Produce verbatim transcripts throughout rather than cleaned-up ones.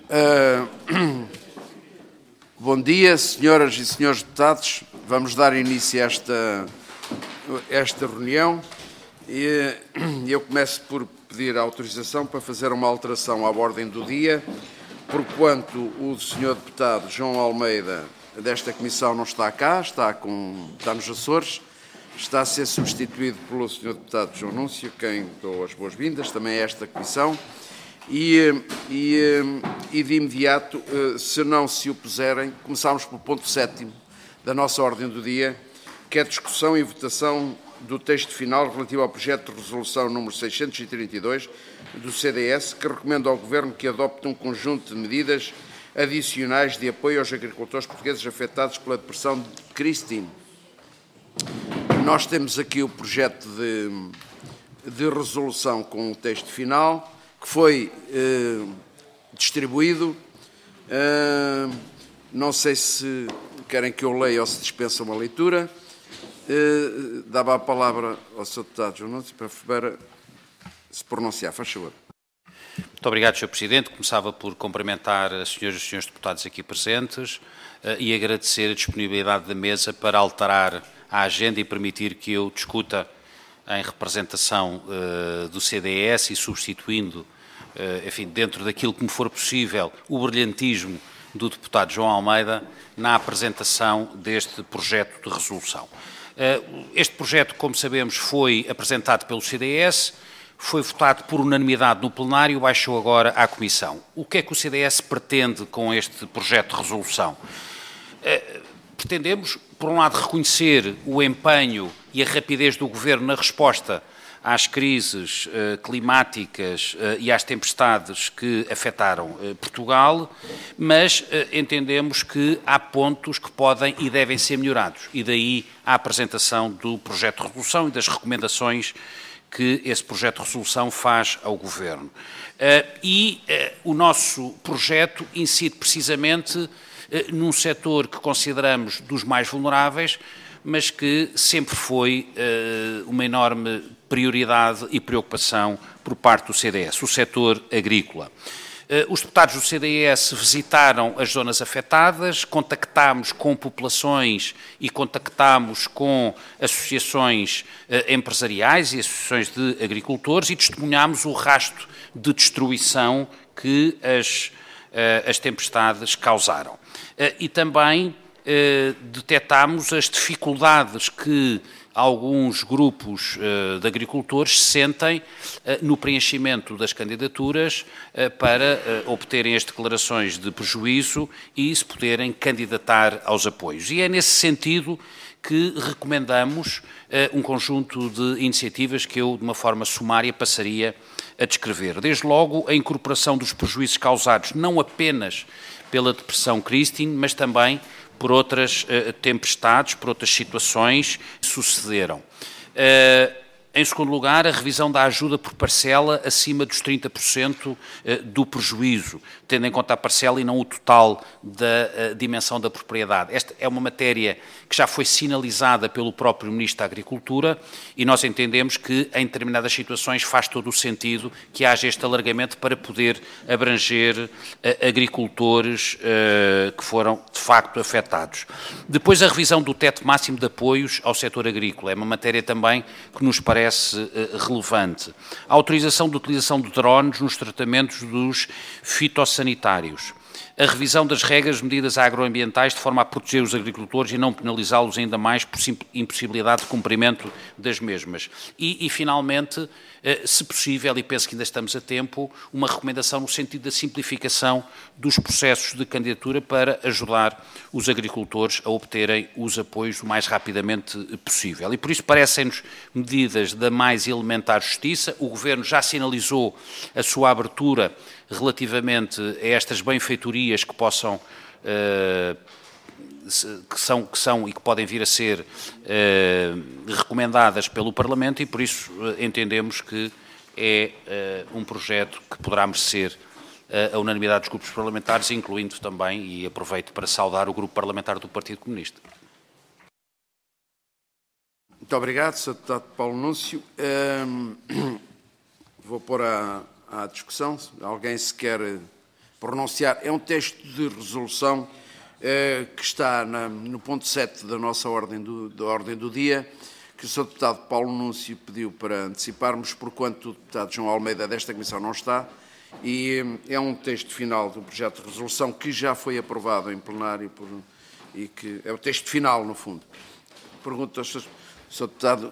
Uh, bom dia, senhoras e senhores deputados. Vamos dar início a esta, esta reunião e eu começo por pedir a autorização para fazer uma alteração à ordem do dia, porquanto o senhor deputado João Almeida, desta comissão, não está cá, está, com, está nos Açores, está a ser substituído pelo senhor deputado João Núncio, quem dou as boas-vindas, também a esta comissão. E, e, e de imediato, se não se opuserem, começamos pelo ponto sétimo da nossa ordem do dia, que é a discussão e votação do texto final relativo ao projeto de resolução número seiscentos e trinta e dois do C D S, que recomenda ao Governo que adopte um conjunto de medidas adicionais de apoio aos agricultores portugueses afetados pela depressão de Christine. Nós temos aqui o projeto de, de resolução com o texto final, que foi eh, distribuído. Eh, não sei se querem que eu leia ou se dispensa uma leitura. Eh, dava a palavra ao senhor deputado João Núncio para, para se pronunciar. Faz favor. Muito obrigado, senhor Presidente. Começava por cumprimentar as senhoras e os senhores deputados aqui presentes eh, e agradecer a disponibilidade da mesa para alterar a agenda e permitir que eu discuta em representação uh, do C D S e substituindo, uh, enfim, dentro daquilo que me for possível, o brilhantismo do deputado João Almeida na apresentação deste projeto de resolução. Uh, este projeto, como sabemos, foi apresentado pelo C D S, foi votado por unanimidade no plenário e baixou agora à Comissão. O que é que o C D S pretende com este projeto de resolução? Uh, pretendemos, por um lado, reconhecer o empenho e a rapidez do Governo na resposta às crises uh, climáticas uh, e às tempestades que afetaram uh, Portugal, mas uh, entendemos que há pontos que podem e devem ser melhorados, e daí a apresentação do projeto de resolução e das recomendações que esse projeto de resolução faz ao Governo. Uh, e uh, o nosso projeto incide precisamente num setor que consideramos dos mais vulneráveis, mas que sempre foi uh, uma enorme prioridade e preocupação por parte do C D S, o setor agrícola. Uh, os deputados do C D S visitaram as zonas afetadas, contactámos com populações e contactámos com associações uh, empresariais e associações de agricultores e testemunhámos o rastro de destruição que as, uh, as tempestades causaram. E também eh, detectámos as dificuldades que alguns grupos eh, de agricultores sentem eh, no preenchimento das candidaturas eh, para eh, obterem as declarações de prejuízo e se poderem candidatar aos apoios. E é nesse sentido que recomendamos eh, um conjunto de iniciativas que eu, de uma forma sumária, passaria a descrever. Desde logo, a incorporação dos prejuízos causados não apenas pela depressão Christine, mas também por outras uh, tempestades, por outras situações que sucederam. Uh, em segundo lugar, a revisão da ajuda por parcela acima dos trinta por cento do prejuízo, tendo em conta a parcela e não o total da uh, dimensão da propriedade. Esta é uma matéria que já foi sinalizada pelo próprio Ministro da Agricultura e nós entendemos que, em determinadas situações, faz todo o sentido que haja este alargamento para poder abranger uh, agricultores uh, que foram, de facto, afetados. Depois, a revisão do teto máximo de apoios ao setor agrícola. É uma matéria também que nos parece relevante. A autorização de utilização de drones nos tratamentos dos fitossanitários. A revisão das regras medidas agroambientais de forma a proteger os agricultores e não penalizá-los ainda mais por impossibilidade de cumprimento das mesmas. E, e, finalmente, se possível, e penso que ainda estamos a tempo, uma recomendação no sentido da simplificação dos processos de candidatura para ajudar os agricultores a obterem os apoios o mais rapidamente possível. E por isso parecem-nos medidas da mais elementar justiça. O Governo já sinalizou a sua abertura relativamente a estas benfeitorias que possam, uh, que são, que são e que podem vir a ser uh, recomendadas pelo Parlamento e por isso uh, entendemos que é uh, um projeto que poderá merecer uh, a unanimidade dos grupos parlamentares, incluindo também, e aproveito para saudar o grupo parlamentar do Partido Comunista. Muito obrigado, senhor deputado Paulo Núncio. Um, vou pôr a à discussão. Alguém se quer pronunciar. É um texto de resolução eh, que está na, no ponto sete da nossa ordem do, da ordem do dia, que o senhor Deputado Paulo Núncio pediu para anteciparmos, porquanto o Deputado João Almeida desta Comissão não está, e é um texto final do projeto de resolução que já foi aprovado em plenário por, e que é o texto final, no fundo. Pergunto ao senhor Deputado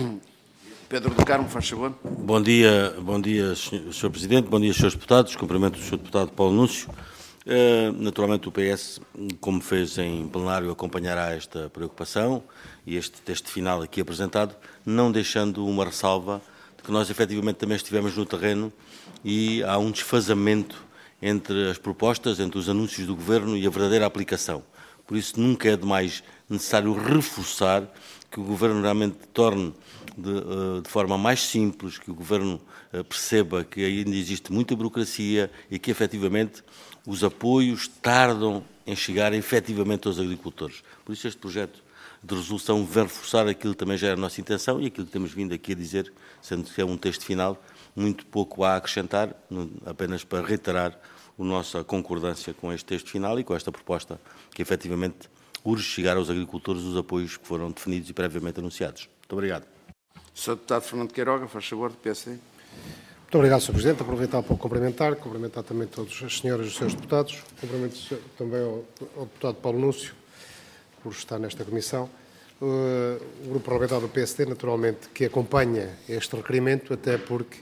Pedro do Carmo, faz favor. Bom dia, bom dia, senhor Presidente, bom dia, senhores Deputados, cumprimento o senhor Deputado Paulo Núncio. Uh, naturalmente o P S, como fez em plenário, acompanhará esta preocupação e este texto final aqui apresentado, não deixando uma ressalva de que nós efetivamente também estivemos no terreno e há um desfazamento entre as propostas, entre os anúncios do Governo e a verdadeira aplicação. Por isso nunca é demais necessário reforçar que o Governo realmente torne de, de forma mais simples, que o Governo perceba que ainda existe muita burocracia e que efetivamente os apoios tardam em chegar efetivamente aos agricultores. Por isso este projeto de resolução vem reforçar aquilo que também já era a nossa intenção e aquilo que temos vindo aqui a dizer, sendo que é um texto final, muito pouco há a acrescentar, apenas para reiterar a nossa concordância com este texto final e com esta proposta que efetivamente urge chegar aos agricultores os apoios que foram definidos e previamente anunciados. Muito obrigado. senhor Deputado Fernando Queiroga, faz favor, do P S D. Muito obrigado, senhor Presidente. Aproveitar para o cumprimentar, cumprimentar também todas as senhoras e os seus deputados, cumprimento também ao, ao deputado Paulo Núncio por estar nesta comissão. Uh, o Grupo Parlamentar do P S D, naturalmente, que acompanha este requerimento, até porque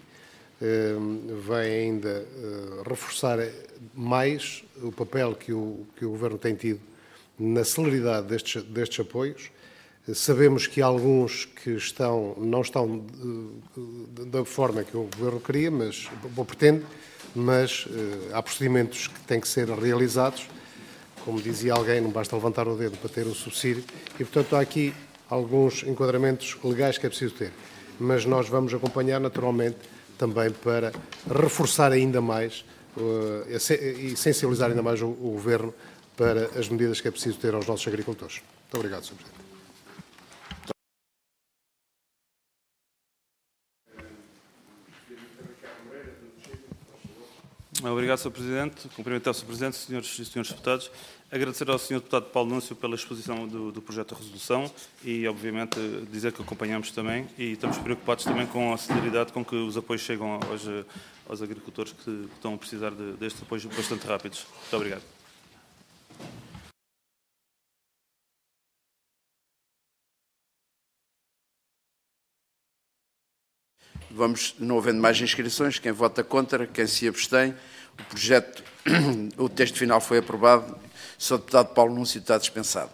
uh, vem ainda uh, reforçar mais o papel que o, que o Governo tem tido na celeridade destes, destes apoios. Sabemos que alguns que estão, não estão da forma que o Governo queria, mas, ou pretende, mas há procedimentos que têm que ser realizados. Como dizia alguém, não basta levantar o dedo para ter o subsídio, e, portanto, há aqui alguns enquadramentos legais que é preciso ter. Mas nós vamos acompanhar, naturalmente, também para reforçar ainda mais uh, e sensibilizar ainda mais o, o Governo para as medidas que é preciso ter aos nossos agricultores. Muito obrigado, senhor Presidente. Obrigado, senhor Presidente. Cumprimentar o senhor Presidente, senhores e senhores deputados. Agradecer ao senhor Deputado Paulo Núncio pela exposição do, do projeto de resolução e, obviamente, dizer que acompanhamos também e estamos preocupados também com a celeridade com que os apoios chegam aos, aos agricultores que estão a precisar de, destes apoios bastante rápidos. Muito obrigado. Vamos, não havendo mais inscrições, quem vota contra, quem se abstém, o projeto, o texto final foi aprovado, o senhor Deputado Paulo Núncio está dispensado.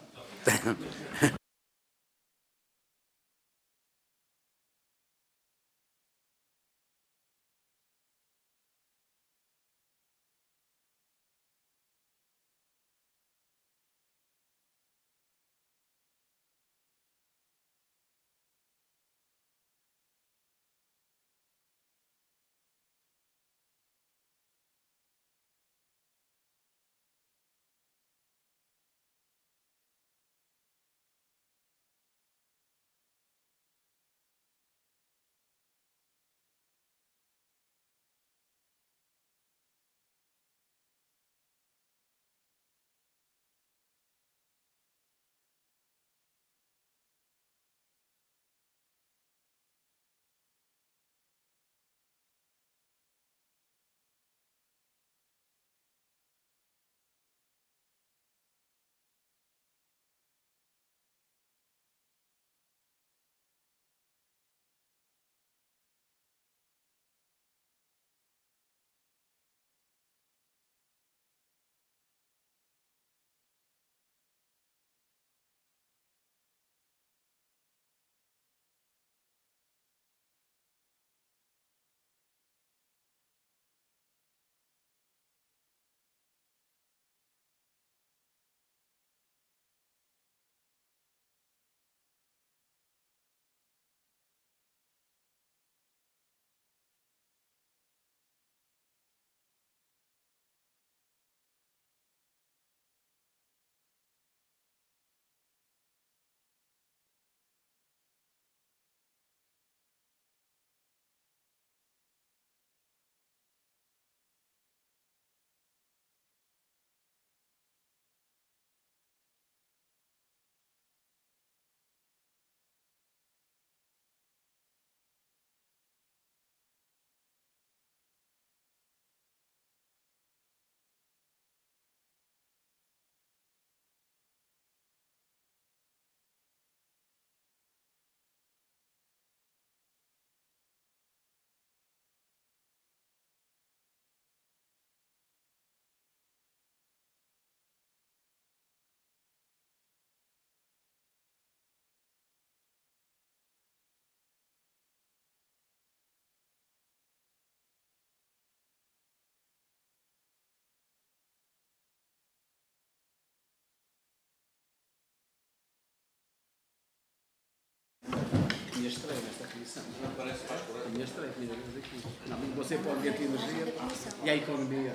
minha estreia nesta comissão. Não parece mais correto. A minha estreia, a primeira vez aqui. Não, você pode ver a energia e a economia.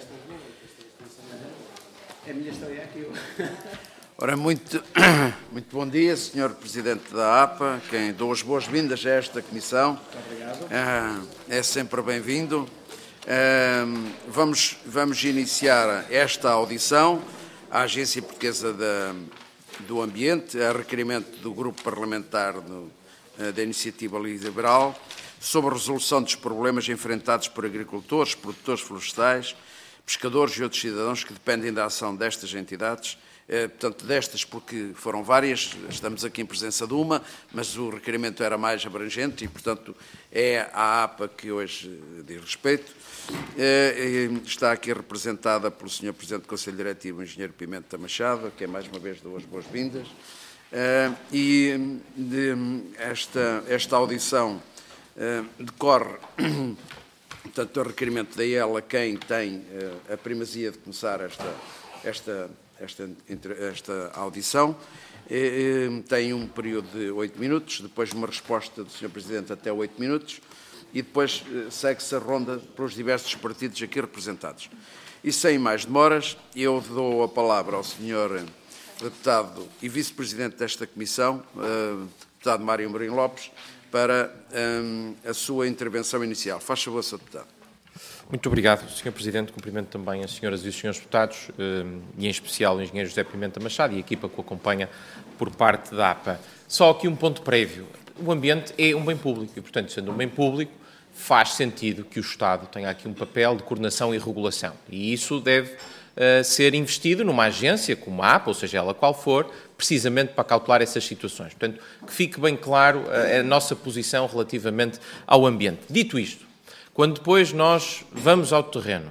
É a minha estreia aqui. Ora, muito, muito bom dia, senhor Presidente da A P A, quem dou as boas-vindas a esta comissão. Muito obrigado. É, é sempre bem-vindo. Vamos, vamos iniciar esta audição à Agência Portuguesa da, do Ambiente, a requerimento do Grupo Parlamentar do, da Iniciativa Liberal, sobre a resolução dos problemas enfrentados por agricultores, produtores florestais, pescadores e outros cidadãos que dependem da ação destas entidades. Portanto, destas porque foram várias, estamos aqui em presença de uma, mas o requerimento era mais abrangente e, portanto, é a A P A que hoje diz respeito. Está aqui representada pelo senhor Presidente do Conselho Diretivo, o engenheiro Pimenta Machado, que é mais uma vez duas boas-vindas. E esta, esta audição decorre, portanto, do requerimento da I E L a quem tem a primazia de começar esta, esta Esta, esta audição. Tem um período de oito minutos, depois uma resposta do senhor Presidente até oito minutos e depois segue-se a ronda pelos diversos partidos aqui representados. E sem mais demoras, eu dou a palavra ao senhor Deputado e Vice-Presidente desta Comissão, Deputado Mário Mourinho Lopes, para a sua intervenção inicial. Faz favor, senhor Deputado. Muito obrigado, senhor Presidente. Cumprimento também as senhoras e os senhores deputados, e em especial o engenheiro José Pimenta Machado e a equipa que o acompanha por parte da A P A. Só aqui um ponto prévio. O ambiente é um bem público e, portanto, sendo um bem público, faz sentido que o Estado tenha aqui um papel de coordenação e regulação. E isso deve uh, ser investido numa agência como a A P A, ou seja, ela qual for, precisamente para cautelar essas situações. Portanto, que fique bem claro uh, a nossa posição relativamente ao ambiente. Dito isto, quando depois nós vamos ao terreno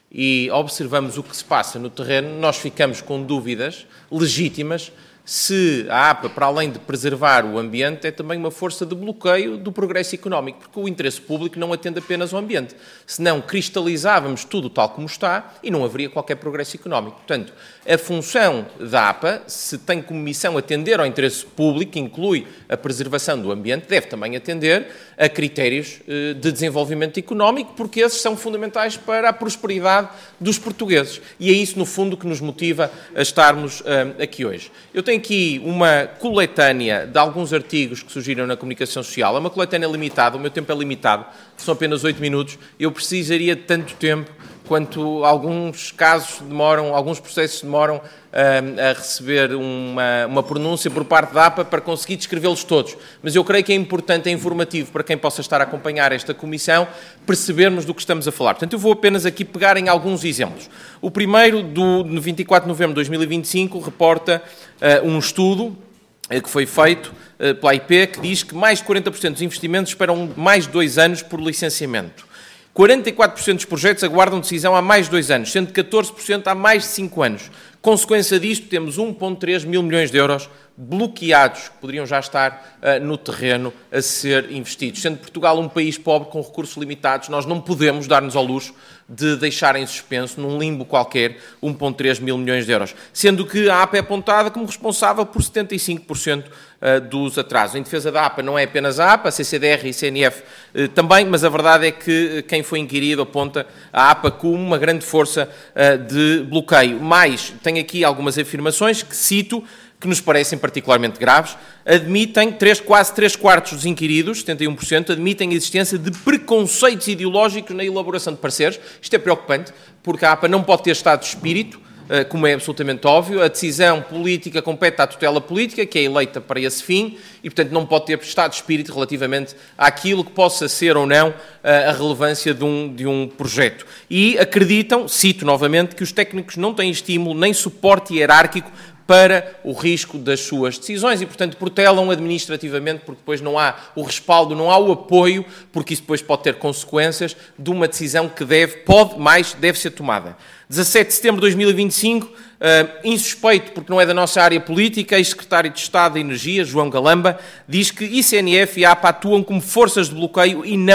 e observamos o que se passa no terreno, nós ficamos com dúvidas legítimas se a A P A, para além de preservar o ambiente, é também uma força de bloqueio do progresso económico, porque o interesse público não atende apenas ao ambiente. Senão cristalizávamos tudo tal como está e não haveria qualquer progresso económico. Portanto, a função da A P A, se tem como missão atender ao interesse público, que inclui a preservação do ambiente, deve também atender a critérios de desenvolvimento económico, porque esses são fundamentais para a prosperidade dos portugueses. E é isso, no fundo, que nos motiva a estarmos uh, aqui hoje. Eu tenho aqui uma coletânea de alguns artigos que surgiram na comunicação social. É uma coletânea limitada, o meu tempo é limitado, são apenas oito minutos. Eu precisaria de tanto tempo quanto alguns casos demoram, alguns processos demoram uh, a receber uma, uma pronúncia por parte da A P A para conseguir descrevê-los todos. Mas eu creio que é importante, é informativo para quem possa estar a acompanhar esta comissão, percebermos do que estamos a falar. Portanto, eu vou apenas aqui pegar em alguns exemplos. O primeiro, do, de vinte e quatro de novembro de dois mil e vinte e cinco, reporta uh, um estudo uh, que foi feito uh, pela I P, que diz que mais de quarenta por cento dos investimentos esperam mais de dois anos por licenciamento. quarenta e quatro por cento dos projetos aguardam decisão há mais de dois anos, sendo que catorze por cento há mais de cinco anos. Consequência disto, temos um vírgula três mil milhões de euros bloqueados, que poderiam já estar uh, no terreno a ser investidos. Sendo Portugal um país pobre com recursos limitados, nós não podemos dar-nos ao luxo de deixar em suspenso, num limbo qualquer, um vírgula três mil milhões de euros. Sendo que a A P A é apontada como responsável por setenta e cinco por cento dos atrasos. Em defesa da A P A não é apenas a A P A, a C C D R e C N F uh, também, mas a verdade é que quem foi inquirido aponta a A P A como uma grande força uh, de bloqueio. Mas tem aqui algumas afirmações que cito, que nos parecem particularmente graves. Admitem, três, quase três quartos dos inquiridos, setenta e um por cento, admitem a existência de preconceitos ideológicos na elaboração de pareceres. Isto é preocupante, porque a A P A não pode ter estado de espírito, como é absolutamente óbvio. A decisão política compete à tutela política, que é eleita para esse fim, e, portanto, não pode ter estado de espírito relativamente àquilo que possa ser ou não a relevância de um, de um projeto. E acreditam, cito novamente, que os técnicos não têm estímulo nem suporte hierárquico para o risco das suas decisões e, portanto, protelam administrativamente, porque depois não há o respaldo, não há o apoio, porque isso depois pode ter consequências de uma decisão que deve, pode, mais, deve ser tomada. dezassete de setembro de dois mil e vinte e cinco, uh, insuspeito, porque não é da nossa área política, ex-secretário de Estado da Energia, João Galamba, diz que I C N F e a A P A atuam como forças de bloqueio e não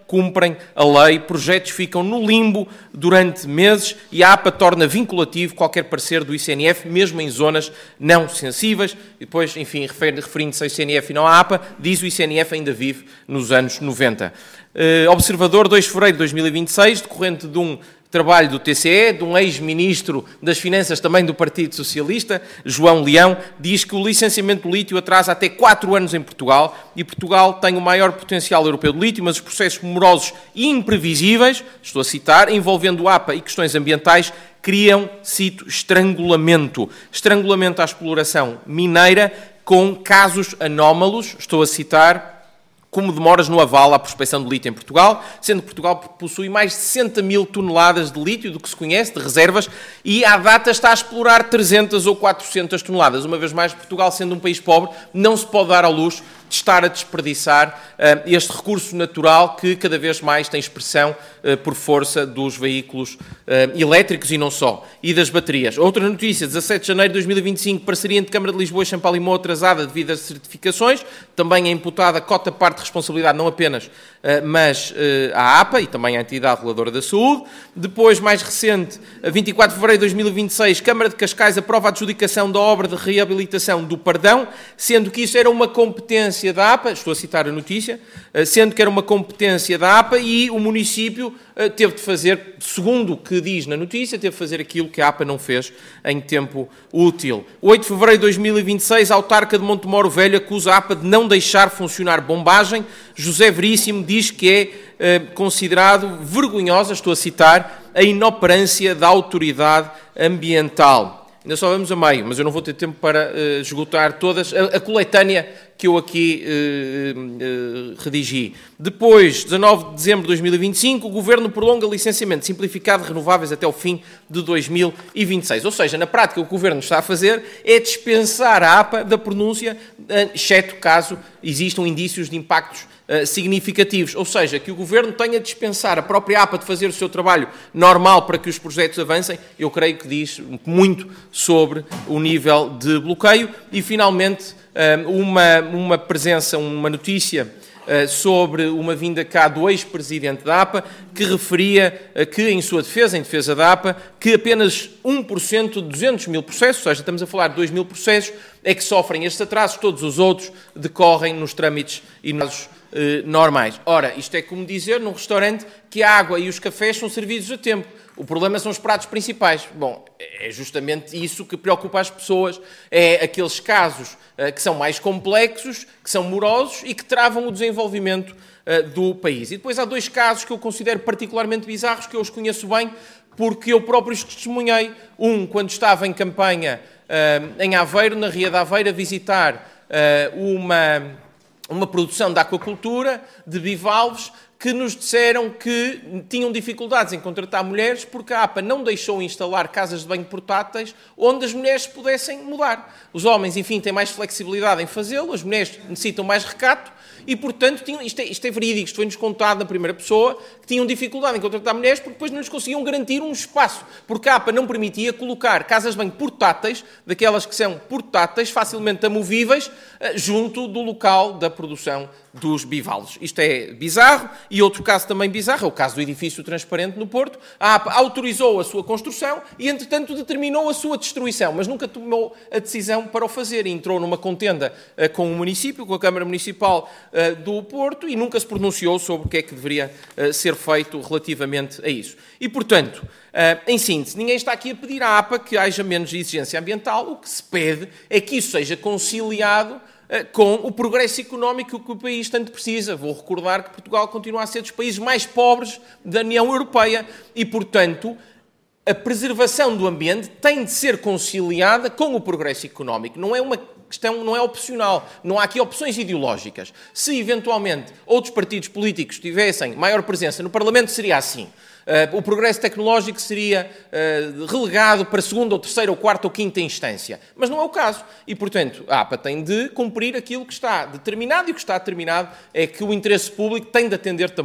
cumprem a lei, projetos ficam no limbo durante meses e a APA torna vinculativo qualquer parecer do I C N F, mesmo em zonas não sensíveis. E depois, enfim, referindo-se ao I C N F e não à APA, diz o I C N F ainda vive nos anos noventa. Uh, Observador, dois de fevereiro de dois mil e vinte e seis, decorrente de um trabalho do T C E, de um ex-ministro das Finanças também do Partido Socialista, João Leão, diz que o licenciamento do lítio atrasa até quatro anos em Portugal e Portugal tem o maior potencial europeu de lítio, mas os processos morosos e imprevisíveis, estou a citar, envolvendo A P A e questões ambientais, criam, cito, estrangulamento. Estrangulamento à exploração mineira com casos anómalos, estou a citar, como demoras no aval à prospecção de lítio em Portugal, sendo que Portugal possui mais de sessenta mil toneladas de lítio, do que se conhece, de reservas, e à data está a explorar trezentas ou quatrocentas toneladas. Uma vez mais, Portugal, sendo um país pobre, não se pode dar ao luxo de estar a desperdiçar uh, este recurso natural que cada vez mais tem expressão uh, por força dos veículos uh, elétricos e não só, e das baterias. Outra notícia, dezassete de janeiro de dois mil e vinte e cinco, parceria entre Câmara de Lisboa e Champalimau atrasada devido às certificações, também é imputada cota parte de responsabilidade, não apenas, uh, mas uh, à A P A e também à entidade reguladora da saúde. Depois, mais recente, a vinte e quatro de fevereiro de dois mil e vinte e seis, Câmara de Cascais aprova a adjudicação da obra de reabilitação do Pardão, sendo que isso era uma competência da A P A, estou a citar a notícia, sendo que era uma competência da A P A e o município teve de fazer, segundo o que diz na notícia, teve de fazer aquilo que a A P A não fez em tempo útil. oito de fevereiro de dois mil e vinte e seis, a autarca de Montemoro Velho acusa a A P A de não deixar funcionar bombagem. José Veríssimo diz que é eh, considerado vergonhosa, estou a citar, a inoperância da autoridade ambiental. Ainda só vamos a meio, mas eu não vou ter tempo para uh, esgotar todas. A, a coletânea que eu aqui uh, uh, redigi. Depois, dezanove de dezembro de dois mil e vinte e cinco, o Governo prolonga licenciamento simplificado de renováveis até o fim de dois mil e vinte e seis. Ou seja, na prática, o que o Governo está a fazer é dispensar a A P A da pronúncia, uh, exceto caso existam indícios de impactos Uh, significativos, ou seja, que o Governo tenha de dispensar a própria A P A de fazer o seu trabalho normal para que os projetos avancem, eu creio que diz muito sobre o nível de bloqueio. E, finalmente, uh, uma, uma presença, uma notícia uh, sobre uma vinda cá do ex-presidente da A P A, que referia uh, que, em sua defesa, em defesa da A P A, que apenas um por cento de duzentos mil processos, ou seja, estamos a falar de dois mil processos, é que sofrem estes atrasos, todos os outros decorrem nos trâmites e nos normais. Ora, isto é como dizer num restaurante que a água e os cafés são servidos a tempo. O problema são os pratos principais. Bom, é justamente isso que preocupa as pessoas. É aqueles casos uh, que são mais complexos, que são morosos e que travam o desenvolvimento uh, do país. E depois há dois casos que eu considero particularmente bizarros, que eu os conheço bem, porque eu próprio os testemunhei. Um, quando estava em campanha uh, em Aveiro, na Ria de Aveiro, a visitar uh, uma... uma produção de aquacultura, de bivalves, que nos disseram que tinham dificuldades em contratar mulheres porque a A P A não deixou instalar casas de banho portáteis onde as mulheres pudessem mudar. Os homens, enfim, têm mais flexibilidade em fazê-lo, as mulheres necessitam mais recato e, portanto, tinham, isto, é, isto é verídico, isto foi-nos contado na primeira pessoa, que tinham dificuldade em contratar mulheres porque depois não lhes conseguiam garantir um espaço, porque a A P A não permitia colocar casas de banho portáteis, daquelas que são portáteis, facilmente amovíveis, junto do local da produção dos bivalves. Isto é bizarro. E outro caso também bizarro é o caso do edifício transparente no Porto. A A P A autorizou a sua construção e, entretanto, determinou a sua destruição, mas nunca tomou a decisão para o fazer. E entrou numa contenda uh, com o município, com a Câmara Municipal uh, do Porto, e nunca se pronunciou sobre o que é que deveria uh, ser feito relativamente a isso. E, portanto, uh, em síntese, ninguém está aqui a pedir à A P A que haja menos exigência ambiental. O que se pede é que isso seja conciliado com o progresso económico que o país tanto precisa. Vou recordar que Portugal continua a ser dos países mais pobres da União Europeia e, portanto, a preservação do ambiente tem de ser conciliada com o progresso económico. Não é uma questão, não é opcional. Não há aqui opções ideológicas. Se, eventualmente, outros partidos políticos tivessem maior presença no Parlamento, seria assim. Uh, o progresso tecnológico seria uh, relegado para segunda, ou terceira, ou quarta, ou quinta instância. Mas não é o caso. E, portanto, a A P A tem de cumprir aquilo que está determinado, e o que está determinado é que o interesse público tem de atender também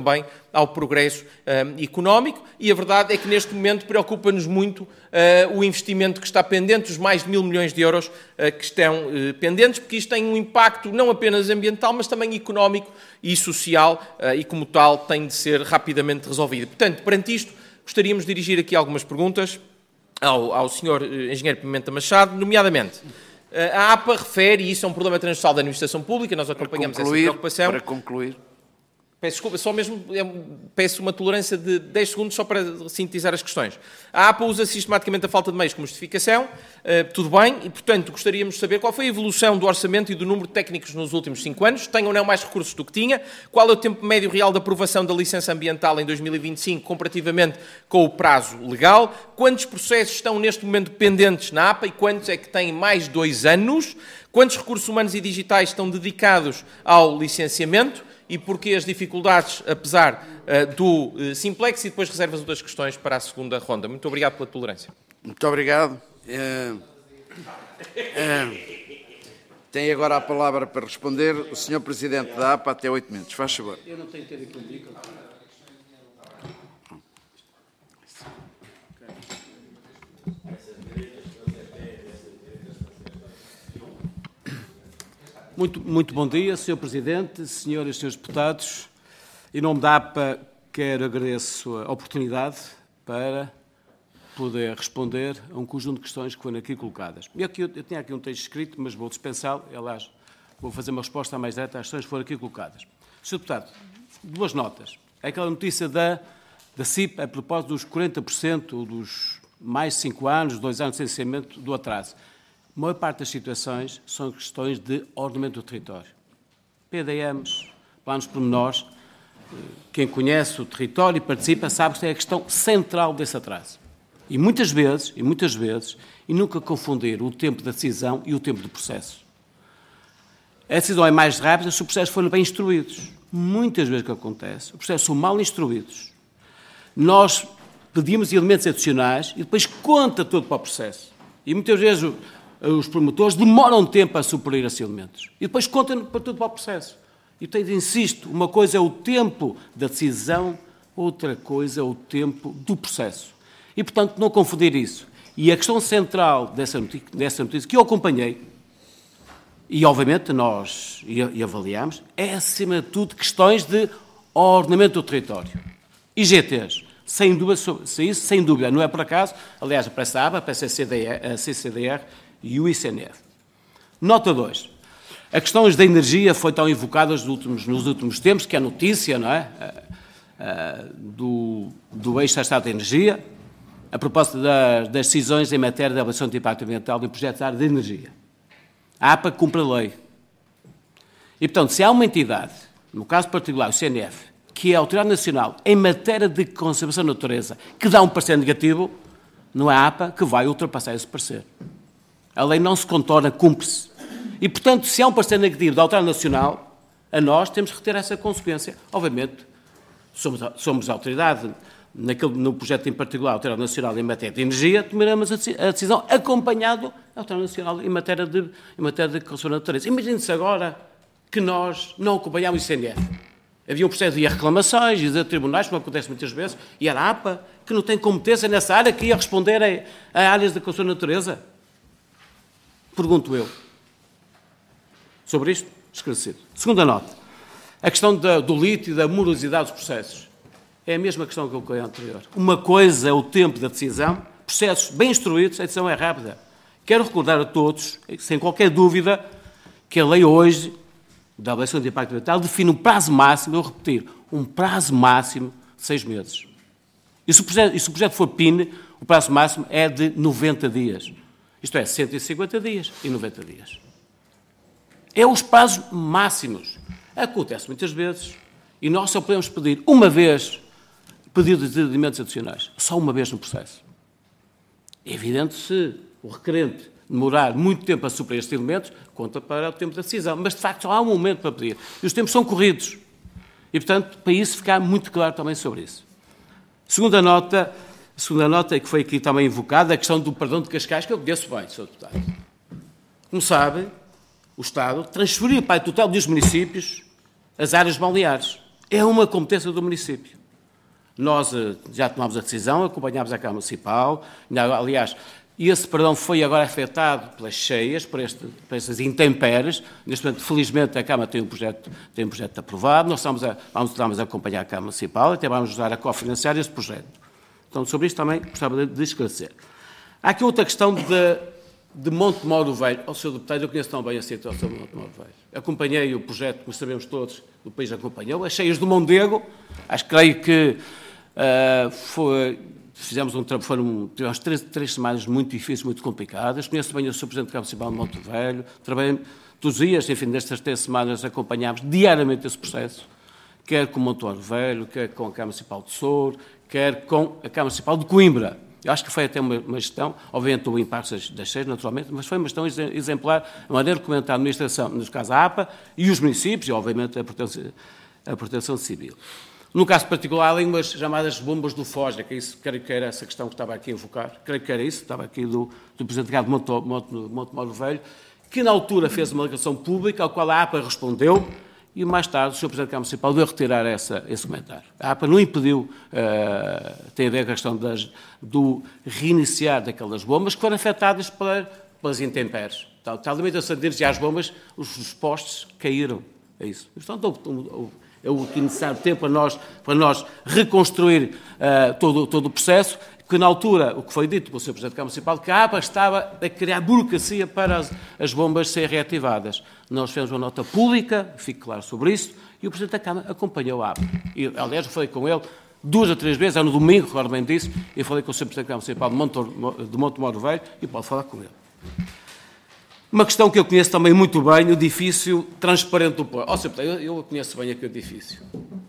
ao progresso uh, económico, e a verdade é que neste momento preocupa-nos muito uh, o investimento que está pendente, os mais de mil milhões de euros uh, que estão uh, pendentes, porque isto tem um impacto não apenas ambiental, mas também económico e social, uh, e como tal tem de ser rapidamente resolvido. Portanto, perante isto, gostaríamos de dirigir aqui algumas perguntas ao, ao senhor Engenheiro Pimenta Machado, nomeadamente, a APA refere, e isso é um problema transversal da administração pública, nós acompanhamos essa preocupação. Para concluir. Peço desculpa, só mesmo peço uma tolerância de dez segundos só para sintetizar as questões. A APA usa sistematicamente a falta de meios como justificação, uh, tudo bem, e portanto gostaríamos de saber qual foi a evolução do orçamento e do número de técnicos nos últimos cinco anos, tem ou não mais recursos do que tinha, qual é o tempo médio real de aprovação da licença ambiental em dois mil e vinte e cinco comparativamente com o prazo legal, quantos processos estão neste momento pendentes na APA e quantos é que têm mais de dois anos, quantos recursos humanos e digitais estão dedicados ao licenciamento, e porquê as dificuldades, apesar uh, do uh, Simplex, e depois reservo as outras questões para a segunda ronda. Muito obrigado pela tolerância. Muito obrigado. Uh, uh, tem agora a palavra para responder o senhor Presidente da APA, até oito minutos. Faz favor. Eu não tenho que ter aqui um micro. Muito, muito bom dia, senhor Presidente, senhoras e senhores deputados. Em nome da APA, quero agradecer a oportunidade para poder responder a um conjunto de questões que foram aqui colocadas. Eu, aqui, eu tinha aqui um texto escrito, mas vou dispensá-lo. Aliás, vou fazer uma resposta mais direta às questões que foram aqui colocadas. senhor Deputado, duas notas. Aquela notícia da, da C I P a propósito dos quarenta por cento dos mais cinco anos, dois anos de licenciamento do atraso. A maior parte das situações são questões de ordenamento do território. P D Ms, planos pormenores, quem conhece o território e participa sabe que é a questão central desse atraso. E muitas vezes, e muitas vezes, e nunca confundir o tempo da decisão e o tempo do processo. A decisão é mais rápida se os processos forem bem instruídos. Muitas vezes o que acontece, os processos são mal instruídos. Nós pedimos elementos adicionais e depois conta tudo para o processo. E muitas vezes os promotores demoram tempo a suprir esses elementos. E depois contam para tudo para o processo. E, portanto, insisto, uma coisa é o tempo da decisão, outra coisa é o tempo do processo. E, portanto, não confundir isso. E a questão central dessa notícia, dessa notícia que eu acompanhei, e, obviamente, nós e avaliamos, é, acima de tudo, questões de ordenamento do território. I G Ts, sem dúvida, isso, sem dúvida, não é por acaso, aliás, aparece a ABA, aparece a C C D R e o I C N F. Nota dois. As questões da energia foi tão invocadas nos últimos, nos últimos tempos, que é a notícia, não é? Uh, uh, do, do ex-Estado de Energia, a propósito das, das decisões em matéria de avaliação de impacto ambiental de projetos de área de energia. A APA cumpre a lei. E, portanto, se há uma entidade, no caso particular, o C N F, que é a Autoridade Nacional em matéria de conservação da natureza, que dá um parecer negativo, não é a APA que vai ultrapassar esse parecer. A lei não se contorna, cumpre-se. E, portanto, se há um parecer negativo da Autoridade Nacional, a nós temos que ter essa consequência. Obviamente, somos, somos a autoridade, naquele, no projeto em particular, a Autoridade Nacional em matéria de energia, tomaremos a decisão acompanhado da Autoridade Nacional em matéria de, em matéria de conservação da natureza. Imagine-se agora que nós não acompanhámos o I C N F. Havia um processo de reclamações e de tribunais, como acontece muitas vezes, e era a APA, que não tem competência nessa área, que ia responder a, a áreas da conservação da natureza. Pergunto eu. Sobre isto, esclarecido. Segunda nota. A questão da, do lítio e da morosidade dos processos. É a mesma questão que eu coloquei anterior. Uma coisa é o tempo da decisão, processos bem instruídos, a decisão é rápida. Quero recordar a todos, sem qualquer dúvida, que a lei hoje, da avaliação de impacto ambiental, define um prazo máximo, eu repetir, um prazo máximo de seis meses. E se o projeto, e se o projeto for P I N, o prazo máximo é de noventa dias. Isto é, cento e cinquenta dias e noventa dias. É os prazos máximos. Acontece muitas vezes, e nós só podemos pedir uma vez pedido de elementos adicionais, só uma vez no processo. É evidente se o requerente demorar muito tempo a suprir estes elementos, conta para o tempo da decisão, mas de facto só há um momento para pedir. E os tempos são corridos. E, portanto, para isso ficar muito claro também sobre isso. Segunda nota, segunda nota que foi aqui também invocada, a questão do perdão de Cascais, que eu conheço bem, senhor Deputado. Como sabem, o Estado transferiu para a total dos municípios as áreas balneares. É uma competência do município. Nós já tomámos a decisão, acompanhámos a Câmara Municipal, aliás, esse perdão foi agora afetado pelas cheias, por, este, por estas intempéries. Neste momento, felizmente, a Câmara tem um projeto, tem um projeto aprovado, nós estamos a, vamos, vamos a acompanhar a Câmara Municipal, até vamos ajudar a cofinanciar esse projeto. Então, sobre isto também gostava de, de esclarecer. Há aqui outra questão de, de Montemoro Velho. Ao senhor Deputado, eu conheço tão bem a situação de Montemoro Velho. Acompanhei o projeto, como sabemos todos, o país acompanhou, as cheias do Mondego, acho que creio que uh, foi, fizemos um trabalho, foram tivemos três, três semanas muito difíceis, muito complicadas. Conheço bem o senhor Presidente da Câmara Municipal de Monte Velho, trabalhei todos os dias, enfim, nestas três semanas acompanhámos diariamente esse processo, quer com o Montemoro Velho, quer com a Câmara Municipal de Souro, quer com a Câmara Municipal de Coimbra. Eu acho que foi até uma, uma gestão, obviamente houve impactos das, das cheias, naturalmente, mas foi uma gestão exemplar, a maneira de comentar a administração, nos casos a APA, e os municípios, e obviamente a proteção, a proteção civil. No caso particular, além umas chamadas bombas do Foz, que é isso, creio que era essa questão que estava aqui a invocar, creio que era isso, estava aqui do, do Presidente de Montemoro Velho, que na altura fez uma alegação pública, ao qual a APA respondeu, e mais tarde o senhor Presidente da Câmara Municipal veio retirar essa, esse comentário. A APA não impediu, uh, tem a ver com a questão das, do reiniciar daquelas bombas que foram afetadas pela, pelas intempéries. Portanto, a alimentação de energia às bombas, os, os postes caíram. É isso. Portanto, é o que necessário tempo para nós, para nós reconstruir uh, todo, todo o processo, que na altura, o que foi dito pelo senhor Presidente da Câmara Municipal, que a APA estava a criar burocracia para as, as bombas serem reativadas. Nós fizemos uma nota pública, fique claro sobre isso, e o Presidente da Câmara acompanhou a APA. E, aliás, eu falei com ele duas ou três vezes, era no domingo, recordo bem disso, e falei com o senhor Presidente da Câmara Municipal de Montemoro Velho, e pode falar com ele. Uma questão que eu conheço também muito bem, o edifício transparente do Porto. Oh, senhor Presidente, eu, eu conheço bem aquele edifício.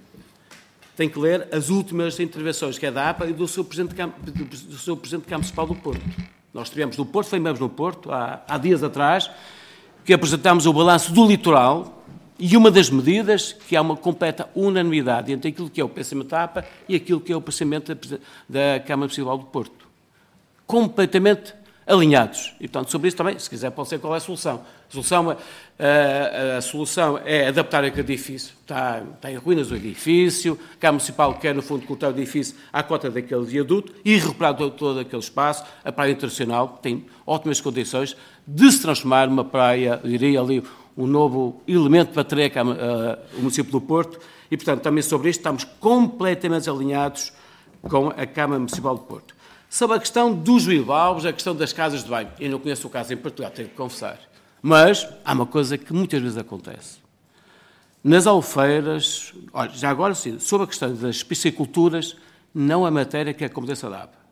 Tem que ler as últimas intervenções, que é da APA e do seu Presidente de Câmara, do seu Presidente de Câmara Municipal do Porto. Nós estivemos no Porto, fomos no Porto, há, há dias atrás, que apresentámos o balanço do litoral e uma das medidas que há uma completa unanimidade entre aquilo que é o pensamento da APA e aquilo que é o pensamento da, da Câmara Municipal do Porto. Completamente alinhados. E, portanto, sobre isso também, se quiser, pode ser qual é a solução. A solução, a, a solução é adaptar aquele edifício. Está, está em ruínas o edifício, a Câmara Municipal quer, no fundo, cortar o edifício à cota daquele viaduto e recuperar todo, todo aquele espaço. A Praia Internacional tem ótimas condições de se transformar numa praia, eu diria ali, um novo elemento para ter a, a, o município do Porto. E, portanto, também sobre isto estamos completamente alinhados com a Câmara Municipal do Porto. Sobre a questão dos bilbaos, a questão das casas de banho. Eu não conheço o caso em Portugal, tenho que confessar. Mas há uma coisa que muitas vezes acontece. Nas Albufeiras, olha, já agora sim, sobre a questão das pisciculturas, não é matéria que é competência da APA.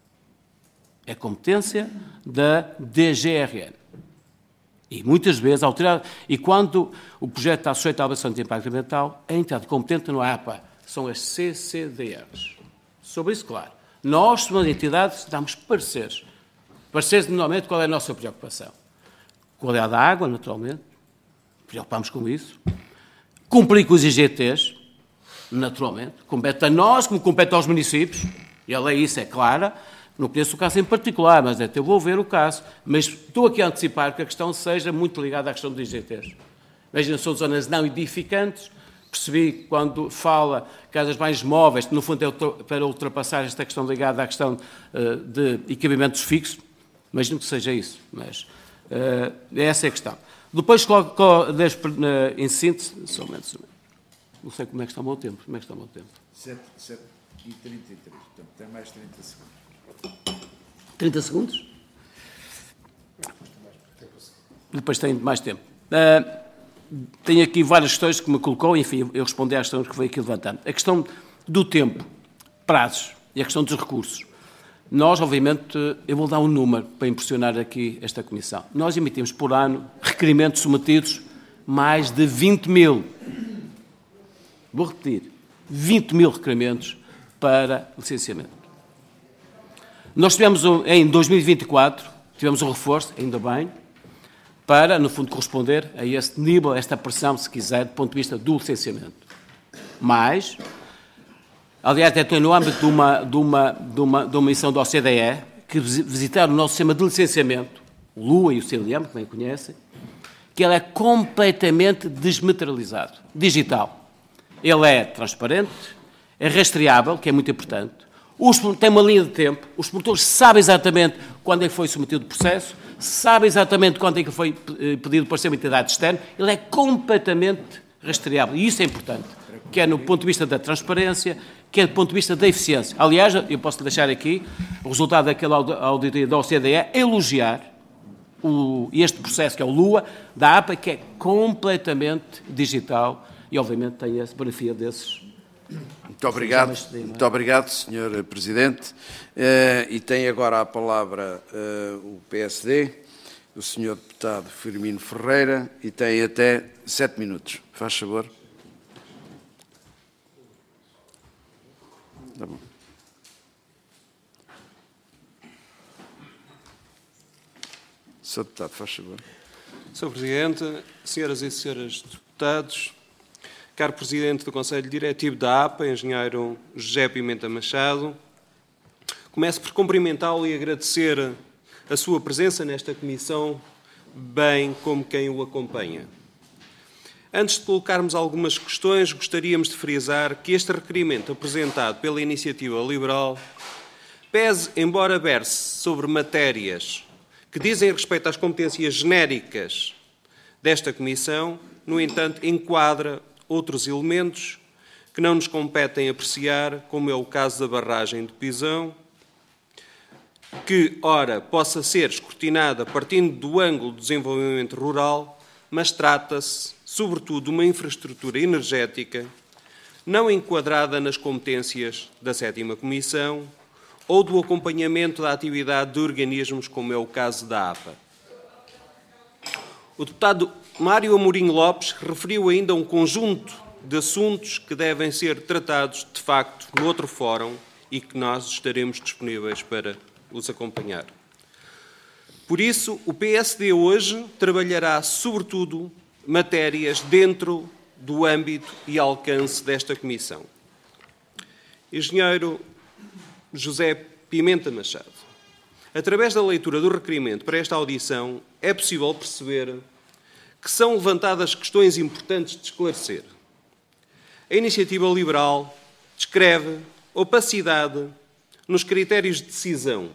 É competência da D G R N. E muitas vezes, a autoridade, e quando o projeto está sujeito à avaliação de impacto ambiental, a entidade competente não é a APA, são as C C D Rs. Sobre isso, claro. Nós, somos entidades, damos pareceres. Pareceres, normalmente, qual é a nossa preocupação? Qualidade da água, naturalmente. Preocupamos com isso. Cumprir com os I G Ts, naturalmente. Compete a nós, como compete aos municípios. E a lei, isso é clara. Não conheço o caso em particular, mas até vou ver o caso. Mas estou aqui a antecipar que a questão seja muito ligada à questão dos I G Ts. Imagina, são zonas não edificantes. Percebi quando fala casas mais móveis, no fundo é para ultrapassar esta questão ligada à questão uh, de equipamentos fixos. Imagino que seja isso, mas uh, essa é a questão. Depois, em síntese, somente, não sei como é que está o meu tempo. Como é que está o meu tempo? sete e trinta e três, portanto, tem mais trinta segundos. trinta segundos? Depois tem mais tempo. Uh, Tenho aqui várias questões que me colocou, enfim, eu respondi às questões que foi aqui levantando. A questão do tempo, prazos e a questão dos recursos. Nós, obviamente, eu vou dar um número para impressionar aqui esta Comissão. Nós emitimos por ano requerimentos submetidos mais de vinte mil. Vou repetir, vinte mil requerimentos para licenciamento. Nós tivemos, em dois mil e vinte e quatro, tivemos um reforço, ainda bem, para, no fundo, corresponder a este nível, a esta pressão, se quiser, do ponto de vista do licenciamento. Mas, aliás, até estou no âmbito de uma, de uma, de uma, de uma missão da O C D E, que visitaram o nosso sistema de licenciamento, o Lua e o C L M, que bem conhecem, que ele é completamente desmaterializado, digital. Ele é transparente, é rastreável, que é muito importante, os, tem uma linha de tempo, os promotores sabem exatamente quando é que foi submetido o processo, sabem exatamente quando é que foi pedido para ser uma entidade externa, ele é completamente rastreável, e isso é importante, quer no ponto de vista da transparência, quer do ponto de vista da eficiência. Aliás, eu posso deixar aqui o resultado daquela auditoria da O C D E, elogiar o, este processo, que é o Lua, da A P A, que é completamente digital e, obviamente, tem esse benefício desses. Muito obrigado, muito obrigado, senhor Presidente. Uh, e tem agora a palavra uh, o P S D, o senhor deputado Firmino Ferreira, e tem até sete minutos. Faz favor. Tá bom. senhor Deputado, faz favor. senhor Presidente, senhoras e senhores deputados, caro Presidente do Conselho Diretivo da A P A, Engenheiro José Pimenta Machado, começo por cumprimentá-lo e agradecer a sua presença nesta comissão, bem como quem o acompanha. Antes de colocarmos algumas questões, gostaríamos de frisar que este requerimento apresentado pela Iniciativa Liberal pese, embora verse sobre matérias que dizem respeito às competências genéricas desta Comissão, no entanto, enquadra outros elementos que não nos competem apreciar, como é o caso da barragem de Pisão, que, ora, possa ser escrutinada partindo do ângulo do desenvolvimento rural, mas trata-se, sobretudo, de uma infraestrutura energética não enquadrada nas competências da sétima Comissão ou do acompanhamento da atividade de organismos, como é o caso da A P A. O deputado Mário Amorim Lopes referiu ainda um conjunto de assuntos que devem ser tratados, de facto, no outro fórum e que nós estaremos disponíveis para os acompanhar. Por isso, o P S D hoje trabalhará, sobretudo, matérias dentro do âmbito e alcance desta Comissão. Engenheiro José Pimenta Machado, através da leitura do requerimento para esta audição, é possível perceber que são levantadas questões importantes de esclarecer. A Iniciativa Liberal descreve opacidade nos critérios de decisão.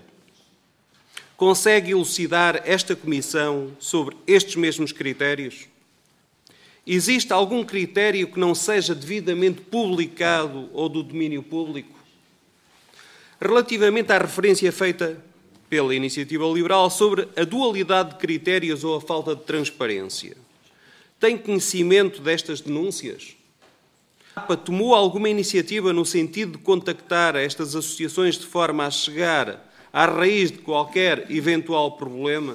Consegue elucidar esta Comissão sobre estes mesmos critérios? Existe algum critério que não seja devidamente publicado ou do domínio público? Relativamente à referência feita pela Iniciativa Liberal sobre a dualidade de critérios ou a falta de transparência, tem conhecimento destas denúncias? A A P A tomou alguma iniciativa no sentido de contactar estas associações de forma a chegar à raiz de qualquer eventual problema?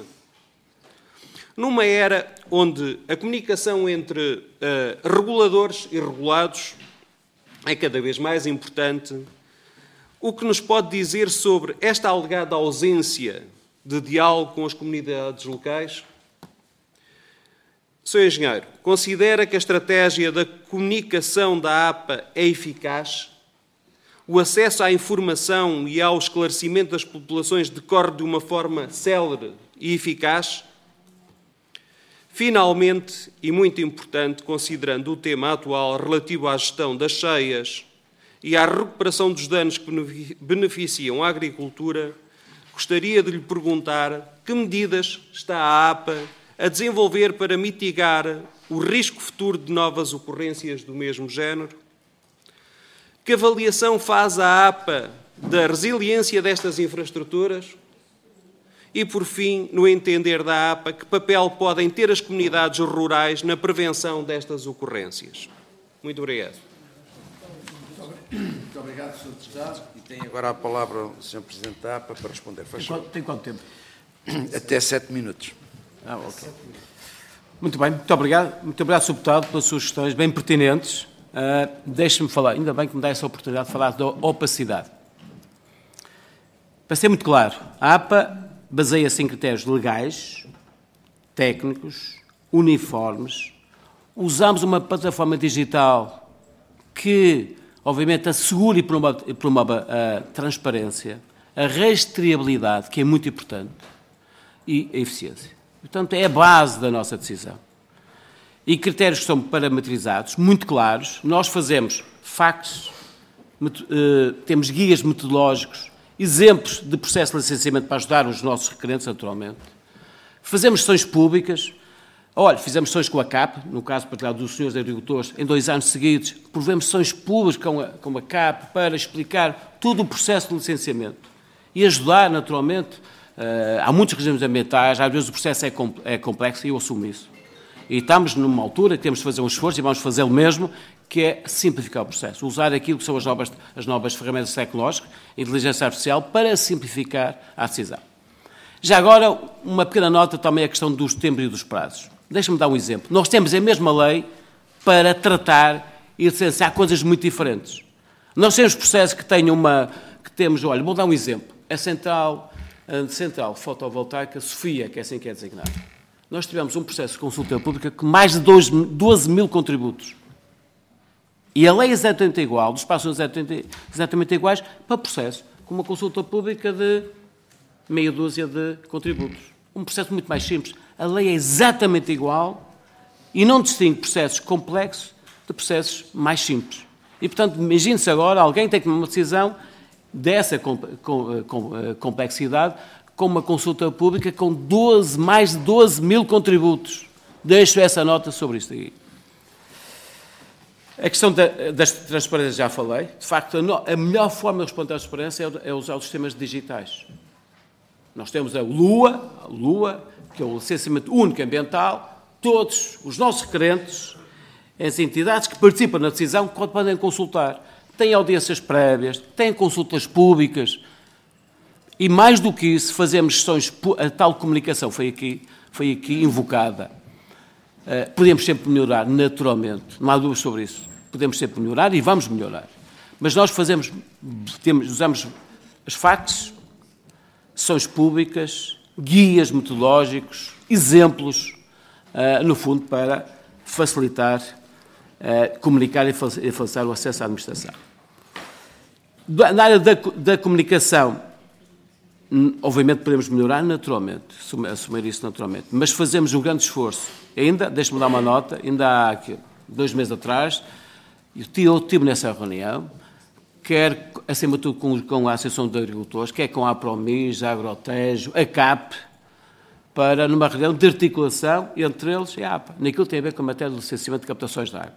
Numa era onde a comunicação entre uh, reguladores e regulados é cada vez mais importante, o que nos pode dizer sobre esta alegada ausência de diálogo com as comunidades locais? senhor Engenheiro, considera que a estratégia da comunicação da A P A é eficaz? O acesso à informação e ao esclarecimento das populações decorre de uma forma célere e eficaz? Finalmente, e muito importante, considerando o tema atual relativo à gestão das cheias e à recuperação dos danos que beneficiam a agricultura, gostaria de lhe perguntar que medidas está a A P A a desenvolver para mitigar o risco futuro de novas ocorrências do mesmo género? Que avaliação faz a A P A da resiliência destas infraestruturas? E, por fim, no entender da A P A, que papel podem ter as comunidades rurais na prevenção destas ocorrências? Muito obrigado. Muito obrigado, senhor Deputado. E tem agora a palavra o senhor Presidente da A P A para responder. Faz favor. Tem quanto tempo? Até sete minutos. Ah, ok. Muito bem, muito obrigado. Muito obrigado, senhor Deputado, pelas suas questões bem pertinentes. Uh, Deixe-me falar, ainda bem que me dá essa oportunidade de falar da opacidade. Para ser muito claro, a A P A baseia-se em critérios legais, técnicos, uniformes. Usamos uma plataforma digital que, obviamente, assegura e promove, promove a transparência, a rastreabilidade, que é muito importante, e a eficiência. Portanto, é a base da nossa decisão. E critérios que são parametrizados, muito claros. Nós fazemos factos, temos guias metodológicos, exemplos de processo de licenciamento para ajudar os nossos requerentes, naturalmente. Fazemos sessões públicas. Olha, fizemos sessões com a C A P, no caso particular dos senhores agricultores, em dois anos seguidos, provemos sessões públicas com a, com a C A P para explicar todo o processo de licenciamento e ajudar, naturalmente. Uh, há muitos regimes ambientais, às vezes o processo é, com, é complexo e eu assumo isso. E estamos numa altura que temos de fazer um esforço, e vamos fazê-lo mesmo, que é simplificar o processo, usar aquilo que são as novas, as novas ferramentas tecnológicas, inteligência artificial, para simplificar a decisão. Já agora, uma pequena nota também a questão dos tempos e dos prazos. Deixa-me dar um exemplo. Nós temos a mesma lei para tratar e licenciar coisas muito diferentes. Nós temos processos que têm uma... que temos, olha, vou dar um exemplo. A central, a central fotovoltaica Sofia, que é assim que é designada. Nós tivemos um processo de consulta pública com mais de doze mil contributos. E a lei é exatamente igual, dos passos exatamente iguais para processo, com uma consulta pública de meia dúzia de contributos. Um processo muito mais simples. A lei é exatamente igual e não distingue processos complexos de processos mais simples. E, portanto, imagine-se agora, alguém tem que tomar uma decisão dessa complexidade com uma consulta pública com doze, mais de doze mil contributos. Deixo essa nota sobre isto aqui. A questão da, das transparências já falei. De facto, a, no, a melhor forma de responder à transparência é, é usar os sistemas digitais. Nós temos a Lua, a Lua, que é o licenciamento único ambiental. Todos os nossos requerentes, as entidades que participam na decisão, podem consultar. Têm audiências prévias, têm consultas públicas. E mais do que isso, fazemos sessões, a tal comunicação foi aqui, foi aqui invocada. Uh, podemos sempre melhorar, naturalmente, não há dúvidas sobre isso. Podemos sempre melhorar e vamos melhorar. Mas nós fazemos, temos, usamos as facs, sessões públicas, guias metodológicos, exemplos, uh, no fundo, para facilitar, uh, comunicar e facilitar o acesso à administração. Na área da, da comunicação, obviamente podemos melhorar naturalmente, assumir isso naturalmente, mas fazemos um grande esforço. Ainda, deixe-me dar uma nota, ainda há aqui, dois meses atrás, eu estive nessa reunião, quer, acima de tudo, com, com a Associação de Agricultores, quer com a Apromis, a Agrotejo, a C A P, para, numa reunião de articulação entre eles e a APA, naquilo que tem a ver com a matéria de licenciamento de captações de água.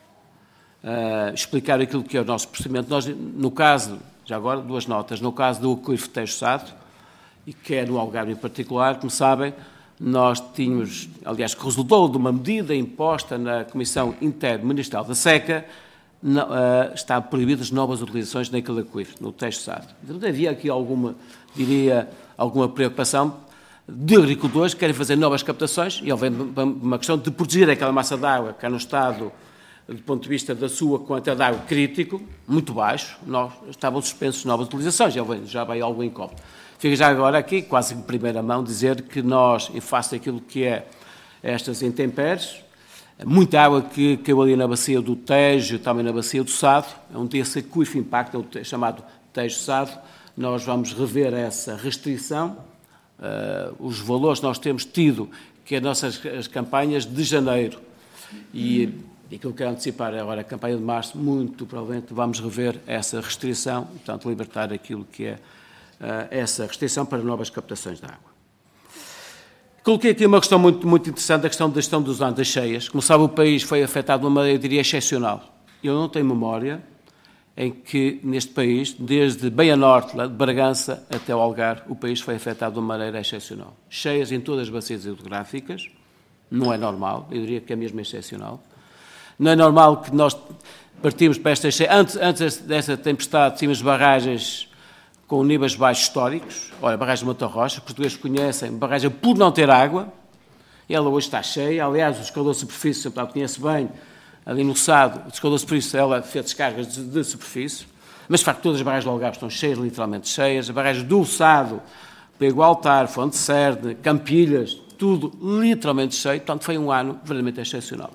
Uh, explicar aquilo que é o nosso procedimento. Nós, no caso, já agora, duas notas, no caso do aquífero Tejo-Sado, e que é no Algarve em particular, como sabem, nós tínhamos, aliás, que resultou de uma medida imposta na Comissão Interministerial da Seca, não, uh, está proibidas novas utilizações naquele aquífero, no Tejo-Sado. Então, havia aqui alguma, diria, alguma preocupação de agricultores que querem fazer novas captações, e houve uma questão de proteger aquela massa de água que é no estado, do ponto de vista da sua quantidade de água crítico, muito baixo, nós, estavam suspensos novas utilizações, já veio, já veio algum incómodo. Fica já agora aqui, quase em primeira mão, dizer que nós, em face daquilo que é estas intempéries, muita água que caiu ali na bacia do Tejo, também na bacia do Sado, é um desse aquífero impacto, é o chamado Tejo-Sado, nós vamos rever essa restrição, uh, os valores que nós temos tido, que é as nossas as campanhas de janeiro, e E aquilo que quero antecipar é agora a campanha de março, muito provavelmente vamos rever essa restrição, portanto, libertar aquilo que é uh, essa restrição para novas captações de água. Coloquei aqui uma questão muito, muito interessante, a questão da gestão dos anos das cheias. Como sabe, o país foi afetado de uma maneira, eu diria, excepcional. Eu não tenho memória em que, neste país, desde bem a norte, de Bragança até o Algarve, o país foi afetado de uma maneira excepcional. Cheias em todas as bacias hidrográficas, não é normal, eu diria que é mesmo excepcional. Não é normal que nós partimos para esta cheia. Antes, antes dessa tempestade, tínhamos barragens com níveis baixos históricos. Olha, a barragem de Montarrocha, os portugueses conhecem, barragem por não ter água. Ela hoje está cheia. Aliás, o escaldor de superfície, portanto, conhece bem, ali no Sado, o escaldor de superfície, ela fez descargas de, de superfície. Mas, de facto, todas as barragens do Algarve estão cheias, literalmente cheias. As barragens do Sado, Pego Altar, Fonte Serde, Campilhas, tudo literalmente cheio. Portanto, foi um ano verdadeiramente excepcional.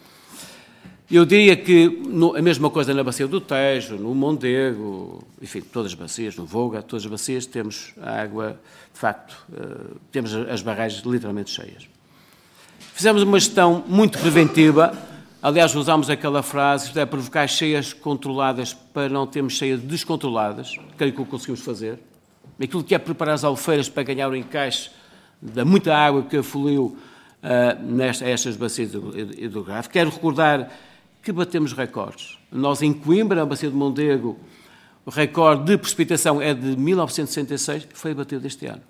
Eu diria que no, a mesma coisa na bacia do Tejo, no Mondego, enfim, todas as bacias, no Voga, todas as bacias temos a água, de facto, uh, temos as barragens literalmente cheias. Fizemos uma gestão muito preventiva, Aliás, usámos aquela frase, isto é, provocar cheias controladas para não termos cheias descontroladas, creio que o conseguimos fazer. Aquilo que é preparar as albufeiras para ganhar o encaixe da muita água que afluiu uh, nesta, estas bacias hidrográficas. Quero recordar que batemos recordes. Nós, em Coimbra, na bacia de Mondego, o recorde de precipitação é de mil novecentos e sessenta e seis, foi batido este ano.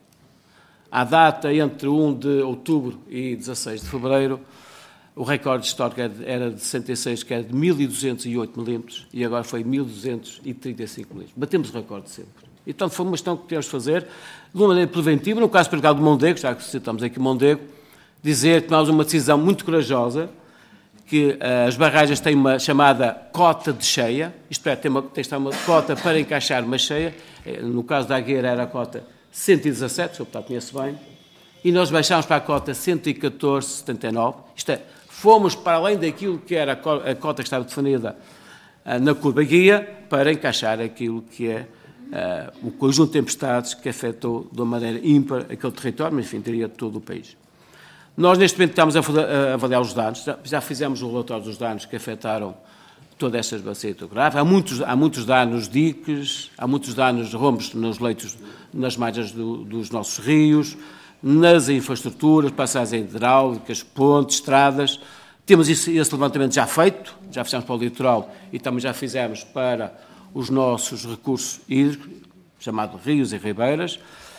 À data entre um de outubro e dezasseis de fevereiro, o recorde histórico era de sessenta e seis, que era de mil duzentos e oito milímetros, e agora foi mil duzentos e trinta e cinco milímetros. Batemos o recorde sempre. Então, foi uma questão que temos de fazer de uma maneira preventiva. No caso particular do Mondego, já que citamos aqui Mondego, dizer que tomamos uma decisão muito corajosa, que uh, as barragens têm uma chamada cota de cheia, isto é, tem, uma, tem uma cota para encaixar uma cheia. No caso da Agueira era a cota cento e dezassete, o senhor deputado conhece bem, e nós baixámos para a cota cento e catorze vírgula setenta e nove, isto é, fomos para além daquilo que era a cota que estava definida uh, na curva guia, para encaixar aquilo que é uh, o conjunto de tempestades que afetou de uma maneira ímpar aquele território, mas enfim, diria todo o país. Nós, neste momento, estamos a avaliar os danos, já fizemos o relatório dos danos que afetaram todas estas bacias hidrográficas. Há muitos, há muitos danos diques, há muitos danos rombos nos leitos, nas margens do, dos nossos rios, nas infraestruturas, passagens hidráulicas, pontes, estradas. Temos esse, esse levantamento já feito, já fizemos para o litoral e também já fizemos para os nossos recursos hídricos, chamados rios e ribeiras.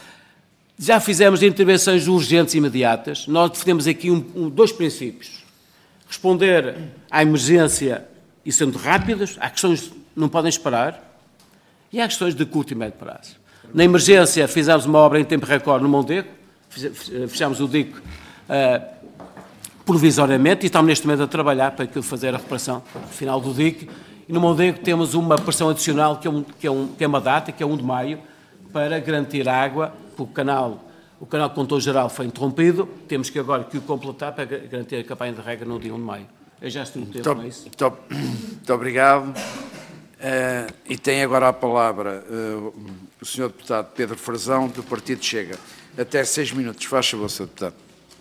Já fizemos intervenções urgentes e imediatas. Nós definimos aqui um, um, dois princípios. Responder à emergência e sendo rápidos, há questões que não podem esperar, e há questões de curto e médio prazo. Na emergência, fizemos uma obra em tempo recorde no Mondego, fechámos o dique uh, provisoriamente, e estamos neste momento a trabalhar para aquilo fazer a reparação final do dique. E no Mondego temos uma pressão adicional, que é, um, que, é um, que é uma data, que é um de maio, para garantir água, porque o canal, o canal de contorno geral foi interrompido, temos que agora que o completar para garantir a campanha de rega no dia um de maio. Eu já estou no tempo, não é isso? Muito, muito obrigado. Uh, e tem agora a palavra uh, o senhor deputado Pedro Frazão, do Partido Chega. Até seis minutos. Faz favor, senhor deputado.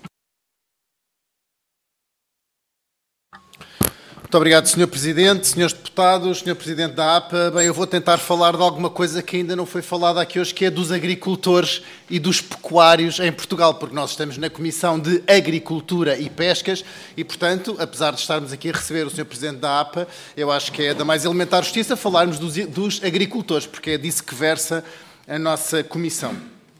Muito obrigado, senhor Presidente, senhores deputados, senhor Presidente da A P A. Bem, eu vou tentar falar de alguma coisa que ainda não foi falada aqui hoje, que é dos agricultores e dos pecuários em Portugal, porque nós estamos na Comissão de Agricultura e Pescas e, portanto, apesar de estarmos aqui a receber o senhor Presidente da A P A, eu acho que é da mais elementar justiça falarmos dos, dos agricultores, porque é disso que versa a nossa Comissão.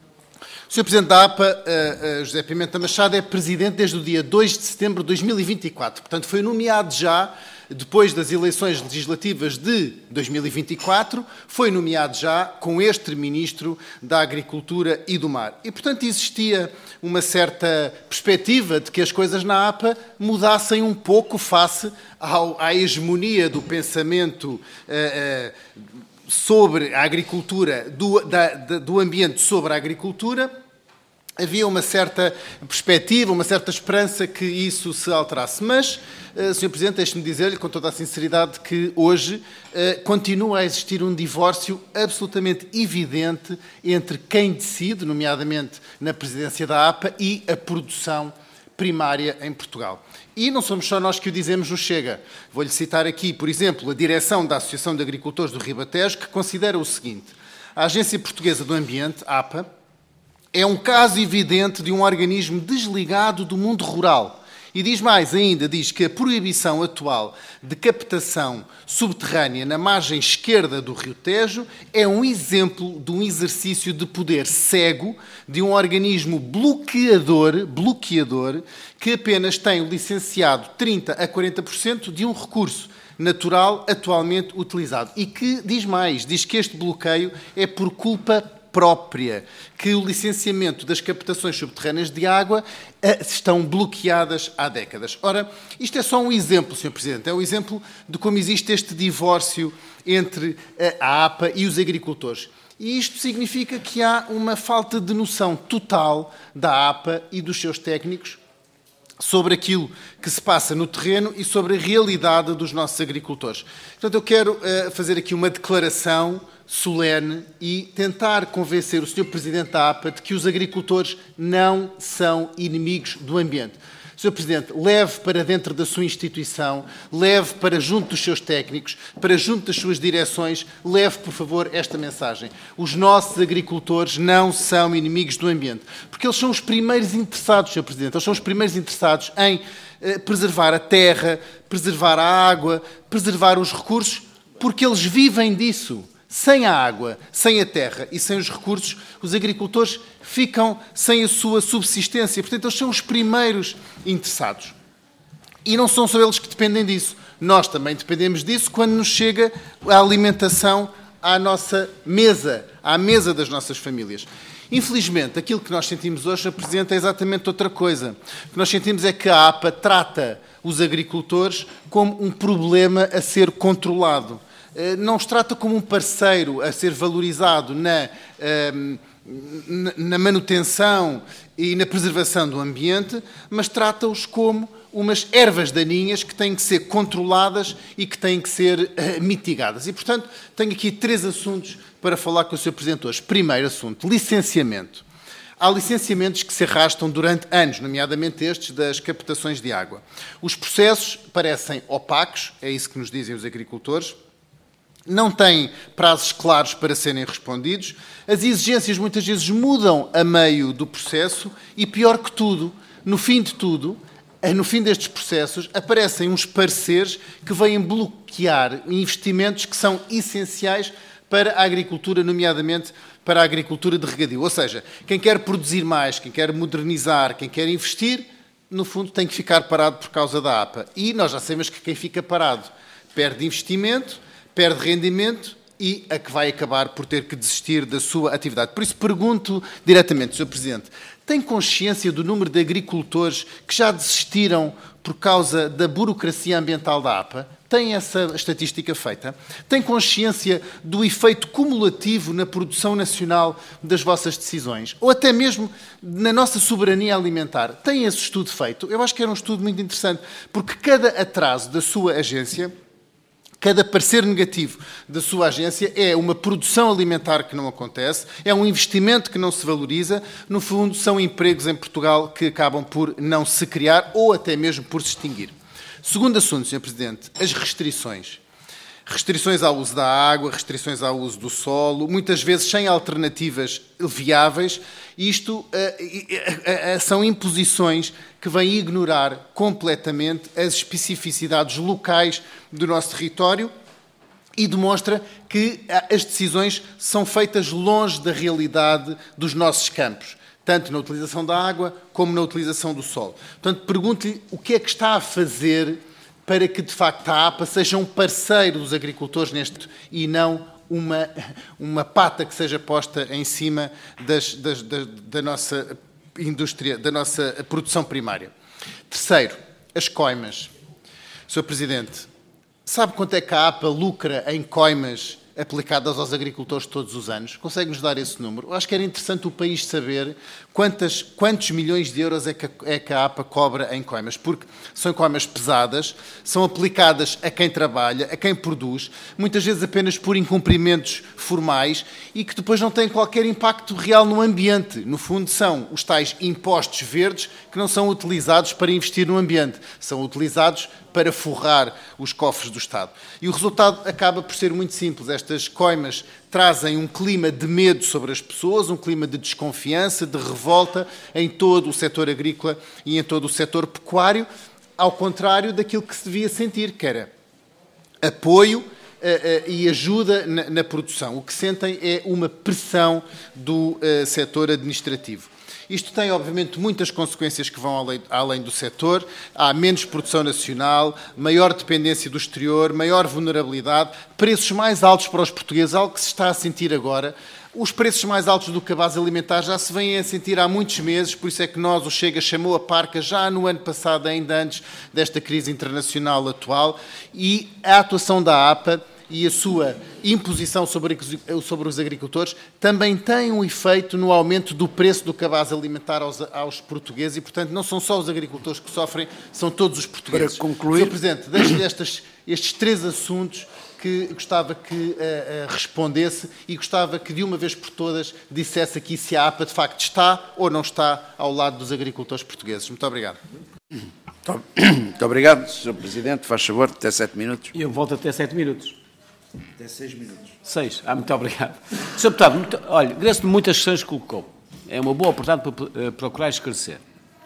O senhor Presidente da A P A, uh, uh, José Pimenta Machado, é Presidente desde o dia dois de setembro de dois mil e vinte e quatro. Portanto, foi nomeado já, depois das eleições legislativas de dois mil e vinte e quatro, foi nomeado já com este Ministro da Agricultura e do Mar. E, portanto, existia uma certa perspectiva de que as coisas na A P A mudassem um pouco face ao, à hegemonia do pensamento uh, uh, sobre a agricultura, do, da, do ambiente sobre a agricultura. Havia uma certa perspectiva, uma certa esperança que isso se alterasse. Mas, uh, senhor Presidente, deixe-me dizer-lhe com toda a sinceridade que hoje uh, continua a existir um divórcio absolutamente evidente entre quem decide, nomeadamente na presidência da A P A, e a produção primária em Portugal. E não somos só nós que o dizemos no Chega. Vou-lhe citar aqui, por exemplo, a direção da Associação de Agricultores do Ribatejo, que considera o seguinte: a Agência Portuguesa do Ambiente, A P A, é um caso evidente de um organismo desligado do mundo rural. E diz mais ainda, diz que a proibição atual de captação subterrânea na margem esquerda do Rio Tejo é um exemplo de um exercício de poder cego de um organismo bloqueador, bloqueador que apenas tem licenciado trinta a quarenta por cento de um recurso natural atualmente utilizado. E que diz mais, diz que este bloqueio é por culpa própria, que o licenciamento das captações subterrâneas de água uh, estão bloqueadas há décadas. Ora, isto é só um exemplo, senhor Presidente, é um exemplo de como existe este divórcio entre uh, a A P A e os agricultores. E isto significa que há uma falta de noção total da A P A e dos seus técnicos sobre aquilo que se passa no terreno e sobre a realidade dos nossos agricultores. Portanto, eu quero uh, fazer aqui uma declaração solene e tentar convencer o senhor Presidente da A P A de que os agricultores não são inimigos do ambiente. senhor Presidente, leve para dentro da sua instituição, leve para junto dos seus técnicos, para junto das suas direções, leve, por favor, esta mensagem. Os nossos agricultores não são inimigos do ambiente, porque eles são os primeiros interessados, senhor Presidente, eles são os primeiros interessados em eh, preservar a terra, preservar a água, preservar os recursos, porque eles vivem disso. Sem a água, sem a terra e sem os recursos, os agricultores ficam sem a sua subsistência. Portanto, eles são os primeiros interessados. E não são só eles que dependem disso. Nós também dependemos disso quando nos chega a alimentação à nossa mesa, à mesa das nossas famílias. Infelizmente, aquilo que nós sentimos hoje, senhor Presidente, é exatamente outra coisa. O que nós sentimos é que a APA trata os agricultores como um problema a ser controlado. Não os trata como um parceiro a ser valorizado na, na manutenção e na preservação do ambiente, mas trata-os como umas ervas daninhas que têm que ser controladas e que têm que ser mitigadas. E, portanto, tenho aqui três assuntos para falar com o senhor Presidente hoje. Primeiro assunto, licenciamento. Há licenciamentos que se arrastam durante anos, nomeadamente estes das captações de água. Os processos parecem opacos, é isso que nos dizem os agricultores, não têm prazos claros para serem respondidos, as exigências muitas vezes mudam a meio do processo e, pior que tudo, no fim de tudo, no fim destes processos, aparecem uns pareceres que vêm bloquear investimentos que são essenciais para a agricultura, nomeadamente para a agricultura de regadio. Ou seja, quem quer produzir mais, quem quer modernizar, quem quer investir, no fundo tem que ficar parado por causa da APA. E nós já sabemos que quem fica parado perde investimento, perde rendimento e a que vai acabar por ter que desistir da sua atividade. Por isso pergunto diretamente, senhor Presidente, tem consciência do número de agricultores que já desistiram por causa da burocracia ambiental da APA? Tem essa estatística feita? Tem consciência do efeito cumulativo na produção nacional das vossas decisões? Ou até mesmo na nossa soberania alimentar? Tem esse estudo feito? Eu acho que era um estudo muito interessante, porque cada atraso da sua agência, cada parecer negativo da sua agência é uma produção alimentar que não acontece, é um investimento que não se valoriza, no fundo são empregos em Portugal que acabam por não se criar ou até mesmo por se extinguir. Segundo assunto, senhor Presidente, as restrições. Restrições ao uso da água, restrições ao uso do solo, muitas vezes sem alternativas viáveis. Isto uh, uh, uh, são imposições que vêm ignorar completamente as especificidades locais do nosso território e demonstra que as decisões são feitas longe da realidade dos nossos campos, tanto na utilização da água como na utilização do solo. Portanto, pergunto-lhe o que é que está a fazer para que, de facto, a APA seja um parceiro dos agricultores neste e não uma, uma pata que seja posta em cima das, das, da, da nossa indústria, da nossa produção primária. Terceiro, as coimas. senhor Presidente, sabe quanto é que a APA lucra em coimas aplicadas aos agricultores todos os anos? Consegue-nos dar esse número? Eu acho que era interessante o país saber quantas, quantos milhões de euros é que, a, é que a APA cobra em coimas, porque são coimas pesadas, são aplicadas a quem trabalha, a quem produz, muitas vezes apenas por incumprimentos formais e que depois não têm qualquer impacto real no ambiente. No fundo, são os tais impostos verdes que não são utilizados para investir no ambiente, são utilizados para forrar os cofres do Estado. E o resultado acaba por ser muito simples. Estas coimas trazem um clima de medo sobre as pessoas, um clima de desconfiança, de revolta em todo o setor agrícola e em todo o setor pecuário, ao contrário daquilo que se devia sentir, que era apoio uh, uh, e ajuda na, na produção. O que sentem é uma pressão do uh, setor administrativo. Isto tem, obviamente, muitas consequências que vão além, além do setor. Há menos produção nacional, maior dependência do exterior, maior vulnerabilidade, preços mais altos para os portugueses, algo que se está a sentir agora. Os preços mais altos do cabaz alimentar já se vêm a sentir há muitos meses, por isso é que nós, o Chega, chamou a Parca já no ano passado, ainda antes desta crise internacional atual, e a atuação da APA e a sua imposição sobre, sobre os agricultores também tem um efeito no aumento do preço do cabaz alimentar aos, aos portugueses e, portanto, não são só os agricultores que sofrem, são todos os portugueses. Para concluir... senhor Presidente, deixe-lhe estes, estes três assuntos que gostava que uh, uh, respondesse e gostava que, de uma vez por todas, dissesse aqui se a APA, de facto, está ou não está ao lado dos agricultores portugueses. Muito obrigado. Muito obrigado, senhor Presidente. Faz favor, até sete minutos. Eu volto até sete minutos. Até seis minutos. Seis. Ah, muito obrigado. senhor Deputado, muito, olha, agradeço-lhe muitas questões que colocou. É uma boa oportunidade para procurar esclarecer.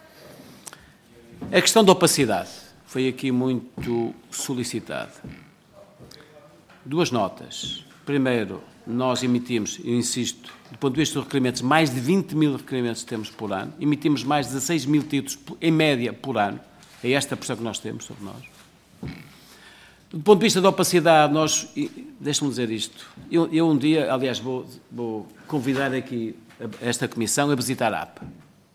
A questão da opacidade foi aqui muito solicitada. Duas notas. Primeiro, nós emitimos, eu insisto, do ponto de vista dos requerimentos, mais de vinte mil requerimentos temos por ano, emitimos mais de dezasseis mil títulos, em média, por ano. É esta a pressão que nós temos sobre nós. Do ponto de vista da opacidade, nós, deixa-me dizer isto, eu, eu um dia, aliás, vou, vou convidar aqui esta Comissão a visitar a APA.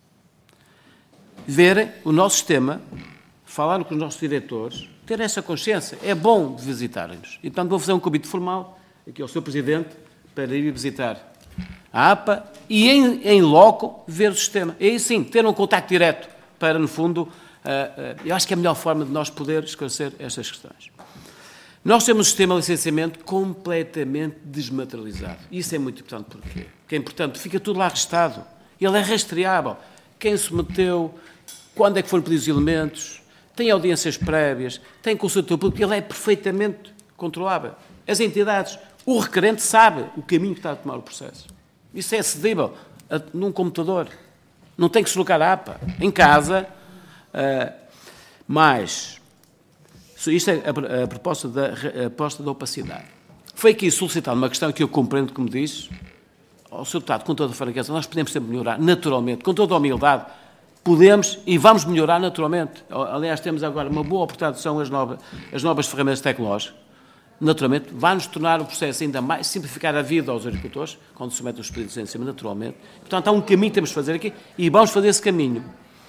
Verem o nosso sistema, falar com os nossos diretores, ter essa consciência. É bom visitarem-nos. E, portanto, vou fazer um convite formal aqui ao senhor Presidente para ir visitar a APA e, em, em loco, ver o sistema. E aí, sim, ter um contacto direto para, no fundo, uh, uh, eu acho que é a melhor forma de nós poder esclarecer estas questões. Nós temos um sistema de licenciamento completamente desmaterializado. Isso é muito importante. Porquê? Porque é importante, fica tudo lá registado. Ele é rastreável. Quem submeteu, quando é que foram pedidos os elementos, tem audiências prévias, tem consulta pública, ele é perfeitamente controlável. As entidades, o requerente sabe o caminho que está a tomar o processo. Isso é acessível a, num computador. Não tem que se deslocar à APA. Em casa, uh, mas... Isto é a, a, proposta da, a proposta da opacidade. Foi aqui solicitada uma questão que eu compreendo, como diz, ao senhor Deputado, com toda a franqueza, nós podemos sempre melhorar, naturalmente, com toda a humildade, podemos e vamos melhorar naturalmente. Aliás, temos agora uma boa oportunidade, são as novas, as novas ferramentas tecnológicas, naturalmente, vai-nos tornar o processo ainda mais, simplificar a vida aos agricultores, quando se sometem os pedidos em cima, naturalmente. Portanto, há um caminho que temos de fazer aqui e vamos fazer esse caminho.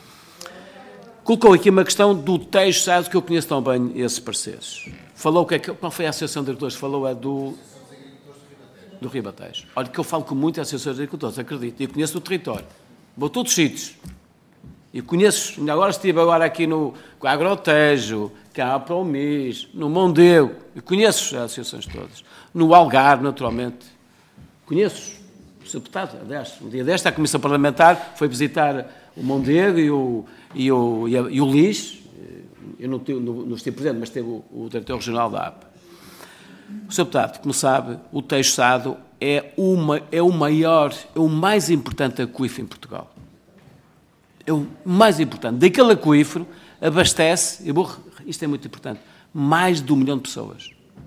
Colocou aqui uma questão do texto, sabe, que eu conheço tão bem esses parceiros. Falou que, qual foi a Associação de Agricultores? Falou é do, do Ribatejo. Olha, que eu falo com muitas associações de agricultores, acredito, e conheço o território. Vou a todos os sítios. E conheço, agora estive agora aqui no Agrotejo, cá para o Mis, no Mondego, e conheço as associações todas. No Algarve, naturalmente. Conheço o senhor Deputado, aliás, um dia desta, a Comissão Parlamentar foi visitar o Mondego e o, e o, e a, e o Lis, eu não, tive, não, não estive presente, mas teve o, o diretor regional da APA. O senhor Deputado, como sabe, o Teixado é, uma, é o maior, é o mais importante aquífero em Portugal. É o mais importante. Daquele aquífero abastece, eu vou, isto é muito importante, mais de um milhão de pessoas.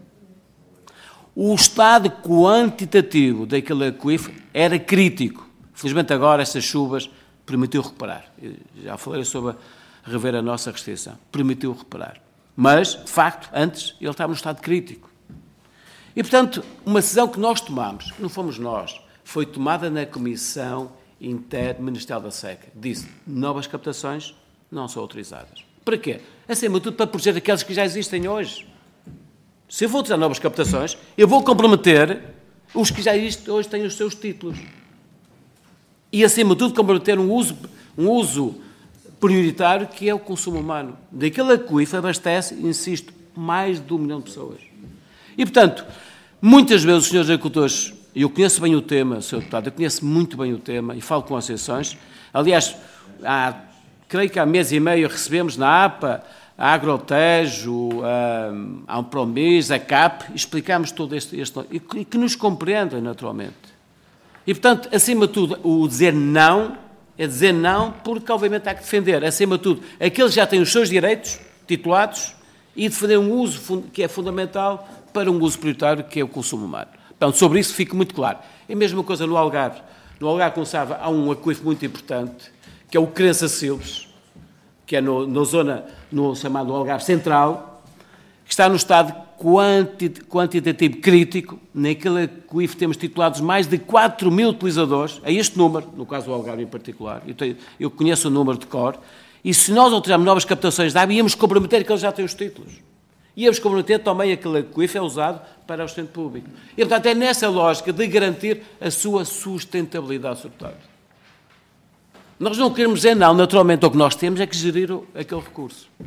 O estado quantitativo daquele aquífero era crítico. Felizmente agora estas chuvas permitiu reparar. Eu já falei sobre rever a nossa restrição. Permitiu reparar. Mas, de facto, antes ele estava num estado crítico. E, portanto, uma decisão que nós tomamos, não fomos nós, foi tomada na Comissão Interministerial da Seca. Disse, novas captações não são autorizadas. Para quê? Acima de tudo, para proteger aqueles que já existem hoje. Se eu vou utilizar novas captações, eu vou comprometer os que já existem hoje têm os seus títulos. E, acima de tudo, comprometer um uso, um uso prioritário que é o consumo humano. Daquele aquífero abastece, insisto, mais de um milhão de pessoas. E, portanto, muitas vezes os senhores agricultores, eu conheço bem o tema, senhor Deputado, eu conheço muito bem o tema e falo com associações. Aliás, há, creio que há mês e meio recebemos na APA, a Agrotejo, a, a Ampromis, a CAP, explicámos todo este, este e que nos compreendem naturalmente. E, portanto, acima de tudo, o dizer não é dizer não porque, obviamente, há que defender, acima de tudo, aqueles que já têm os seus direitos titulados e defender um uso que é fundamental para um uso prioritário, que é o consumo humano. Portanto, sobre isso fica muito claro. É a mesma coisa no Algarve. No Algarve, como sabe, há um aquífero muito importante, que é o Crença Silves, que é no, na zona, no chamado Algarve Central, que está no estado quanti, quantitativo crítico. Naquele aquífero temos titulados mais de quatro mil utilizadores, é este número, no caso do Algarve em particular, eu, tenho, eu conheço o número de cor, e se nós autorizarmos novas captações de água, íamos comprometer que eles já têm os títulos. Íamos comprometer também aquele aquífero é usado para o sustento público. E, portanto, é nessa lógica de garantir a sua sustentabilidade, senhor Deputado. Nós não queremos dizer não, naturalmente o que nós temos é que gerir aquele recurso.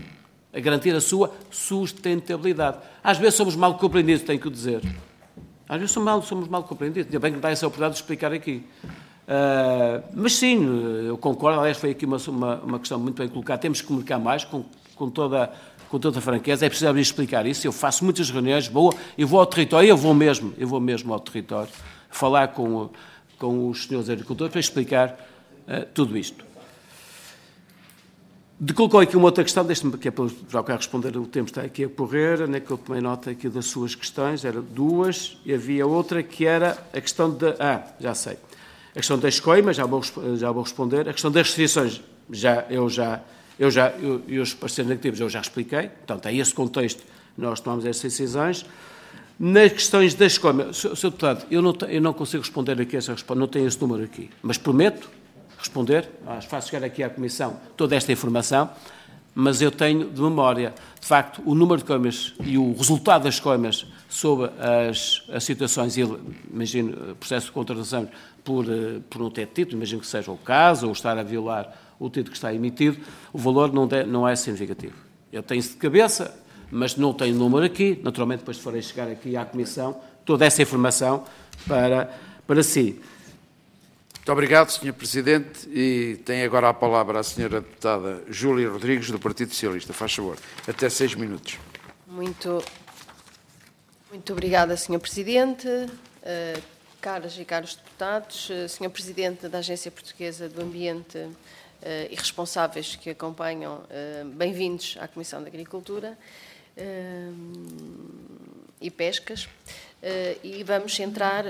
a garantir a sua sustentabilidade. Às vezes somos mal compreendidos, tenho que o dizer. Às vezes somos mal, somos mal compreendidos. Ainda bem que me dá essa oportunidade de explicar aqui. Uh, mas sim, eu concordo, aliás, foi aqui uma, uma, uma questão muito bem colocada. Temos que comunicar mais, com, com, toda, com toda a franqueza. É preciso explicar isso. Eu faço muitas reuniões, vou, eu vou ao território, eu vou mesmo, eu vou mesmo ao território, falar com, com os senhores agricultores para explicar uh, tudo isto. De colocou aqui uma outra questão, deixe-me que é para já quero responder, o tempo está aqui a correr, onde é que eu tomei nota aqui das suas questões, eram duas, e havia outra que era a questão da... Ah, já sei. A questão das coimas, já vou, já vou responder. A questão das restrições, já, eu já, eu já, eu, e os parceiros negativos eu já expliquei, portanto, é esse contexto nós tomamos estas decisões. Nas questões das coimas, senhor Deputado, eu não, eu não consigo responder aqui essa resposta, não tenho esse número aqui, mas prometo responder, faço chegar aqui à Comissão toda esta informação, mas eu tenho de memória, de facto, o número de coimas e o resultado das coimas sobre as, as situações, imagino, processo de contratação por, por não ter título, imagino que seja o caso, ou estar a violar o título que está emitido, o valor não, de, não é significativo. Eu tenho isso de cabeça, mas não tenho o número aqui, naturalmente depois farei chegar aqui à Comissão toda essa informação para, para si. Muito obrigado, senhor Presidente, e tem agora a palavra a senhora deputada Júlia Rodrigues, do Partido Socialista. Faz favor, até seis minutos. Muito, muito obrigada, senhor Presidente, uh, caras e caros deputados, uh, senhor Presidente da Agência Portuguesa do Ambiente uh, e responsáveis que acompanham, uh, bem-vindos à Comissão de Agricultura uh, e Pescas. Uh, e vamos centrar uh,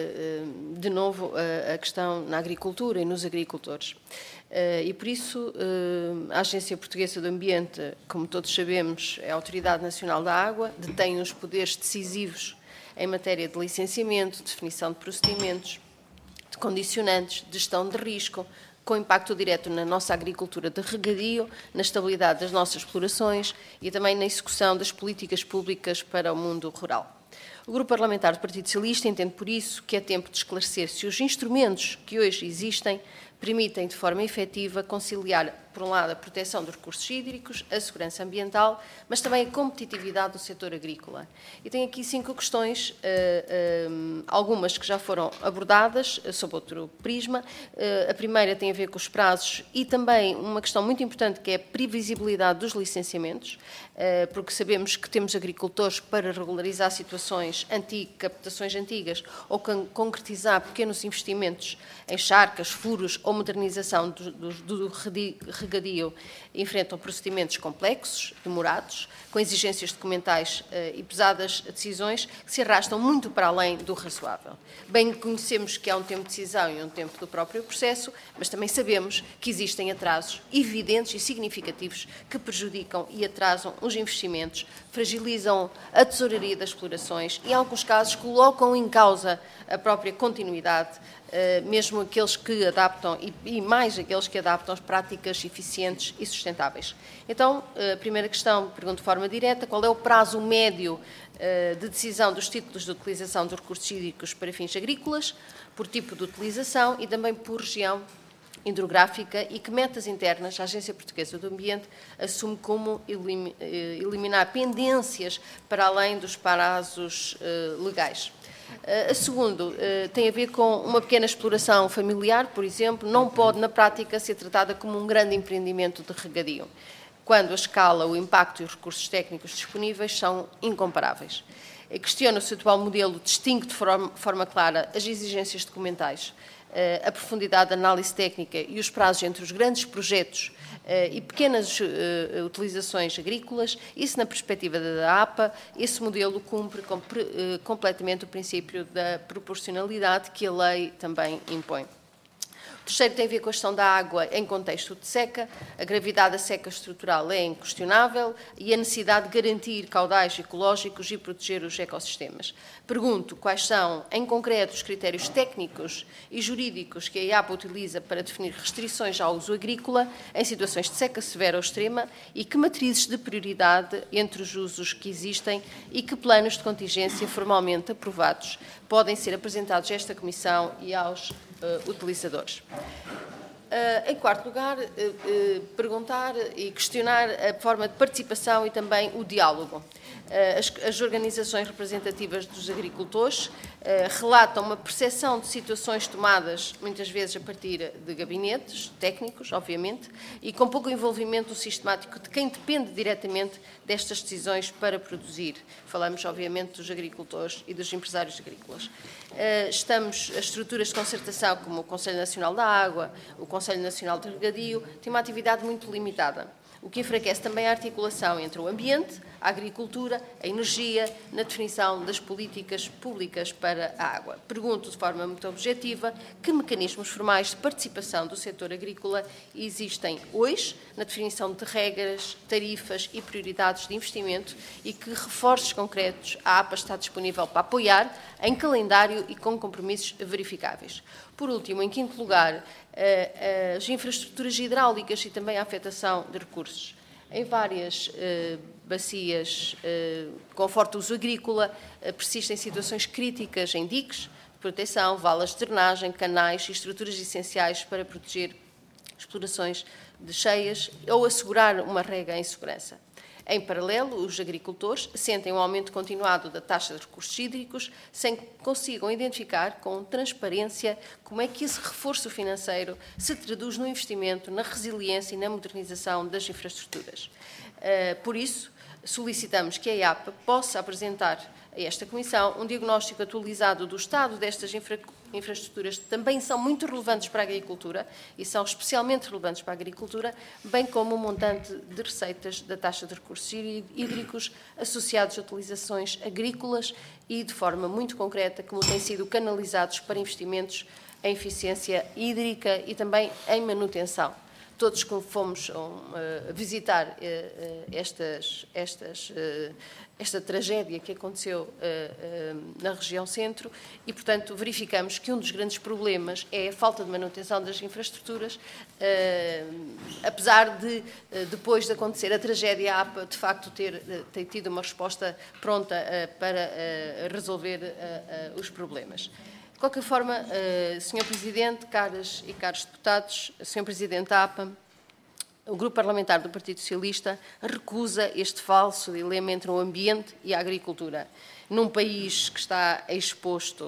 uh, de novo uh, a questão na agricultura e nos agricultores. Uh, e por isso uh, a Agência Portuguesa do Ambiente, como todos sabemos, é a Autoridade Nacional da Água, detém os poderes decisivos em matéria de licenciamento, definição de procedimentos, de condicionantes, de gestão de risco, com impacto direto na nossa agricultura de regadio, na estabilidade das nossas explorações e também na execução das políticas públicas para o mundo rural. O Grupo Parlamentar do Partido Socialista entende, por isso, que é tempo de esclarecer se os instrumentos que hoje existem permitem, de forma efetiva, conciliar, por um lado, a proteção dos recursos hídricos, a segurança ambiental, mas também a competitividade do setor agrícola. E tenho aqui cinco questões, uh, uh, algumas que já foram abordadas uh, sob outro prisma. Uh, a primeira tem a ver com os prazos e também uma questão muito importante que é a previsibilidade dos licenciamentos, uh, porque sabemos que temos agricultores que, para regularizar situações antigas, captações antigas ou con concretizar pequenos investimentos em charcas, furos ou modernização do, do, do regadio, enfrentam procedimentos complexos, demorados, com exigências documentais uh, e pesadas decisões que se arrastam muito para além do razoável. Bem conhecemos que há um tempo de decisão e um tempo do próprio processo, mas também sabemos que existem atrasos evidentes e significativos que prejudicam e atrasam os investimentos, fragilizam a tesouraria das explorações e, em alguns casos, colocam em causa a própria continuidade, Uh, mesmo aqueles que adaptam, e, e mais aqueles que adaptam as práticas eficientes e sustentáveis. Então, uh, a primeira questão, pergunto de forma direta, qual é o prazo médio uh, de decisão dos títulos de utilização dos recursos hídricos para fins agrícolas, por tipo de utilização e também por região hidrográfica, e que metas internas a Agência Portuguesa do Ambiente assume como elim, uh, eliminar pendências para além dos prazos uh, legais. A segunda tem a ver com uma pequena exploração familiar, por exemplo, não pode, na prática, ser tratada como um grande empreendimento de regadio, quando a escala, o impacto e os recursos técnicos disponíveis são incomparáveis. Questiona-se o atual modelo distingue de forma, forma clara as exigências documentais, a profundidade da análise técnica e os prazos entre os grandes projetos Uh, e pequenas uh, utilizações agrícolas. Isso, na perspectiva da A P A, esse modelo cumpre com, uh, completamente o princípio da proporcionalidade que a lei também impõe. O terceiro tem a ver com a questão da água em contexto de seca. A gravidade da seca estrutural é inquestionável e a necessidade de garantir caudais ecológicos e proteger os ecossistemas. Pergunto quais são, em concreto, os critérios técnicos e jurídicos que a I A P A utiliza para definir restrições ao uso agrícola em situações de seca severa ou extrema e que matrizes de prioridade entre os usos que existem e que planos de contingência formalmente aprovados podem ser apresentados a esta Comissão e aos uh, utilizadores. Uh, em quarto lugar, uh, uh, perguntar e questionar a forma de participação e também o diálogo. Uh, as, as organizações representativas dos agricultores uh, relatam uma percepção de situações tomadas, muitas vezes a partir de gabinetes técnicos, obviamente, e com pouco envolvimento sistemático de quem depende diretamente destas decisões para produzir. Falamos, obviamente, dos agricultores e dos empresários agrícolas. Uh, estamos, as estruturas de concertação, como o Conselho Nacional da Água, o Conselho Nacional de Regadio, têm uma atividade muito limitada, o que enfraquece também a articulação entre o ambiente, a agricultura, a energia, na definição das políticas públicas para a água. Pergunto de forma muito objetiva que mecanismos formais de participação do setor agrícola existem hoje na definição de regras, tarifas e prioridades de investimento e que reforços concretos a APA está disponível para apoiar em calendário e com compromissos verificáveis. Por último, em quinto lugar, as infraestruturas hidráulicas e também a afetação de recursos. Em várias eh, bacias eh, com forte uso agrícola, eh, persistem situações críticas em diques de proteção, valas de drenagem, canais e estruturas essenciais para proteger explorações de cheias ou assegurar uma rega em segurança. Em paralelo, os agricultores sentem um aumento continuado da taxa de recursos hídricos sem que consigam identificar com transparência como é que esse reforço financeiro se traduz no investimento, na resiliência e na modernização das infraestruturas. Por isso, solicitamos que a APA possa apresentar a esta Comissão um diagnóstico atualizado do estado destas infraestruturas, infraestruturas que também são muito relevantes para a agricultura e são especialmente relevantes para a agricultura, bem como o montante de receitas da taxa de recursos hídricos associados a utilizações agrícolas e, de forma muito concreta, como têm sido canalizados para investimentos em eficiência hídrica e também em manutenção. Todos que fomos uh, visitar uh, uh, estas, estas, uh, esta tragédia que aconteceu uh, uh, na região centro e, portanto, verificamos que um dos grandes problemas é a falta de manutenção das infraestruturas, uh, apesar de, uh, depois de acontecer a tragédia, a APA, de facto, ter, uh, ter tido uma resposta pronta uh, para uh, resolver uh, uh, os problemas. De qualquer forma, uh, senhor Presidente, caras e caros deputados, senhor Presidente da APA, o Grupo Parlamentar do Partido Socialista recusa este falso dilema entre o ambiente e a agricultura. Num país que está exposto uh,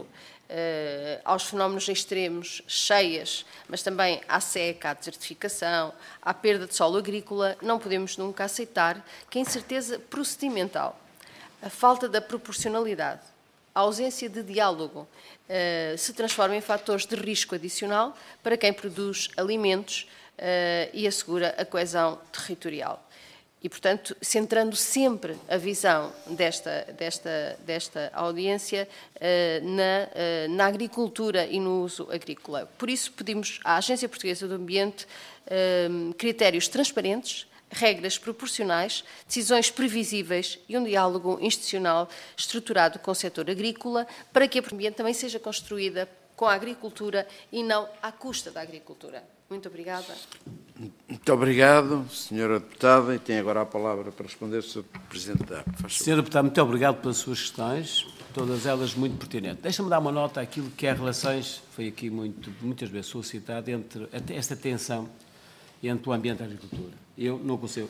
aos fenómenos extremos, cheias, mas também à seca, à desertificação, à perda de solo agrícola, não podemos nunca aceitar que a incerteza procedimental, a falta da proporcionalidade, a ausência de diálogo uh, se transforma em fatores de risco adicional para quem produz alimentos uh, e assegura a coesão territorial. E, portanto, centrando sempre a visão desta, desta, desta audiência uh, na, uh, na agricultura e no uso agrícola. Por isso, pedimos à Agência Portuguesa do Ambiente uh, critérios transparentes, regras proporcionais, decisões previsíveis e um diálogo institucional estruturado com o setor agrícola para que a ambiente também seja construída com a agricultura e não à custa da agricultura. Muito obrigada. Muito obrigado, senhora Deputada. E tem agora a palavra para responder o senhor Presidente da APA. senhora Deputada, muito obrigado pelas suas questões, todas elas muito pertinentes. Deixa-me dar uma nota àquilo que é relações, foi aqui muito, muitas vezes solicitado, entre esta tensão entre o ambiente e a agricultura. Eu não consigo.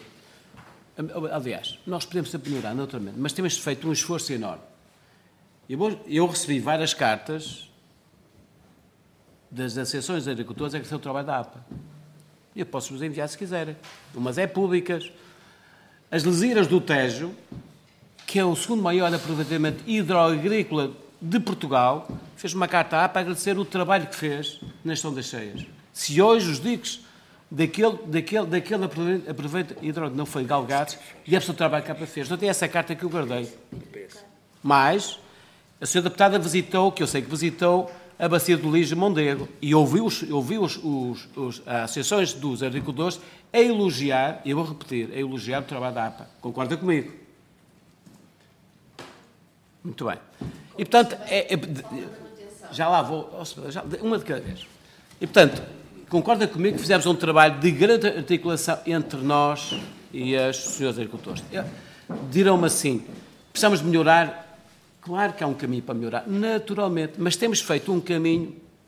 Aliás, nós podemos sempre melhorar, naturalmente, mas temos feito um esforço enorme. Eu, vou, eu recebi várias cartas das associações de agricultores a agradecer o trabalho da APA. Eu posso-vos enviar se quiserem. Umas é públicas. As Lesiras do Tejo, que é o segundo maior aproveitamento hidroagrícola de Portugal, fez uma carta à APA a agradecer o trabalho que fez na gestão das cheias. Se hoje os diques daquele, daquele, daquele aproveito hidráulico não foi galgado, e é o trabalho que a APA fez. Não tem essa carta que eu guardei. Mas a senhora deputada visitou, que eu sei que visitou, a bacia do Lijo Mondego e ouviu, os, ouviu os, os, os, as associações dos agricultores a elogiar, eu vou repetir, a elogiar o trabalho da APA. Concorda comigo? Muito bem. E, portanto, é, é, já lá vou, já, uma de cada vez. E, portanto, concorda comigo que fizemos um trabalho de grande articulação entre nós e os senhores agricultores. Dirão-me assim, precisamos de melhorar. Claro que há um caminho para melhorar, naturalmente, mas temos feito um caminho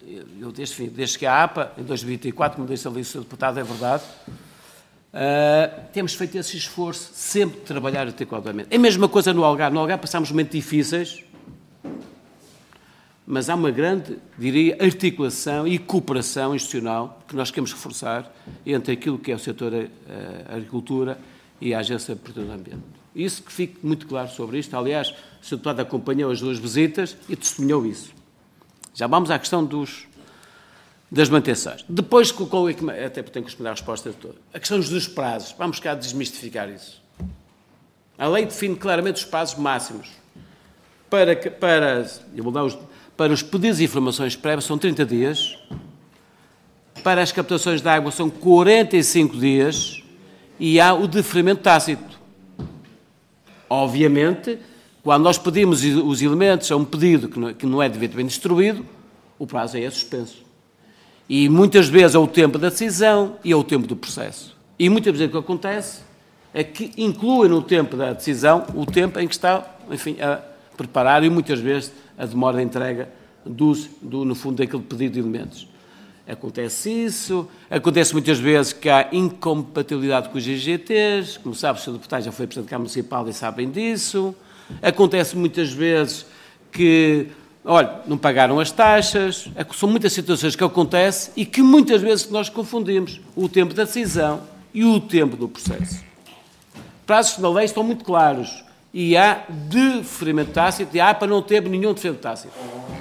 eu desde, desde que a APA, em dois mil e vinte e quatro, como disse ali o senhor Deputado, é verdade, uh, temos feito esse esforço sempre de trabalhar adequadamente. É a mesma coisa no Algarve. No Algarve passámos momentos difíceis, mas há uma grande, diria, articulação e cooperação institucional que nós queremos reforçar entre aquilo que é o setor da agricultura e a Agência de Proteção do Ambiente. Isso que fique muito claro sobre isto. Aliás, o senhor Deputado acompanhou as duas visitas e testemunhou isso. Já vamos à questão dos, das manutenções. Depois colocou, até porque tenho que responder a resposta de toda, a questão dos prazos. Vamos cá desmistificar isso. A lei define claramente os prazos máximos. Para, para, eu vou dar os, para os pedidos de informações prévias são trinta dias, para as captações de água são quarenta e cinco dias e há o deferimento tácito. Obviamente, quando nós pedimos os elementos a um pedido que não é devidamente instruído, o prazo aí é suspenso. E muitas vezes é o tempo da decisão e é o tempo do processo. E muitas vezes o que acontece é que inclui no tempo da decisão o tempo em que está, enfim, a preparar e muitas vezes a demora de entrega dos, do, no fundo, daquele pedido de elementos. Acontece isso, acontece muitas vezes que há incompatibilidade com os G G Ts, como sabe, o senhor Deputado já foi Presidente da Câmara Municipal e sabem disso. Acontece muitas vezes que, olha, não pagaram as taxas, são muitas situações que acontecem e que muitas vezes nós confundimos o tempo da decisão e o tempo do processo. Prazos na lei estão muito claros e há deferimento tácito e há para não ter nenhum deferimento tácito.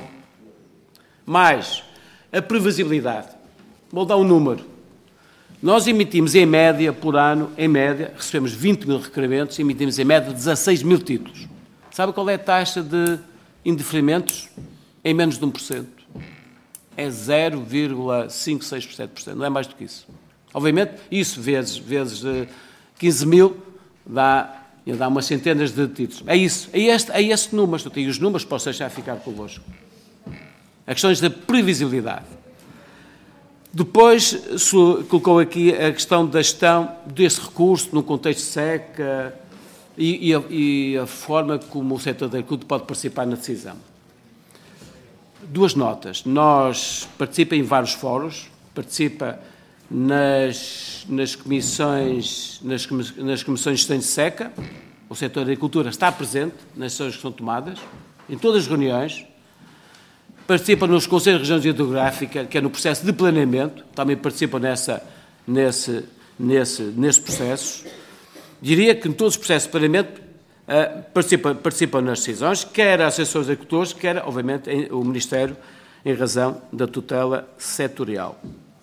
Mais, a previsibilidade. Vou dar um número. Nós emitimos em média, por ano, em média, recebemos vinte mil requerimentos e emitimos em média dezasseis mil títulos. Sabe qual é a taxa de indeferimentos? Em menos de um por cento. É zero vírgula cinco seis sete por cento, não é mais do que isso. Obviamente, isso vezes, vezes quinze mil dá, dá umas centenas de títulos. É isso, é este, é este número. E os números posso deixar ficar convosco. As questões da previsibilidade. Depois colocou aqui a questão da gestão desse recurso no contexto de seca e, e, a, e a forma como o setor da agricultura pode participar na decisão. Duas notas. Nós participa em vários fóruns, participa nas, nas comissões nas, nas comissões de gestão de seca. O setor da agricultura está presente nas decisões que são tomadas, em todas as reuniões. Participa nos Conselhos de Região Hidrográfica, que é no processo de planeamento, também participa nessa, nesse, nesse, nesse processo. Diria que em todos os processos de planeamento uh, participa, participa nas decisões, quer as associações de agricultores, quer, obviamente, em, o Ministério, em razão da tutela setorial.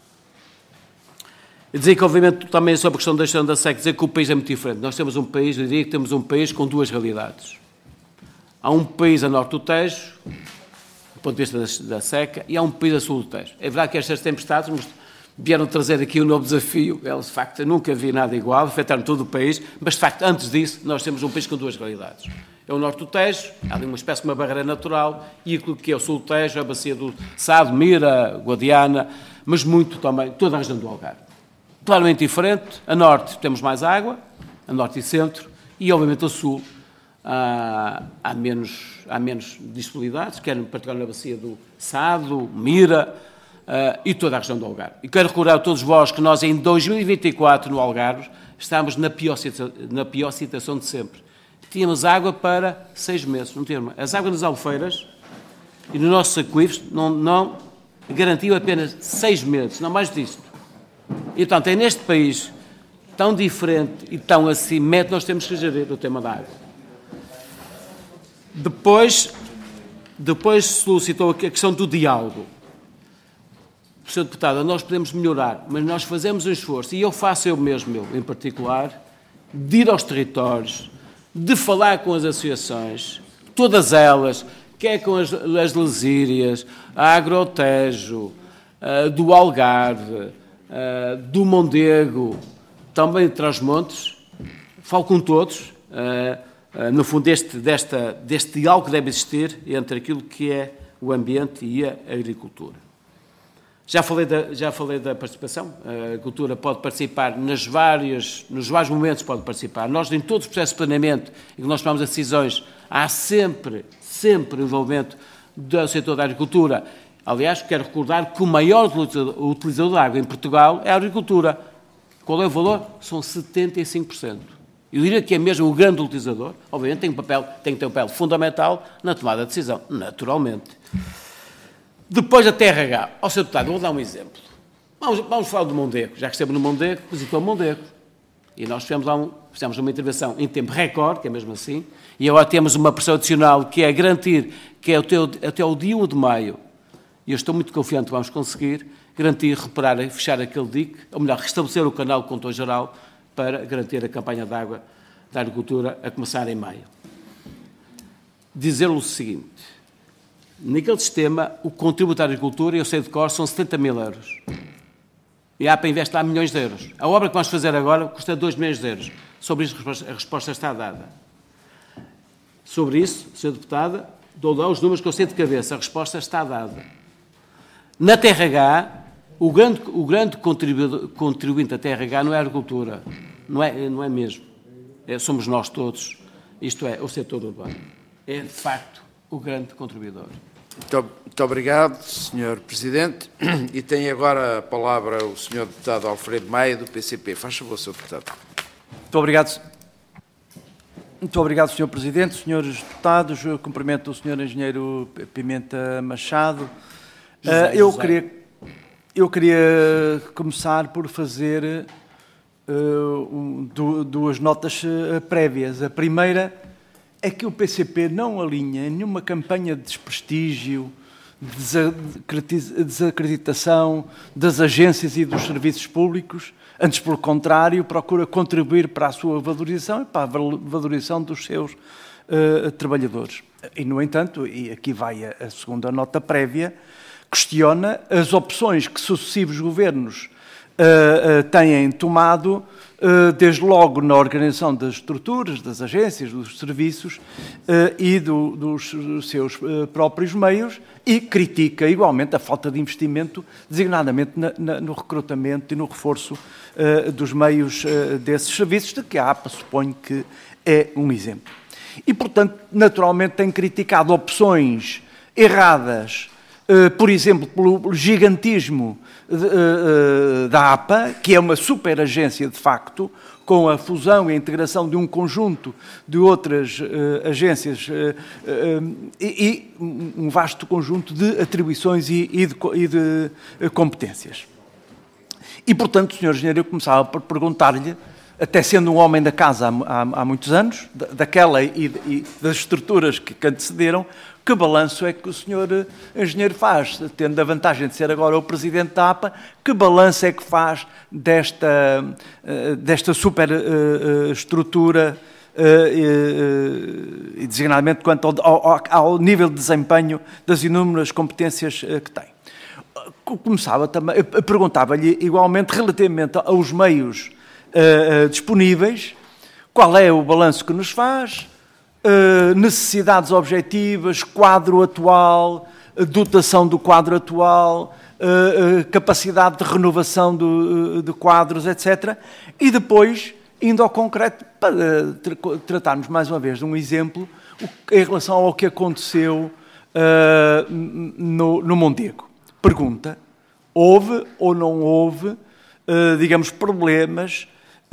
E dizer que, obviamente, também sobre a questão da gestão da seca, dizer que o país é muito diferente. Nós temos um país, eu diria que temos um país com duas realidades. Há um país a norte do Tejo, do ponto de vista da, da seca, e há um país a sul do Tejo. É verdade que estas tempestades nos vieram trazer aqui um novo desafio. Elas, de facto, eu nunca vi nada igual, afetaram todo o país, mas, de facto, antes disso, nós temos um país com duas realidades. É o norte do Tejo, há ali uma espécie de uma barreira natural, e aquilo que é o sul do Tejo, a bacia do Sado, Mira, Guadiana, mas muito também, toda a região do Algarve. Claramente diferente. A norte temos mais água, a norte e centro, e, obviamente, a sul há, há, menos, há menos disponibilidades, quer em particular na bacia do Sado, Mira, Uh, e toda a região do Algarve. E quero recordar a todos vós que nós, em dois mil e vinte e quatro, no Algarve, estávamos na pior, na pior situação de sempre. Tínhamos água para seis meses. Não tínhamos. As águas das Albufeiras e nos nossos aquíferos não, não garantiam apenas seis meses, não mais disto. E, portanto, é neste país tão diferente e tão assimétrico nós temos que gerir o tema da água. Depois, depois solicitou a questão do diálogo. senhor Deputado, nós podemos melhorar, mas nós fazemos um esforço, e eu faço eu mesmo, eu, em particular, de ir aos territórios, de falar com as associações, todas elas, quer com as, as Lesírias, a Agrotejo, uh, do Algarve, uh, do Mondego, também de Trás-os-Montes, falo com todos, uh, uh, no fundo, deste, desta, deste diálogo que deve existir entre aquilo que é o ambiente e a agricultura. Já falei, da, já falei da participação, a agricultura pode participar nas várias, nos vários momentos, pode participar. Nós, em todos os processos de planeamento em que nós tomamos as decisões, há sempre, sempre envolvimento do setor da agricultura, Aliás, quero recordar que o maior utilizador de água em Portugal é a agricultura. Qual é o valor? São setenta e cinco por cento. Eu diria que é mesmo o grande utilizador. Obviamente tem um papel, tem que ter um papel fundamental na tomada de decisão, naturalmente. Depois a T R H. Ó, senhor Deputado, vou dar um exemplo. Vamos, vamos falar do Mondego. Já que esteve no Mondego, visitou o Mondego. E nós fizemos, lá um, fizemos uma intervenção em tempo recorde, que é mesmo assim, e agora temos uma pressão adicional que é garantir que é até o, até o dia um de maio, e eu estou muito confiante que vamos conseguir, garantir, reparar e fechar aquele dique, ou melhor, restabelecer o canal de controle geral para garantir a campanha de água da agricultura a começar em maio. Dizer-lhe o seguinte, naquele sistema, o contributo à agricultura, eu sei de cor, são setenta mil euros. E a APA investe lá milhões de euros. A obra que vamos fazer agora custa dois milhões de euros. Sobre isso, a resposta está dada. Sobre isso, senhor Deputado, dou lá os números que eu sei de cabeça. A resposta está dada. Na T R H, o grande, o grande contribuinte da T R H não é a agricultura. Não é, não é mesmo. É, somos nós todos. Isto é, o setor urbano. É, de facto, o grande contribuidor. Muito, muito obrigado, senhor Presidente. E tem agora a palavra o senhor Deputado Alfredo Maia, do P C P. Faz favor, senhor Deputado. Muito obrigado. Muito obrigado, senhor Presidente. Senhores Deputados, eu cumprimento o senhor Engenheiro Pimenta Machado. José, uh, eu, José. Queria, eu queria começar por fazer uh, um, duas notas uh, prévias. A primeira é que o P C P não alinha nenhuma campanha de desprestígio, de desacreditação das agências e dos serviços públicos. Antes, pelo contrário, procura contribuir para a sua valorização e para a valorização dos seus uh, trabalhadores. E, no entanto, e aqui vai a, a segunda nota prévia, questiona as opções que sucessivos governos uh, uh, têm tomado, uh, desde logo na organização das estruturas, das agências, dos serviços uh, e do, dos seus uh, próprios meios, e critica igualmente a falta de investimento, designadamente na, na, no recrutamento e no reforço uh, dos meios uh, desses serviços, de que a APA suponho que é um exemplo. E, portanto, naturalmente tem criticado opções erradas, Uh, por exemplo, pelo gigantismo de, uh, uh, da APA, que é uma super agência de facto, com a fusão e a integração de um conjunto de outras uh, agências uh, uh, e, e um vasto conjunto de atribuições e, e de, e de uh, competências. E, portanto, senhor Engenheiro, eu começava por perguntar-lhe, até sendo um homem da casa há, há, há muitos anos, daquela e, e das estruturas que, que antecederam, que balanço é que o senhor Engenheiro faz, tendo a vantagem de ser agora o Presidente da APA, que balanço é que faz desta, desta super uh, estrutura uh, uh, e designadamente quanto ao, ao, ao nível de desempenho das inúmeras competências uh, que tem? Começava também, perguntava-lhe igualmente relativamente aos meios uh, uh, disponíveis, qual é o balanço que nos faz, Uh, necessidades objetivas, quadro atual, uh, dotação do quadro atual, uh, uh, capacidade de renovação do, uh, de quadros, etcétera. E depois, indo ao concreto, para uh, tra tratarmos mais uma vez de um exemplo em relação ao que aconteceu uh, no, no Mondego. Pergunta, houve ou não houve, uh, digamos, problemas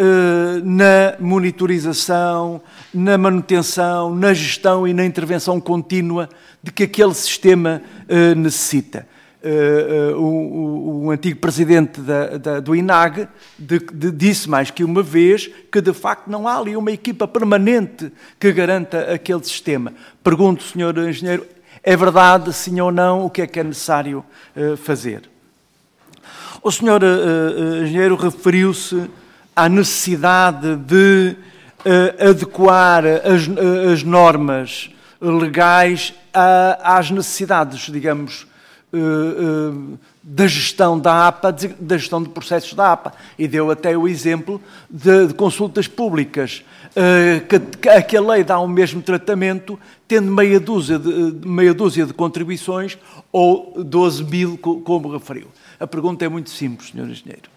na monitorização, na manutenção, na gestão e na intervenção contínua de que aquele sistema uh, necessita. Uh, uh, o, o antigo presidente da, da, do I N A G de, de, disse mais que uma vez que, de facto, não há ali uma equipa permanente que garanta aquele sistema. Pergunto, senhor Engenheiro, é verdade, sim ou não, o que é que é necessário uh, fazer? O senhor uh, uh, Engenheiro referiu-se à necessidade de uh, adequar as, uh, as normas legais a, às necessidades, digamos, uh, uh, da gestão da APA, da gestão de processos da APA. E deu até o exemplo de, de consultas públicas, uh, que, que a que a lei dá o mesmo tratamento, tendo meia dúzia de, meia dúzia de contribuições ou doze mil, como referiu. A pergunta é muito simples, senhor Engenheiro.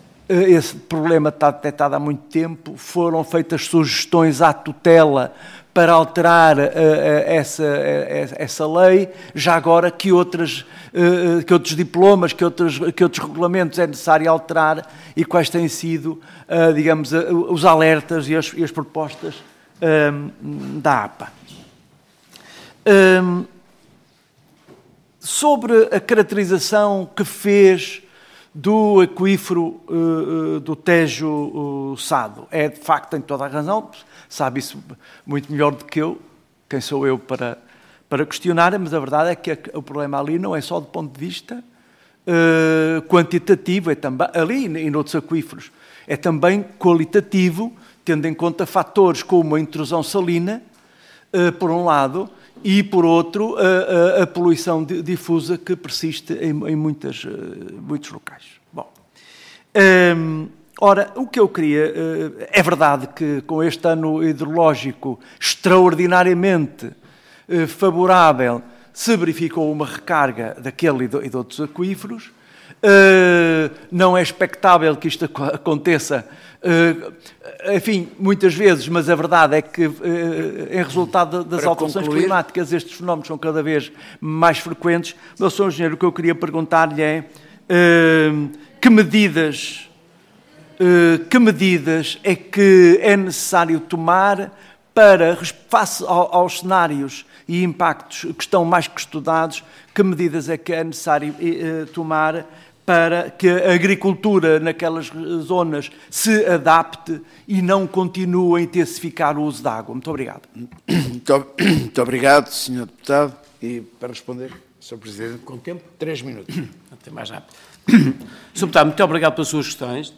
Esse problema está detectado há muito tempo, foram feitas sugestões à tutela para alterar uh, uh, essa, uh, essa lei, já agora que, outras, uh, que outros diplomas, que outros, que outros regulamentos é necessário alterar e quais têm sido, uh, digamos, uh, os alertas e as, e as propostas um, da A P A. Um, sobre a caracterização que fez do aquífero uh, do Tejo uh, Sado, é de facto, tem toda a razão, sabe isso muito melhor do que eu, quem sou eu para, para questionar, mas a verdade é que o problema ali não é só do ponto de vista uh, quantitativo, é também, ali e noutros aquíferos, é também qualitativo, tendo em conta fatores como a intrusão salina, uh, por um lado, e, por outro, a, a, a poluição difusa que persiste em, em muitas, muitos locais. Bom, hum, ora, o que eu queria... É verdade que com este ano hidrológico extraordinariamente favorável se verificou uma recarga daquele e de outros aquíferos. Não é expectável que isto aconteça, enfim, muitas vezes, mas a verdade é que, em resultado das Para alterações concluir, climáticas, estes fenómenos são cada vez mais frequentes. Meu senhor Engenheiro, o que eu queria perguntar-lhe é que medidas, que medidas é que é necessário tomar para, face aos cenários e impactos que estão mais que estudados, que medidas é que é necessário tomar para que a agricultura naquelas zonas se adapte e não continue a intensificar o uso da água. Muito obrigado. Muito, muito obrigado, senhor Deputado. E para responder, senhor Presidente, com tempo, três minutos. Até mais rápido. senhor Deputado, muito obrigado pelas suas questões.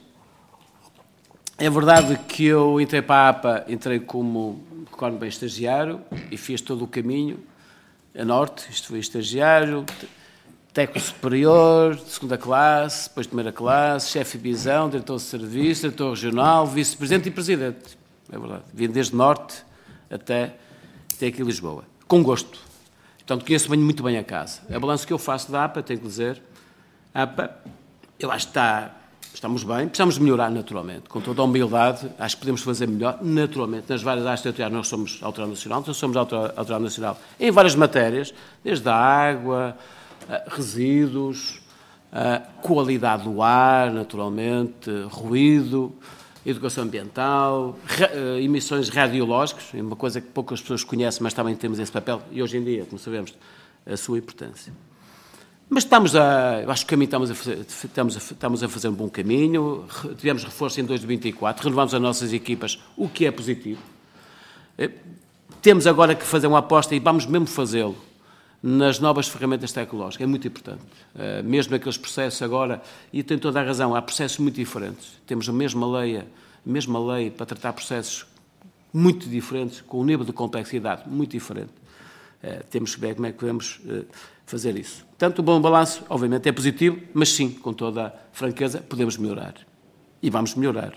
É verdade que eu entrei para a A P A, entrei como, recordo bem, estagiário e fiz todo o caminho a norte, isto foi estagiário, técnico superior, de segunda classe, depois de primeira classe, chefe de divisão, diretor de serviço, diretor regional, vice-presidente e presidente. É verdade. Vim desde norte até, até aqui em Lisboa. Com gosto. Portanto, conheço bem, muito bem a casa. A balança que eu faço da A P A, tenho que dizer, a A P A, eu acho que está, estamos bem, precisamos melhorar naturalmente, com toda a humildade, acho que podemos fazer melhor, naturalmente, nas várias áreas territoriais. Nós somos autoridade nacional, nós somos autoridade nacional em várias matérias, desde a água, resíduos, qualidade do ar, naturalmente, ruído, educação ambiental, emissões radiológicas, é uma coisa que poucas pessoas conhecem, mas também temos esse papel, e hoje em dia, como sabemos, a sua importância. Mas estamos a, eu acho que o caminho estamos a fazer, estamos a, estamos a fazer um bom caminho, tivemos reforço em dois mil e vinte e quatro, renovamos as nossas equipas, o que é positivo. Temos agora que fazer uma aposta, e vamos mesmo fazê-lo, nas novas ferramentas tecnológicas, é muito importante. Uh, mesmo aqueles processos agora, e tem toda a razão, há processos muito diferentes. Temos a mesma lei, a mesma lei para tratar processos muito diferentes, com um nível de complexidade muito diferente. Uh, temos que ver como é que podemos uh, fazer isso. Portanto, o bom balanço, obviamente, é positivo, mas sim, com toda a franqueza, podemos melhorar. E vamos melhorar.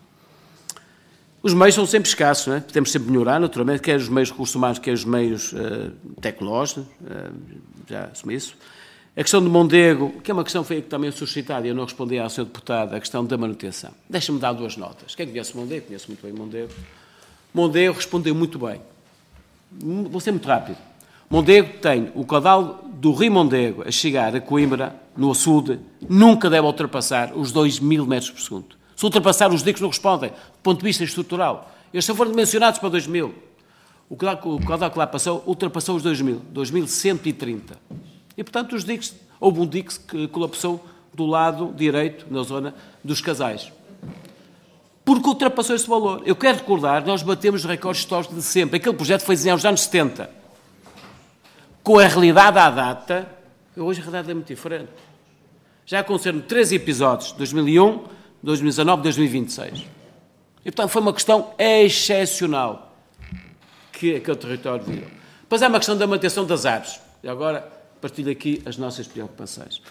Os meios são sempre escassos, não é? Podemos sempre melhorar, naturalmente, quer os meios de recursos humanos, quer os meios uh, tecnológicos, uh, já assumi isso. A questão do Mondego, que é uma questão que foi também suscitada, e eu não respondi ao senhor deputado, a questão da manutenção. Deixa-me dar duas notas. Quem conhece o Mondego? Conhece muito bem o Mondego. Mondego respondeu muito bem. Vou ser muito rápido. Mondego tem o caudal do rio Mondego a chegar a Coimbra, no açude, nunca deve ultrapassar os dois mil metros por segundo. Se ultrapassar, os diques não respondem, do ponto de vista estrutural. Eles só foram dimensionados para dois mil. O caudal que lá passou ultrapassou os dois mil, dois mil cento e trinta. E, portanto, os diques, houve um dique que colapsou do lado direito, na zona dos Casais. Porque ultrapassou esse valor. Eu quero recordar, nós batemos os recordes históricos de sempre. Aquele projeto foi desenhado nos anos setenta. Com a realidade à data, hoje a realidade é muito diferente. Já aconteceram três episódios, dois mil e um, dois mil e dezanove, dois mil e vinte e seis. E, portanto, foi uma questão excepcional que aquele território viu. Depois há uma questão da manutenção das árvores. E agora partilho aqui as nossas preocupações.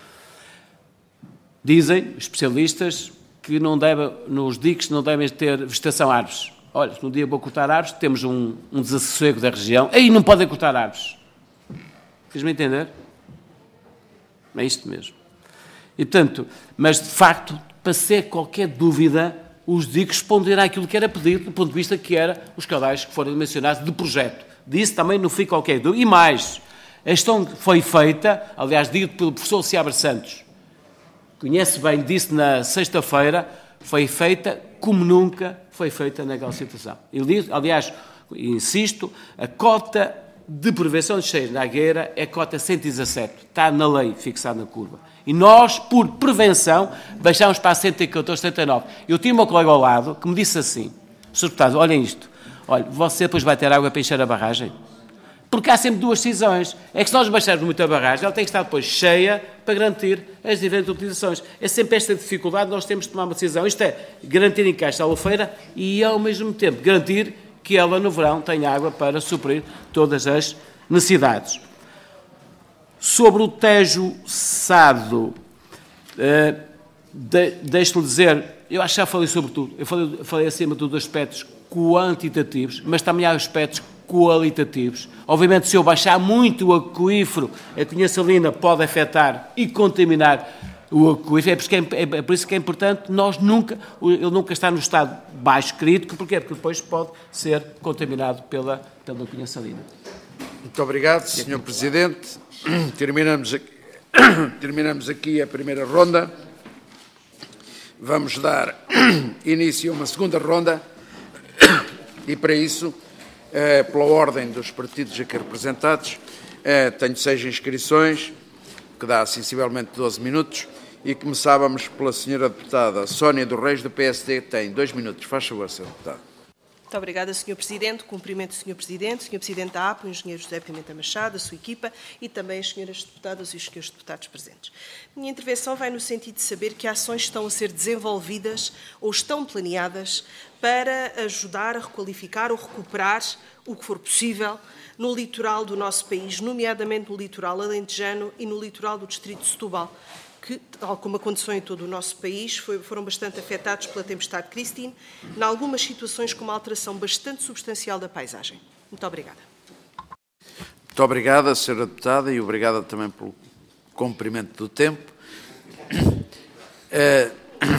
Dizem especialistas que não deve, nos diques não devem ter vegetação árvores. Olha, se no dia vou cortar árvores, temos um, um desassossego da região. Aí não podem cortar árvores. Queres-me entender? É isto mesmo. E, portanto, mas de facto, para ser qualquer dúvida, os diques responderam àquilo que era pedido, do ponto de vista que era os caudais que foram mencionados de projeto. Disso também não fica qualquer dúvida. E mais, a gestão foi feita, aliás, dito pelo professor Seabra Santos, conhece bem, disse na sexta-feira, foi feita como nunca foi feita naquela situação. Ele diz, aliás, insisto, a cota de prevenção de cheias na Agueira é a cota cento e dezassete, está na lei, fixada na curva. E nós, por prevenção, baixámos para a cento e catorze, cento e nove. Eu tinha um colega ao lado que me disse assim, senhor deputado, olhem isto, olha, você depois vai ter água para encher a barragem? Porque há sempre duas decisões. É que se nós baixarmos muito a barragem, ela tem que estar depois cheia para garantir as diferentes utilizações. É sempre esta dificuldade, nós temos de tomar uma decisão. Isto é, garantir encaixe da Albufeira e, ao mesmo tempo, garantir que ela, no verão, tenha água para suprir todas as necessidades. Sobre o Tejo Sado, uh, de, deixo-lhe dizer, eu acho que já falei sobre tudo. Eu falei, falei acima de tudo dos aspectos quantitativos, mas também há aspectos qualitativos. Obviamente, se eu baixar muito o aquífero, a Cunha Salina pode afetar e contaminar o aquífero. É por, isso que é, é por isso que é importante nós nunca, ele nunca está no estado baixo crítico. Porquê? Porque depois pode ser contaminado pela, pela Cunha Salina. Muito obrigado, senhor Presidente. Terminamos aqui, terminamos aqui a primeira ronda. Vamos dar início a uma segunda ronda e, para isso, Eh, pela ordem dos partidos aqui representados, eh, tenho seis inscrições, que dá sensivelmente doze minutos, e começávamos pela senhora deputada Sónia dos Reis, do P S D, que tem dois minutos. Faz favor, senhor deputado. Muito obrigada, senhor Presidente. Cumprimento o senhor Presidente, o senhor Presidente da A P, o engenheiro José Pimenta Machado, a sua equipa e também as senhoras deputadas e os senhores deputados presentes. Minha intervenção vai no sentido de saber que ações estão a ser desenvolvidas ou estão planeadas para ajudar a requalificar ou recuperar o que for possível no litoral do nosso país, nomeadamente no litoral alentejano e no litoral do distrito de Setúbal, que, tal como aconteceu em todo o nosso país, foi, foram bastante afetados pela tempestade Christine, em algumas situações com uma alteração bastante substancial da paisagem. Muito obrigada. Muito obrigada, senhora deputada, e obrigada também pelo cumprimento do tempo. É,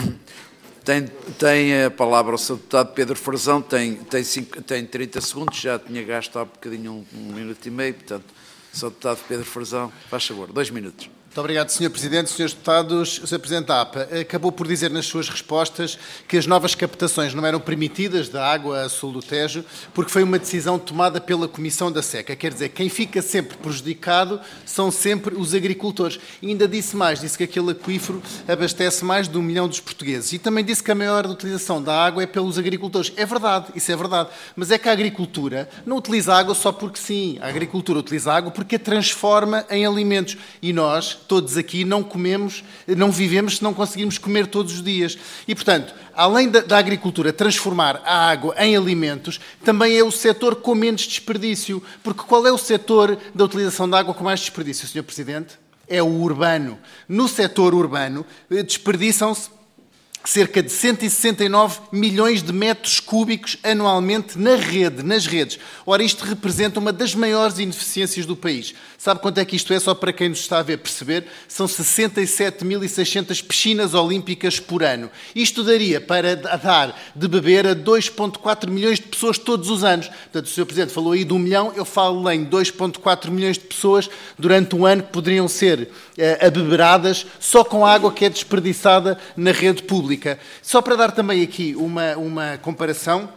tem, tem a palavra o senhor deputado Pedro Frazão, tem, tem, cinco, tem trinta segundos, já tinha gasto há um bocadinho um, um minuto e meio, portanto, senhor deputado Pedro Frazão, faz favor, dois minutos. Muito obrigado, senhor Presidente, senhores Deputados. senhor Presidente da A P A, acabou por dizer nas suas respostas que as novas captações não eram permitidas da água a sul do Tejo porque foi uma decisão tomada pela Comissão da Seca. Quer dizer, quem fica sempre prejudicado são sempre os agricultores. E ainda disse mais, disse que aquele aquífero abastece mais de um milhão dos portugueses. E também disse que a maior utilização da água é pelos agricultores. É verdade, isso é verdade. Mas é que a agricultura não utiliza água só porque sim. A agricultura utiliza água porque a transforma em alimentos. E nós, todos aqui, não comemos, não vivemos se não conseguirmos comer todos os dias. E, portanto, além da, da agricultura transformar a água em alimentos, também é o setor com menos desperdício. Porque qual é o setor da utilização da água com mais desperdício, senhor Presidente? É o urbano. No setor urbano, desperdiçam-se cerca de cento e sessenta e nove milhões de metros cúbicos anualmente na rede, nas redes. Ora, isto representa uma das maiores ineficiências do país. Sabe quanto é que isto é, só para quem nos está a ver perceber? São sessenta e sete mil e seiscentas piscinas olímpicas por ano. Isto daria para dar de beber a dois vírgula quatro milhões de pessoas todos os anos. Portanto, o senhor Presidente falou aí de um milhão, eu falo em dois vírgula quatro milhões de pessoas durante um ano que poderiam ser uh, abeberadas só com a água que é desperdiçada na rede pública. Só para dar também aqui uma, uma comparação,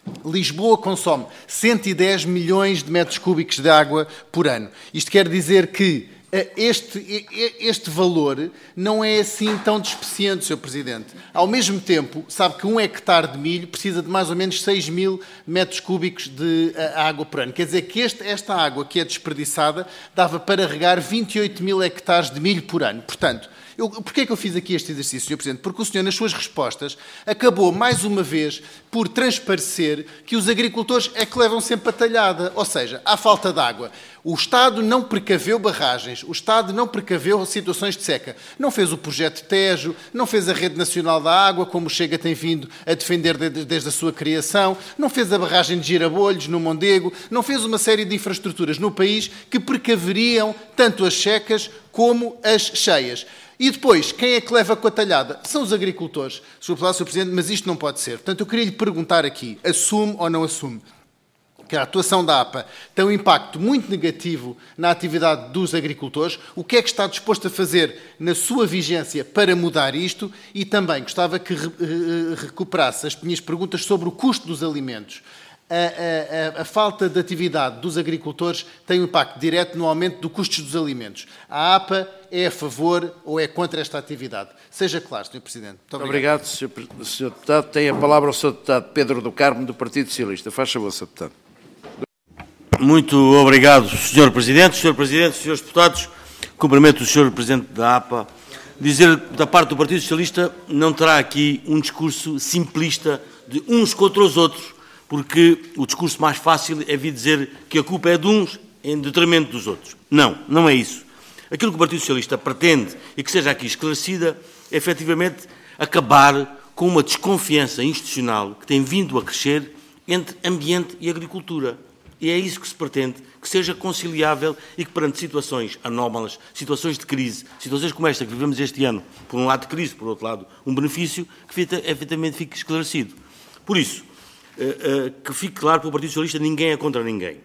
Lisboa consome cento e dez milhões de metros cúbicos de água por ano. Isto quer dizer que este, este valor não é assim tão despeciente, senhor Presidente. Ao mesmo tempo, sabe que um hectare de milho precisa de mais ou menos seis mil metros cúbicos de água por ano. Quer dizer que este, esta água que é desperdiçada dava para regar vinte e oito mil hectares de milho por ano. Portanto, Eu, porquê é que eu fiz aqui este exercício, senhor Presidente? Porque o senhor, nas suas respostas, acabou, mais uma vez, por transparecer que os agricultores é que levam sempre a talhada. Ou seja, há falta de água. O Estado não precaveu barragens, o Estado não precaveu situações de seca. Não fez o projeto Tejo, não fez a Rede Nacional da Água, como o Chega tem vindo a defender desde a sua criação, não fez a barragem de Girabolhos, no Mondego, não fez uma série de infraestruturas no país que precaveriam tanto as secas como as cheias. E depois, quem é que leva com a talhada? São os agricultores. Desculpe lá, senhor Presidente, mas isto não pode ser. Portanto, eu queria lhe perguntar aqui, assume ou não assume, que a atuação da A P A tem um impacto muito negativo na atividade dos agricultores? O que é que está disposto a fazer na sua vigência para mudar isto? E também gostava que recuperasse as minhas perguntas sobre o custo dos alimentos. A, a, a, a falta de atividade dos agricultores tem um impacto direto no aumento do custo dos alimentos. A A P A é a favor ou é contra esta atividade? Seja claro, senhor Presidente. Muito obrigado. Obrigado, senhor Deputado. Tem a palavra o senhor Deputado Pedro do Carmo, do Partido Socialista. Faz favor, senhor Deputado. Muito obrigado, senhor Presidente. senhor Presidente, senhores Deputados, cumprimento o senhor Presidente da A P A. Dizer da parte do Partido Socialista não terá aqui um discurso simplista de uns contra os outros, porque o discurso mais fácil é vir dizer que a culpa é de uns em detrimento dos outros. Não, não é isso. Aquilo que o Partido Socialista pretende, e que seja aqui esclarecida, é efetivamente acabar com uma desconfiança institucional que tem vindo a crescer entre ambiente e agricultura. E é isso que se pretende, que seja conciliável e que perante situações anómalas, situações de crise, situações como esta que vivemos este ano, por um lado de crise, por outro lado um benefício, que efetivamente fique esclarecido. Por isso, que fique claro para o Partido Socialista, ninguém é contra ninguém.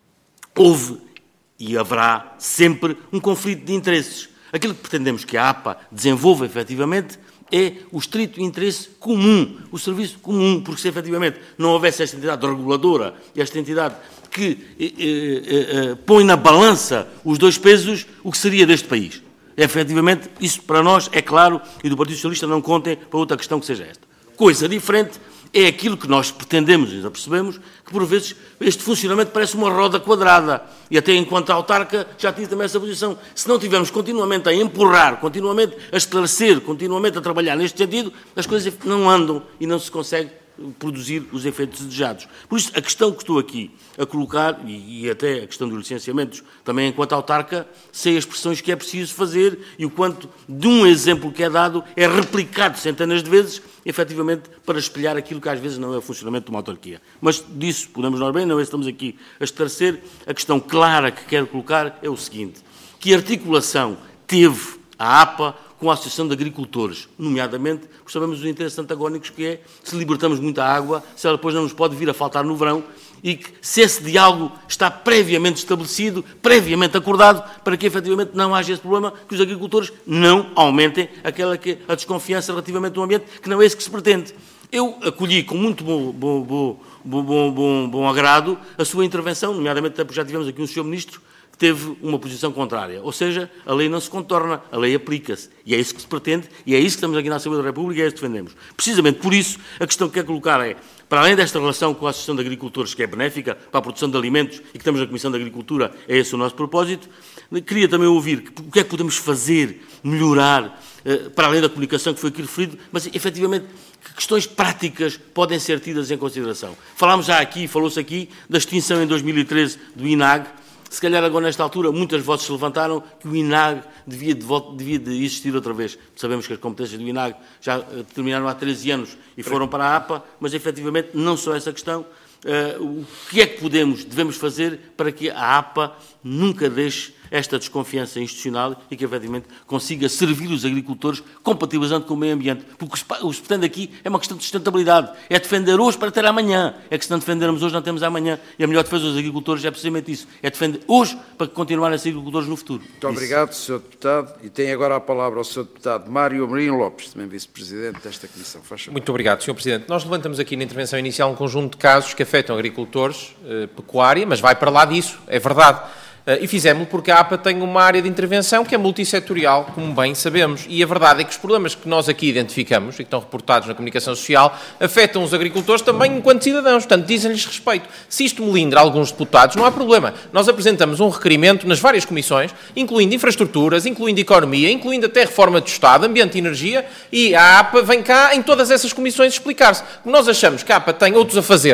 Houve e haverá sempre um conflito de interesses. Aquilo que pretendemos que a A P A desenvolva efetivamente é o estrito interesse comum, o serviço comum, porque se efetivamente não houvesse esta entidade reguladora, esta entidade que eh, eh, eh, põe na balança os dois pesos, o que seria deste país? Efetivamente, isso para nós é claro, e do Partido Socialista não contem para outra questão que seja esta. Coisa diferente é aquilo que nós pretendemos, e já percebemos, que por vezes este funcionamento parece uma roda quadrada, e até enquanto autarca já tive também essa posição. Se não tivermos continuamente a empurrar, continuamente a esclarecer, continuamente a trabalhar neste sentido, as coisas não andam e não se consegue produzir os efeitos desejados. Por isso, a questão que estou aqui a colocar, e, e até a questão dos licenciamentos, também enquanto autarca, sei as pressões que é preciso fazer e o quanto de um exemplo que é dado é replicado centenas de vezes, efetivamente, para espelhar aquilo que às vezes não é o funcionamento de uma autarquia. Mas disso podemos nós bem, não é? Estamos aqui a esclarecer. A questão clara que quero colocar é o seguinte: que articulação teve a A P A com a Associação de Agricultores, nomeadamente, porque sabemos os interesses antagónicos que é, se libertamos muita água, se ela depois não nos pode vir a faltar no verão, e que se esse diálogo está previamente estabelecido, previamente acordado, para que efetivamente não haja esse problema, que os agricultores não aumentem aquela que, a desconfiança relativamente ao ambiente, que não é isso que se pretende. Eu acolhi com muito bom, bom, bom, bom, bom, bom agrado a sua intervenção, nomeadamente porque já tivemos aqui um senhor Ministro que teve uma posição contrária. Ou seja, a lei não se contorna, a lei aplica-se. E é isso que se pretende, e é isso que estamos aqui na Assembleia da República e é isso que defendemos. Precisamente por isso, a questão que quero colocar é, para além desta relação com a Associação de Agricultores, que é benéfica para a produção de alimentos e que estamos na Comissão de Agricultura, é esse o nosso propósito, queria também ouvir o que é que podemos fazer, melhorar, para além da comunicação que foi aqui referido, mas efetivamente que questões práticas podem ser tidas em consideração. Falámos já aqui, falou-se aqui, da extinção em dois mil e treze do I N A G. Se calhar agora nesta altura muitas vozes se levantaram que o I N A G devia de, devia de existir outra vez. Sabemos que as competências do I N A G já terminaram há treze anos e foram para a A P A, mas efetivamente não só essa questão. Uh, o que é que podemos, devemos fazer para que a A P A nunca deixe esta desconfiança institucional e que, efetivamente, consiga servir os agricultores compatibilizando com o meio ambiente. Porque o que se pretende aqui é uma questão de sustentabilidade. É defender hoje para ter amanhã. É que se não defendermos hoje, não temos amanhã. E a melhor defesa dos agricultores é precisamente isso. É defender hoje para continuarem a ser agricultores no futuro. Muito obrigado, senhor Deputado. E tem agora a palavra o senhor Deputado Mário Amorim Lopes, também Vice-Presidente desta Comissão. Faz favor. Muito obrigado, senhor Presidente. Nós levantamos aqui na intervenção inicial um conjunto de casos que afetam agricultores, eh, pecuária, mas vai para lá disso, é verdade. Uh, e fizemos-lo porque a A P A tem uma área de intervenção que é multissetorial, como bem sabemos. E a verdade é que os problemas que nós aqui identificamos, e que estão reportados na comunicação social, afetam os agricultores também enquanto cidadãos. Portanto, dizem-lhes respeito. Se isto melindra alguns deputados, não há problema. Nós apresentamos um requerimento nas várias comissões, incluindo infraestruturas, incluindo economia, incluindo até reforma do Estado, ambiente e energia, e a A P A vem cá em todas essas comissões explicar-se. Nós achamos que a A P A tem outros afazeres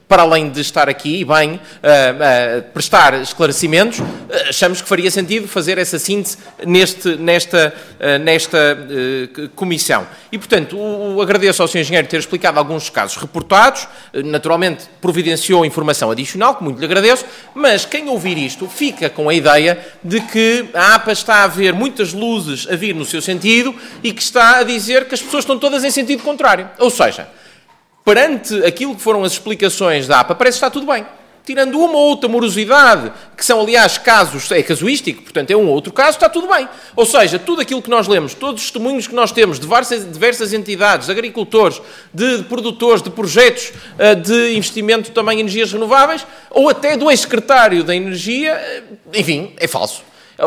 para além de estar aqui e bem uh, uh, prestar esclarecimentos, uh, achamos que faria sentido fazer essa síntese neste, nesta, uh, nesta uh, comissão. E, portanto, o, o agradeço ao senhor Engenheiro ter explicado alguns casos reportados, uh, naturalmente providenciou informação adicional, que muito lhe agradeço, mas quem ouvir isto fica com a ideia de que a APA está a ver muitas luzes a vir no seu sentido e que está a dizer que as pessoas estão todas em sentido contrário. Ou seja, perante aquilo que foram as explicações da APA, parece que está tudo bem. Tirando uma ou outra morosidade, que são, aliás, casos, é casuístico, portanto é um ou outro caso, está tudo bem. Ou seja, tudo aquilo que nós lemos, todos os testemunhos que nós temos de diversas, diversas entidades, de agricultores, de, de produtores, de projetos de investimento também em energias renováveis, ou até do ex-secretário da Energia, enfim, é falso.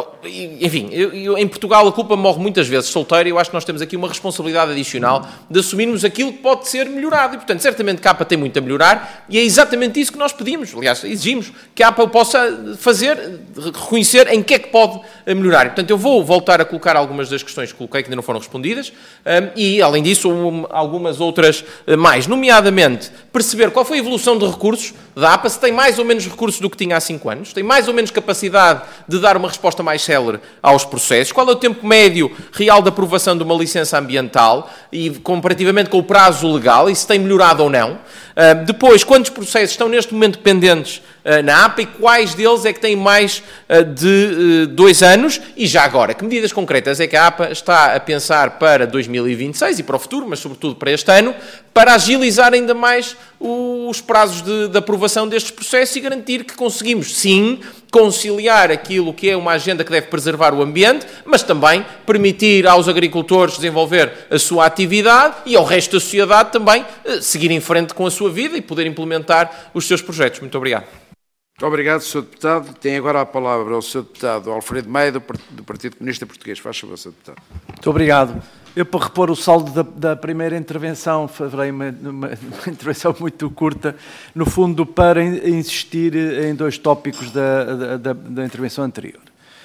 Enfim, eu, eu, em Portugal a culpa morre muitas vezes solteira e eu acho que nós temos aqui uma responsabilidade adicional de assumirmos aquilo que pode ser melhorado e, portanto, certamente que a APA tem muito a melhorar e é exatamente isso que nós pedimos, aliás, exigimos que a APA possa fazer, reconhecer em que é que pode melhorar. E, portanto, eu vou voltar a colocar algumas das questões que coloquei que ainda não foram respondidas um, e, além disso, um, algumas outras mais, nomeadamente perceber qual foi a evolução de recursos da APA, se tem mais ou menos recursos do que tinha há cinco anos, tem mais ou menos capacidade de dar uma resposta mais célere aos processos, qual é o tempo médio real de aprovação de uma licença ambiental e comparativamente com o prazo legal, e se tem melhorado ou não. Uh, depois, quantos processos estão neste momento pendentes uh, na APA e quais deles é que têm mais uh, de uh, dois anos? E já agora, que medidas concretas é que a APA está a pensar para dois mil e vinte e seis e para o futuro, mas sobretudo para este ano, para agilizar ainda mais os prazos de, de aprovação destes processos e garantir que conseguimos, sim, conciliar aquilo que é uma agenda que deve preservar o ambiente, mas também permitir aos agricultores desenvolver a sua atividade e ao resto da sociedade também seguir em frente com a sua vida e poder implementar os seus projetos. Muito obrigado. Muito obrigado, senhor Deputado. Tem agora a palavra o senhor Deputado Alfredo Maia, do Partido Comunista Português. Faz favor, senhor Deputado. Muito obrigado. Eu, para repor o saldo da, da primeira intervenção, farei uma, uma, uma intervenção muito curta, no fundo, para insistir em dois tópicos da, da, da intervenção anterior.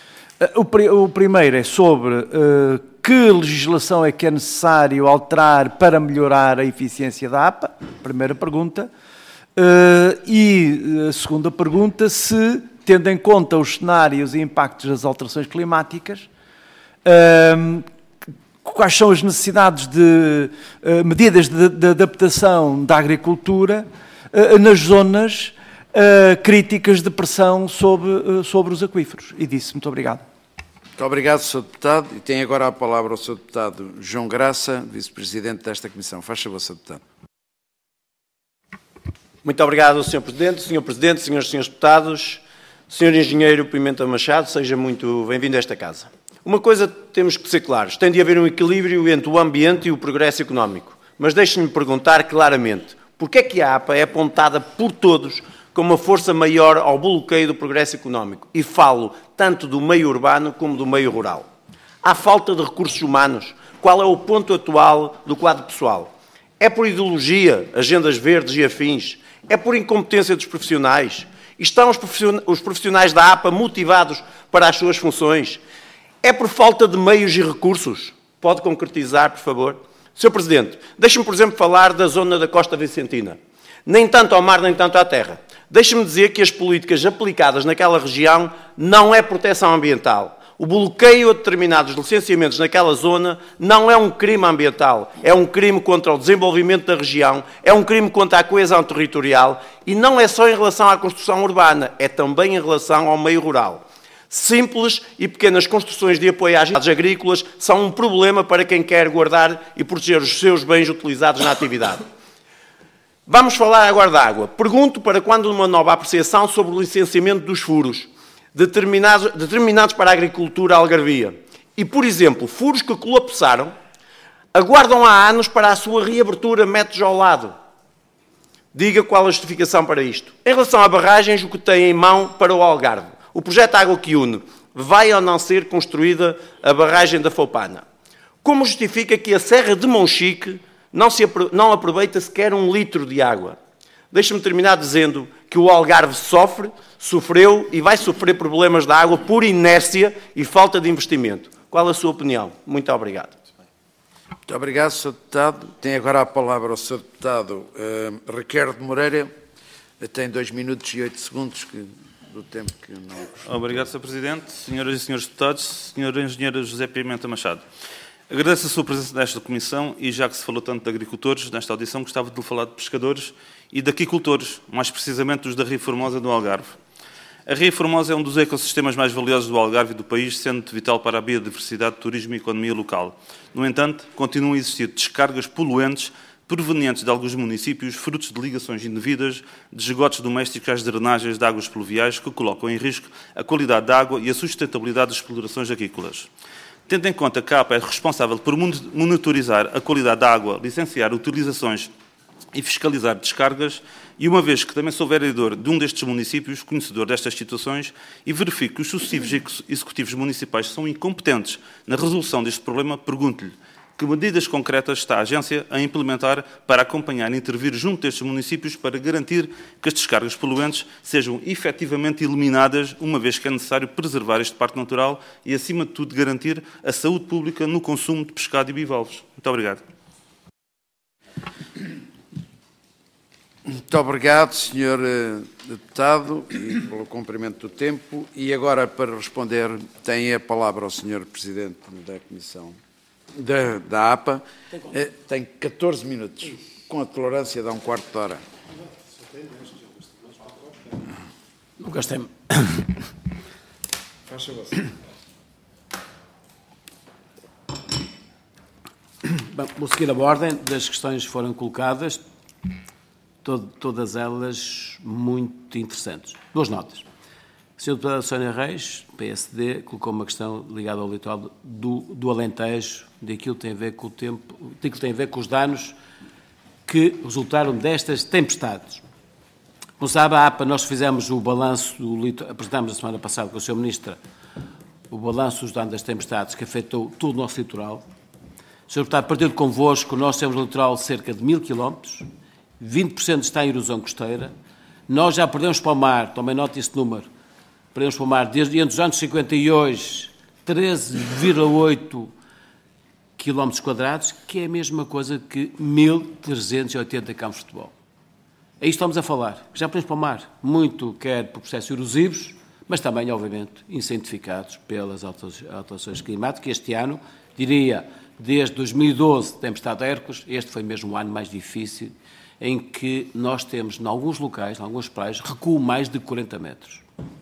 O, o primeiro é sobre uh, que legislação é que é necessário alterar para melhorar a eficiência da APA, primeira pergunta, uh, e a segunda pergunta, se, tendo em conta os cenários e impactos das alterações climáticas, uh, quais são as necessidades de uh, medidas de, de adaptação da agricultura uh, nas zonas uh, críticas de pressão sobre, uh, sobre os aquíferos. E disse, muito obrigado. Muito obrigado, senhor Deputado. E tem agora a palavra o senhor Deputado João Graça, Vice-Presidente desta Comissão. Faz favor, senhor Deputado. Muito obrigado, senhor Presidente, senhor Presidente, senhores e senhores Deputados, senhor Engenheiro Pimenta Machado, seja muito bem-vindo a esta casa. Uma coisa temos que ser claros, tem de haver um equilíbrio entre o ambiente e o progresso económico. Mas deixe-me perguntar claramente, porquê é que a APA é apontada por todos como uma força maior ao bloqueio do progresso económico? E falo tanto do meio urbano como do meio rural. Há falta de recursos humanos? Qual é o ponto atual do quadro pessoal? É por ideologia, agendas verdes e afins? É por incompetência dos profissionais? Estão os profissionais da APA motivados para as suas funções? É por falta de meios e recursos? Pode concretizar, por favor? senhor Presidente, deixe-me, por exemplo, falar da zona da Costa Vicentina. Nem tanto ao mar, nem tanto à terra. Deixe-me dizer que as políticas aplicadas naquela região não é proteção ambiental. O bloqueio a determinados licenciamentos naquela zona não é um crime ambiental, é um crime contra o desenvolvimento da região, é um crime contra a coesão territorial e não é só em relação à construção urbana, é também em relação ao meio rural. Simples e pequenas construções de apoio às atividades agrícolas são um problema para quem quer guardar e proteger os seus bens utilizados na atividade. Vamos falar agora da água. Pergunto para quando uma nova apreciação sobre o licenciamento dos furos, determinados, determinados para a agricultura algarvia. E, por exemplo, furos que colapsaram, aguardam há anos para a sua reabertura metros ao lado. Diga qual a justificação para isto. Em relação a barragens, o que tem em mão para o Algarve? O projeto Água que Une, vai ou não ser construída a barragem da Foupana? Como justifica que a Serra de Monchique não, se, não aproveita sequer um litro de água? Deixe-me terminar dizendo que o Algarve sofre, sofreu e vai sofrer problemas de água por inércia e falta de investimento. Qual a sua opinião? Muito obrigado. Muito obrigado, senhor Deputado. Tem agora a palavra o senhor Deputado uh, Ricardo Moreira, Tem dois minutos e oito segundos que, do tempo que não... Obrigado, senhor Presidente. Senhoras e senhores deputados, senhor Engenheiro José Pimenta Machado. Agradeço a sua presença nesta comissão e, já que se falou tanto de agricultores, nesta audição gostava de lhe falar de pescadores e de aquicultores, mais precisamente os da Ria Formosa do Algarve. A Ria Formosa é um dos ecossistemas mais valiosos do Algarve e do país, sendo vital para a biodiversidade, turismo e economia local. No entanto, continuam a existir descargas poluentes provenientes de alguns municípios, frutos de ligações indevidas de esgotos domésticos às drenagens de águas pluviais que colocam em risco a qualidade da água e a sustentabilidade das explorações agrícolas. Tendo em conta que a APA é responsável por monitorizar a qualidade da água, licenciar utilizações e fiscalizar descargas, e uma vez que também sou vereador de um destes municípios, conhecedor destas situações, e verifico que os sucessivos executivos municipais são incompetentes na resolução deste problema, pergunto-lhe que medidas concretas está a agência a implementar para acompanhar e intervir junto destes municípios para garantir que as descargas poluentes sejam efetivamente eliminadas, uma vez que é necessário preservar este parque natural e, acima de tudo, garantir a saúde pública no consumo de pescado e bivalves. Muito obrigado. Muito obrigado, senhor Deputado, e pelo cumprimento do tempo. E agora, para responder, tem a palavra o senhor Presidente da Comissão da, da APA. Tem catorze minutos, com a tolerância de um quarto de hora. Não gastei. Faz favor. Bom, vou seguir a ordem das questões que foram colocadas. Todo, todas elas muito interessantes. Duas notas. A senhora deputada Sónia Reis, P S D, colocou uma questão ligada ao litoral do, do Alentejo, daquilo que tem a ver com o tempo, daquilo que tem a ver com os danos que resultaram destas tempestades. Como sabe, a APA, nós fizemos o balanço do litoral, apresentámos a semana passada com o senhor Ministro o balanço dos danos das tempestades que afetou todo o nosso litoral. O senhor Deputado, partindo convosco, nós temos no litoral cerca de mil quilómetros, vinte por cento está em erosão costeira. Nós já perdemos para o mar, tomem nota desse número, perdemos para o mar desde entre os anos cinquenta e hoje, treze vírgula oito quilómetros quadrados, que é a mesma coisa que mil trezentos e oitenta campos de futebol. Aí estamos a falar, já perdemos para o mar, muito quer por processos erosivos, mas também, obviamente, incentificados pelas alterações climáticas. Este ano, diria, desde dois mil e doze, tempestade Hércules, este foi mesmo o ano mais difícil, em que nós temos, em alguns locais, em algumas praias, recuo mais de quarenta metros.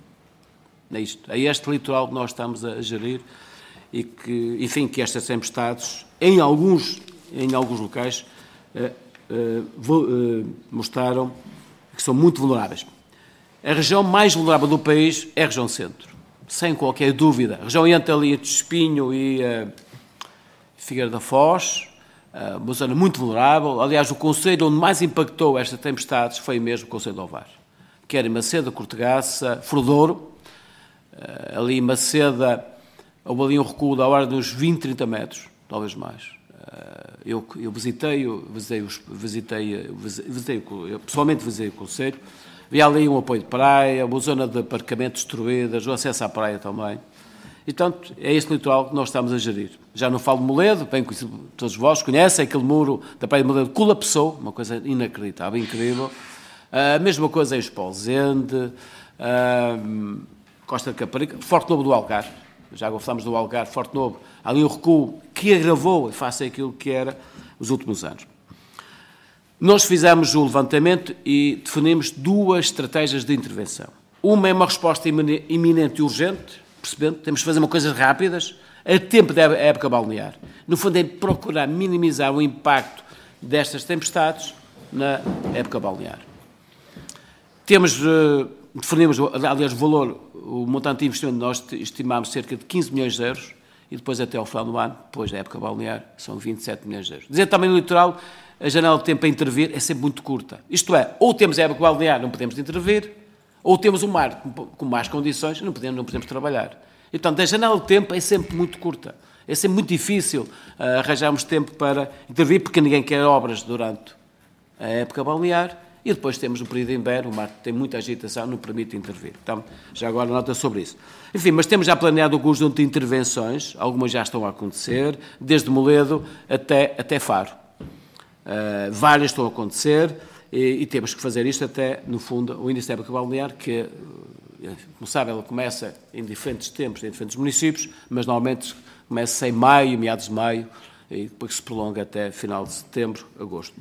É isto. É este litoral que nós estamos a gerir e que, enfim, que estas tempestades, em alguns, em alguns locais, eh, eh, eh, mostraram que são muito vulneráveis. A região mais vulnerável do país é a região centro, sem qualquer dúvida. A região entre ali entre Espinho e eh, Figueira da Foz, uma zona muito vulnerável. Aliás, o concelho onde mais impactou estas tempestades foi mesmo o concelho de Ovar, que era em Maceda, Cortegaça, Fordouro. Ali em Maceda houve ali um recuo da ordem dos vinte, trinta metros, talvez mais. Eu, eu visitei, visitei, visitei, visitei, eu pessoalmente visitei o concelho. Havia ali um apoio de praia, uma zona de aparcamento destruída, o acesso à praia também. E, portanto, é este litoral que nós estamos a gerir. Já não falo de Moledo, bem conhecido, todos vós conhecem, aquele muro da Praia de Moledo colapsou, uma coisa inacreditável, incrível. A uh, mesma coisa em Esposende, uh, Costa de Caparica, Forte Novo do Algarve. Já agora falamos do Algarve, Forte Novo. Há ali um recuo que agravou, face àquilo que era os últimos anos. Nós fizemos o levantamento e definimos duas estratégias de intervenção. Uma é uma resposta iminente e urgente, percebendo, temos que fazer uma coisas rápidas, a tempo da época balnear. No fundo, é procurar minimizar o impacto destas tempestades na época balnear. Temos, definimos, aliás, o valor, o montante de investimento, nós estimamos cerca de quinze milhões de euros, e depois até ao final do ano, depois da época balnear, são vinte e sete milhões de euros. Dizer também no litoral, a janela de tempo a intervir é sempre muito curta. Isto é, ou temos a época balnear, não podemos intervir, ou temos o mar com más condições, não podemos, não podemos trabalhar. E, portanto, a janela de tempo é sempre muito curta. É sempre muito difícil uh, arranjarmos tempo para intervir, porque ninguém quer obras durante a época balnear, e depois temos o período de inverno, o mar tem muita agitação, não permite intervir. Então, já agora nota sobre isso. Enfim, mas temos já planeado um conjunto de intervenções, algumas já estão a acontecer, desde Moledo até, até Faro. Uh, várias estão a acontecer, e, e temos que fazer isto até, no fundo, o início da época balnear, que, como sabe, ela começa em diferentes tempos, em diferentes municípios, mas normalmente começa em maio, meados de maio, e depois se prolonga até final de setembro, agosto.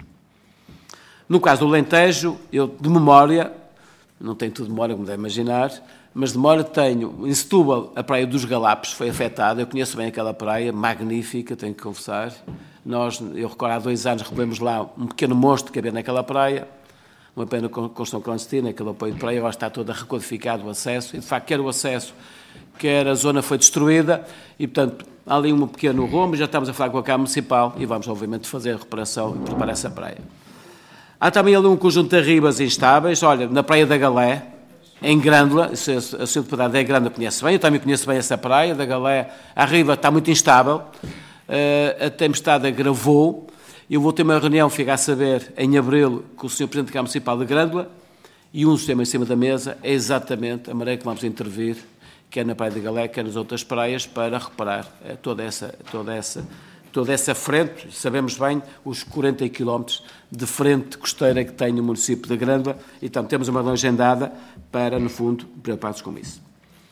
No caso do Alentejo, eu, de memória, não tenho tudo de memória, como deve imaginar, mas de memória tenho, em Setúbal, a Praia dos Galapos foi afetada, eu conheço bem aquela praia, magnífica, tenho que confessar. Nós, eu recordo, há dois anos recolhemos lá um pequeno monstro que havia naquela praia, uma pena construção clandestina, aquele apoio de praia, agora está todo recodificado o acesso, e de facto quer o acesso, quer a zona foi destruída, e portanto há ali um pequeno rombo, já estamos a falar com a Câmara Municipal, e vamos obviamente fazer a reparação e preparar essa praia. Há também ali um conjunto de arribas instáveis, olha, na Praia da Galé, em Grândola, a senhora Deputada da Grândola conhece bem, eu também conheço bem essa praia, da Galé, a riba está muito instável, a tempestade agravou, eu vou ter uma reunião, ficar a saber, em abril, com o senhor Presidente da Câmara Municipal de Grândola, e um sistema em cima da mesa é exatamente a maneira que vamos intervir, quer na Praia da Galé, quer nas outras praias, para reparar toda essa, toda essa, toda essa frente, sabemos bem, os quarenta quilómetros de frente costeira que tem o município de Grândola, e então temos uma reunião agendada para, no fundo, preocupados com isso.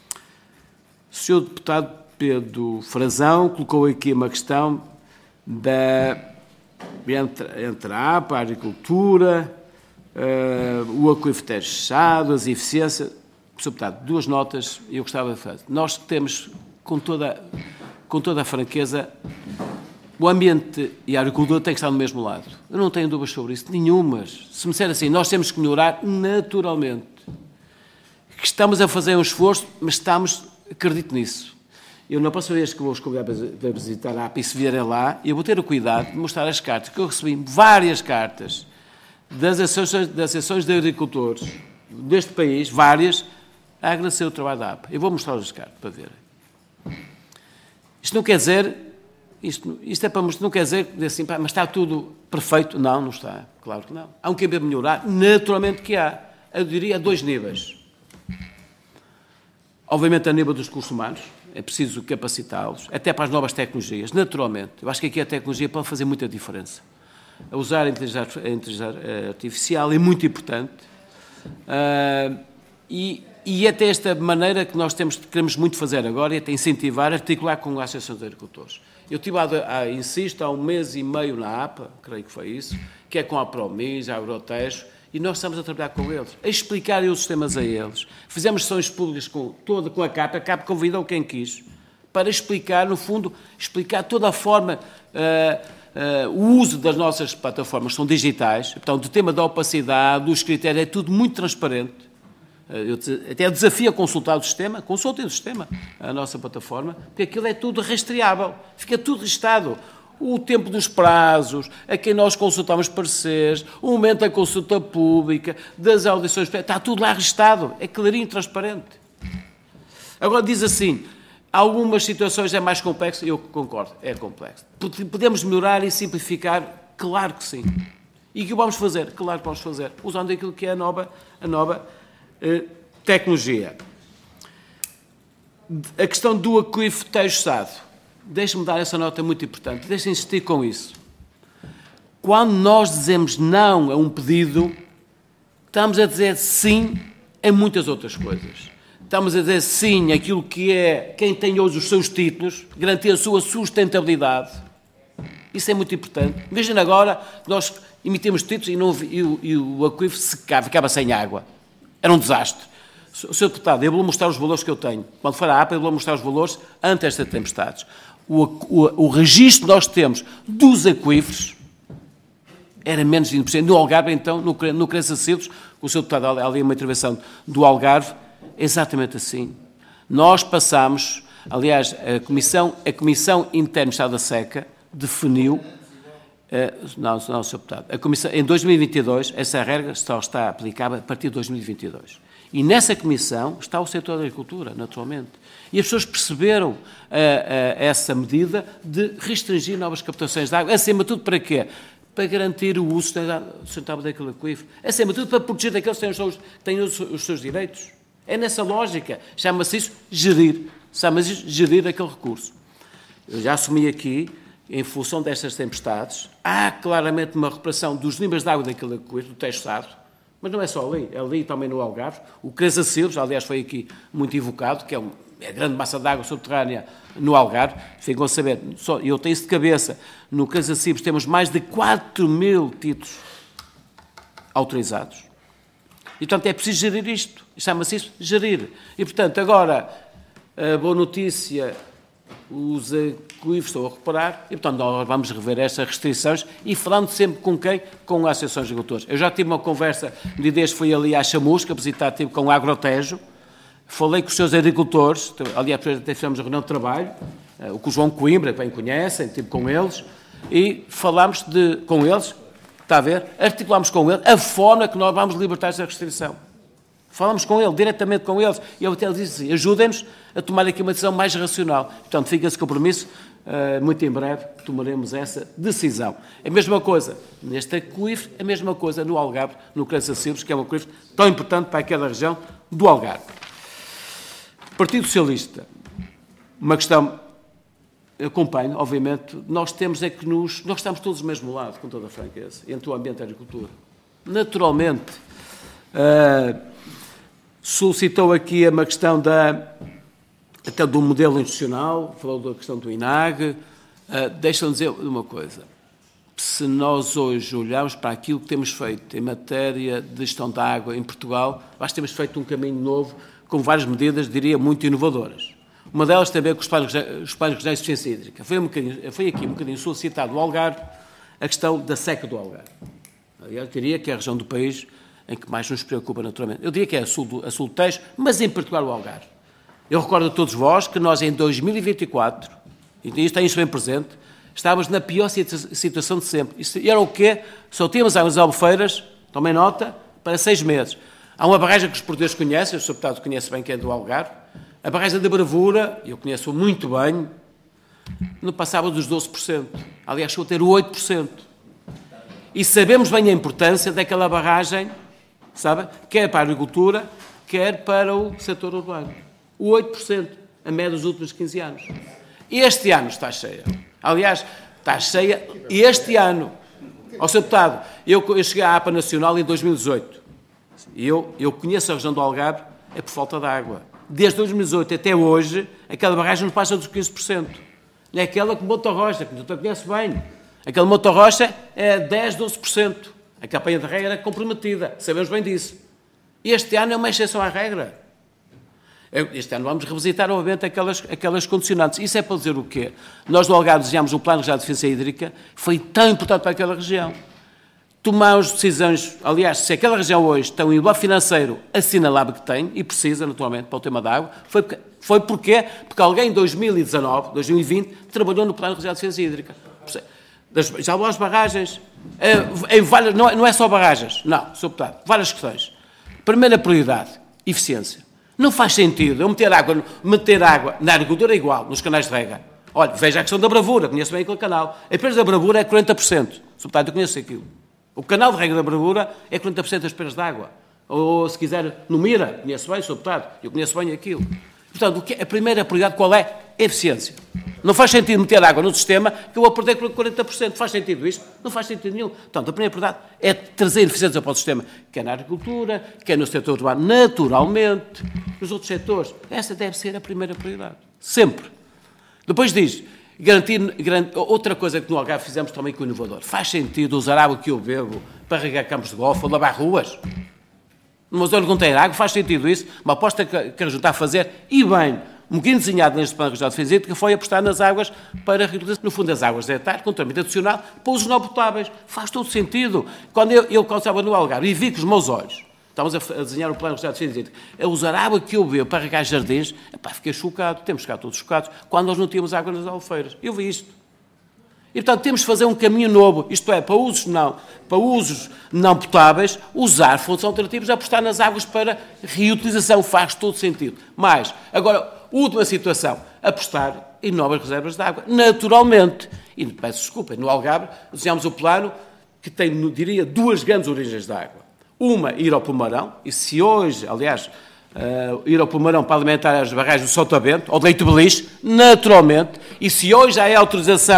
O senhor Deputado Pedro Frazão colocou aqui uma questão da, entre, entre a APA, a agricultura, uh, o aquífero fechado, as eficiências. senhor Deputado, duas notas eu gostava de fazer. Nós temos, com toda, com toda a franqueza, o ambiente e a agricultura têm que estar do mesmo lado. Eu não tenho dúvidas sobre isso, nenhumas. Se me disser assim, nós temos que melhorar naturalmente. Que estamos a fazer um esforço, mas estamos, acredito nisso. Eu, na próxima vez que vou os convidar para visitar a APA e se vierem lá, eu vou ter o cuidado de mostrar as cartas, que eu recebi várias cartas das associações, das associações de agricultores deste país, várias, a agradecer o trabalho da APA. Eu vou mostrar as cartas para verem. Isto não quer dizer, isto, isto é para mostrar, não quer dizer assim, pá, mas está tudo perfeito. Não, não está. Claro que não. Há um caminho para melhorar, naturalmente que há. Eu diria a dois níveis. Obviamente a nível dos recursos humanos, é preciso capacitá-los, até para as novas tecnologias, naturalmente. Eu acho que aqui a tecnologia pode fazer muita diferença. A usar a inteligência, a inteligência artificial é muito importante. Uh, e, e até esta maneira que nós temos, queremos muito fazer agora, é incentivar, articular com a Associação de Agricultores. Eu estive, há, há, insisto, há um mês e meio na APA, creio que foi isso, que é com a Promis, a Agrotejo, e nós estamos a trabalhar com eles, a explicar os sistemas a eles. Fizemos sessões públicas com, toda, com a CAP, a CAP convidou quem quis, para explicar, no fundo, explicar toda a forma, uh, uh, o uso das nossas plataformas, são digitais, portanto, o tema da opacidade, dos critérios, é tudo muito transparente. Uh, eu até desafio a consultar o sistema, consultem o sistema, a nossa plataforma, porque aquilo é tudo rastreável, fica tudo registado. O tempo dos prazos, a quem nós consultamos pareceres, o momento da consulta pública, das audições, está tudo lá registado, é clarinho e transparente. Agora diz assim, algumas situações é mais complexo, eu concordo, é complexo. Podemos melhorar e simplificar? Claro que sim. E o que vamos fazer? Claro que vamos fazer, usando aquilo que é a nova, a nova eh, tecnologia. A questão do aquífero teixado. Deixe-me dar essa nota muito importante, deixe-me insistir com isso. Quando nós dizemos não a um pedido, estamos a dizer sim a muitas outras coisas. Estamos a dizer sim àquilo que é quem tem hoje os seus títulos, garantir a sua sustentabilidade. Isso é muito importante. Imagina agora, nós emitimos títulos e, não, e, o, e o aquífero secava, ficava sem água. Era um desastre. senhor Deputado, eu vou mostrar os valores que eu tenho. Quando for à APA, eu vou mostrar os valores antes destas tempestades. O, o, o registro que nós temos dos aquíferos era menos de vinte por cento. No Algarve, então, no, no Crença Silves, o senhor Deputado, ali uma intervenção do Algarve, exatamente assim. Nós passamos, aliás, a Comissão, a Comissão Interna do Estado da Seca definiu, uh, não, não, senhor Deputado, a Comissão, em dois mil e vinte e dois, essa regra só está aplicável a partir de dois mil e vinte e dois. E nessa comissão está o setor da agricultura, naturalmente. E as pessoas perceberam uh, uh, essa medida de restringir novas captações de água. Acima de tudo, para quê? Para garantir o uso sustentável daquele aquífero. Acima de tudo, para proteger daqueles que têm os seus, têm os, os seus direitos. É nessa lógica. Chama-se isso gerir. Chama-se isso gerir aquele recurso. Eu já assumi aqui em função destas tempestades, há claramente uma recuperação dos níveis de água daquele aquífero, do Tejo Sado, mas não é só ali, é ali também no Algarve. O Cresa Silves, aliás, foi aqui muito evocado, que é, um, é a grande massa de água subterrânea no Algarve. Ficam a saber, só, eu tenho isso de cabeça, no Cresa Silves temos mais de quatro mil títulos autorizados. E, portanto, é preciso gerir isto. Chama-se isso gerir. E, portanto, agora, a boa notícia, os aquíferos estão a recuperar, e, portanto, nós vamos rever estas restrições e falando sempre com quem? Com a Associação de Agricultores. Eu já tive uma conversa, de ideias, fui ali à Chamusca, visitar, tive com o Agrotejo, falei com os seus agricultores, aliás, até fizemos a reunião de trabalho, o que o João Coimbra, que bem conhecem, tive com eles, e falámos de, com eles, está a ver, articulámos com eles a forma que nós vamos libertar esta restrição. Falámos com ele, diretamente com eles, e eu até disse assim, ajudem-nos a tomar aqui uma decisão mais racional. Portanto, fica esse compromisso, uh, muito em breve tomaremos essa decisão. A mesma coisa neste aquífero, a mesma coisa no Algarve, no Cresa Silves, que é um aquífero tão importante para aquela região do Algarve. Partido Socialista, uma questão, eu acompanho, obviamente, nós temos é que nos, nós estamos todos do mesmo lado, com toda a franqueza, entre o ambiente e a agricultura. Naturalmente, uh, solicitou aqui uma questão da, até do modelo institucional, falou da questão do I N A G. Uh, Deixa-me dizer uma coisa. Se nós hoje olharmos para aquilo que temos feito em matéria de gestão da água em Portugal, nós temos feito um caminho novo, com várias medidas, diria, muito inovadoras. Uma delas tem a ver com os planos regionais de eficiência hídrica. Foi, um bocadinho, foi aqui um bocadinho solicitado o Algarve, a questão da seca do Algarve. Eu diria que é a região do país em que mais nos preocupa naturalmente. Eu diria que é a sul do, a sul do Tejo, mas em particular o Algarve. Eu recordo a todos vós que nós em dois mil e vinte e quatro, e isto tem isto bem presente, estávamos na pior situação de sempre. E era o quê? Só tínhamos águas albufeiras, tomem nota, para seis meses. Há uma barragem que os portugueses conhecem, o senhor deputado conhece bem, que é do Algarve, a barragem da Bravura, eu conheço muito bem, não passava dos doze por cento. Aliás, chegou a ter o oito por cento. E sabemos bem a importância daquela barragem, sabe? Quer para a agricultura, quer para o setor urbano. O oito por cento, a média dos últimos quinze anos. Este ano está cheia. Aliás, está cheia este ano. Ó, senhor deputado, eu, eu cheguei à APA Nacional em dois mil e dezoito. Eu, eu conheço a região do Algarve, é por falta de água. Desde dois mil e dezoito até hoje, aquela barragem não passa dos quinze por cento. É aquela que Monte Rocha, que tu conhece bem. Aquela Monte Rocha é dez, doze por cento. A campanha de regra é comprometida. Sabemos bem disso. Este ano é uma exceção à regra. Este ano vamos revisitar, obviamente, aquelas, aquelas condicionantes. Isso é para dizer o quê? Nós, do Algarve, desenhamos um plano regional de eficiência hídrica, foi tão importante para aquela região. Tomamos decisões, aliás, se aquela região hoje tem um envelope financeiro assinalável que tem, e precisa, naturalmente, para o tema da água, foi, porque, foi porquê? Porque alguém em dois mil e dezanove, dois mil e vinte, trabalhou no plano regional de eficiência hídrica. Já vão às barragens, em várias, não, é, não é só barragens, não, senhor deputado, várias questões. Primeira prioridade, eficiência. Não faz sentido eu meter água, meter água na agricultura é igual, nos canais de rega. Olha, veja a questão da Bravura, conheço bem aquele canal. A perda da Bravura é quarenta por cento. Senhor deputado, eu conheço aquilo. O canal de rega da Bravura é quarenta por cento das perdas de água. Ou, se quiser, no Mira, conheço bem, senhor deputado, eu conheço bem aquilo. Portanto, o que, a primeira prioridade qual é? Eficiência. Não faz sentido meter água no sistema que eu vou perder quarenta por cento. Faz sentido isto? Não faz sentido nenhum. Portanto, a primeira prioridade é trazer eficiência para o sistema, quer na agricultura, quer no setor urbano, naturalmente, nos outros setores. Essa deve ser a primeira prioridade. Sempre. Depois diz, garantir, garantir, outra coisa que no Algarve fizemos também com o inovador. Faz sentido usar água que eu bebo para regar campos de golfe ou lavar ruas? Numa zona que não tem água, faz sentido isso? Uma aposta que a região está a fazer, e bem, um bocadinho desenhado neste plano regional de defesa hídrica, foi apostar nas águas para reutilização, no fundo, das águas de hectare, com tratamento adicional, para usos não potáveis. Faz todo sentido. Quando eu, eu quando estava no Algarve e vi com os meus olhos, estávamos a, a desenhar o plano regional de defesa hídrica, a usar a água que eu bebo para regar jardins, epá, fiquei chocado, temos ficado todos chocados, quando nós não tínhamos água nas albufeiras. Eu vi isto. E, portanto, temos de fazer um caminho novo, isto é, para usos não, para usos não potáveis, usar fontes alternativas, apostar nas águas para reutilização, faz todo sentido. Mas, agora, última situação, apostar em novas reservas de água, naturalmente. E, peço desculpa, no Algarve, desenhamos o plano que tem, diria, duas grandes origens de água. Uma, ir ao Pomarão, e se hoje, aliás, uh, ir ao Pomarão para alimentar as barragens do Sotavento, ou de Leite Beliche, naturalmente, e se hoje já é autorização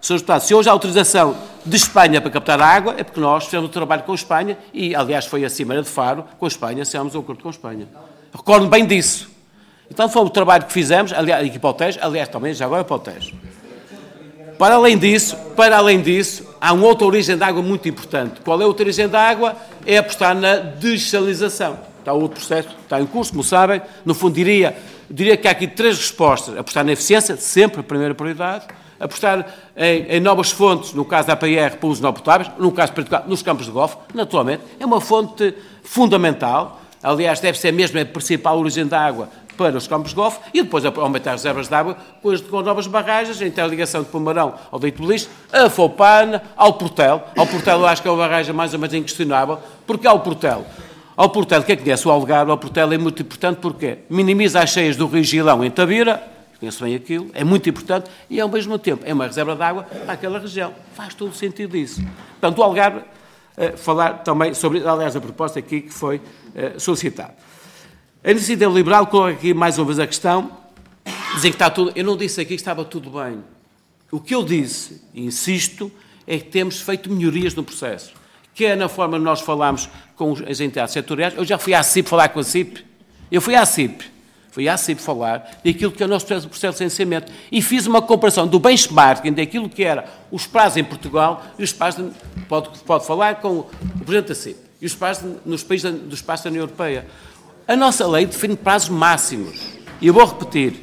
senhores Deputados, se hoje há autorização de Espanha para captar a água, é porque nós fizemos o trabalho com a Espanha e, aliás, foi a Cimeira de Faro, com a Espanha, fizemos um acordo com a Espanha. Recordo bem disso. Então foi o trabalho que fizemos, aliás, aqui para o Tejo, aliás, também já agora para o Tejo. Para além disso, para além disso, há uma outra origem de água muito importante. Qual é a outra origem da água? É apostar na dessalinização. Está outro processo, está em curso, como sabem. No fundo, diria, diria que há aqui três respostas. Apostar na eficiência, sempre a primeira prioridade. Apostar em, em novas fontes, no caso da A P R, para uso não potáveis, no caso particular, nos campos de golfe, naturalmente. É uma fonte fundamental. Aliás, deve ser mesmo a principal origem da água para os campos de golfe, e depois aumentar as reservas de água com novas barragens, a interligação de Pomarão ao Deito de Lixo, a Foupana, ao Portel. Ao Portel eu acho que é uma barragem mais ou menos inquestionável, porque ao Portel, ao Portel, quem conhece o Algarve, ao Portel é muito importante porque minimiza as cheias do Rio Gilão em Tabira, conheço bem aquilo, é muito importante, e ao mesmo tempo é uma reserva de água para aquela região. Faz todo o sentido isso. Portanto, o Algarve, eh, falar também sobre, aliás, a proposta aqui que foi eh, solicitada. A Iniciativa Liberal coloca aqui mais uma vez a questão, dizer que está tudo... Eu não disse aqui que estava tudo bem. O que eu disse, e insisto, é que temos feito melhorias no processo. Que é na forma que nós falamos com as entidades setoriais. Eu já fui à C I P falar com a C I P. Eu fui à C I P. Fui à C I P falar daquilo que é o nosso processo, processo de licenciamento. E fiz uma comparação do benchmarking daquilo que era os prazos em Portugal e os prazos... De, pode, pode falar com o Presidente da C I P. E os prazos nos países dos espaços da União Europeia. A nossa lei define prazos máximos. E eu vou repetir.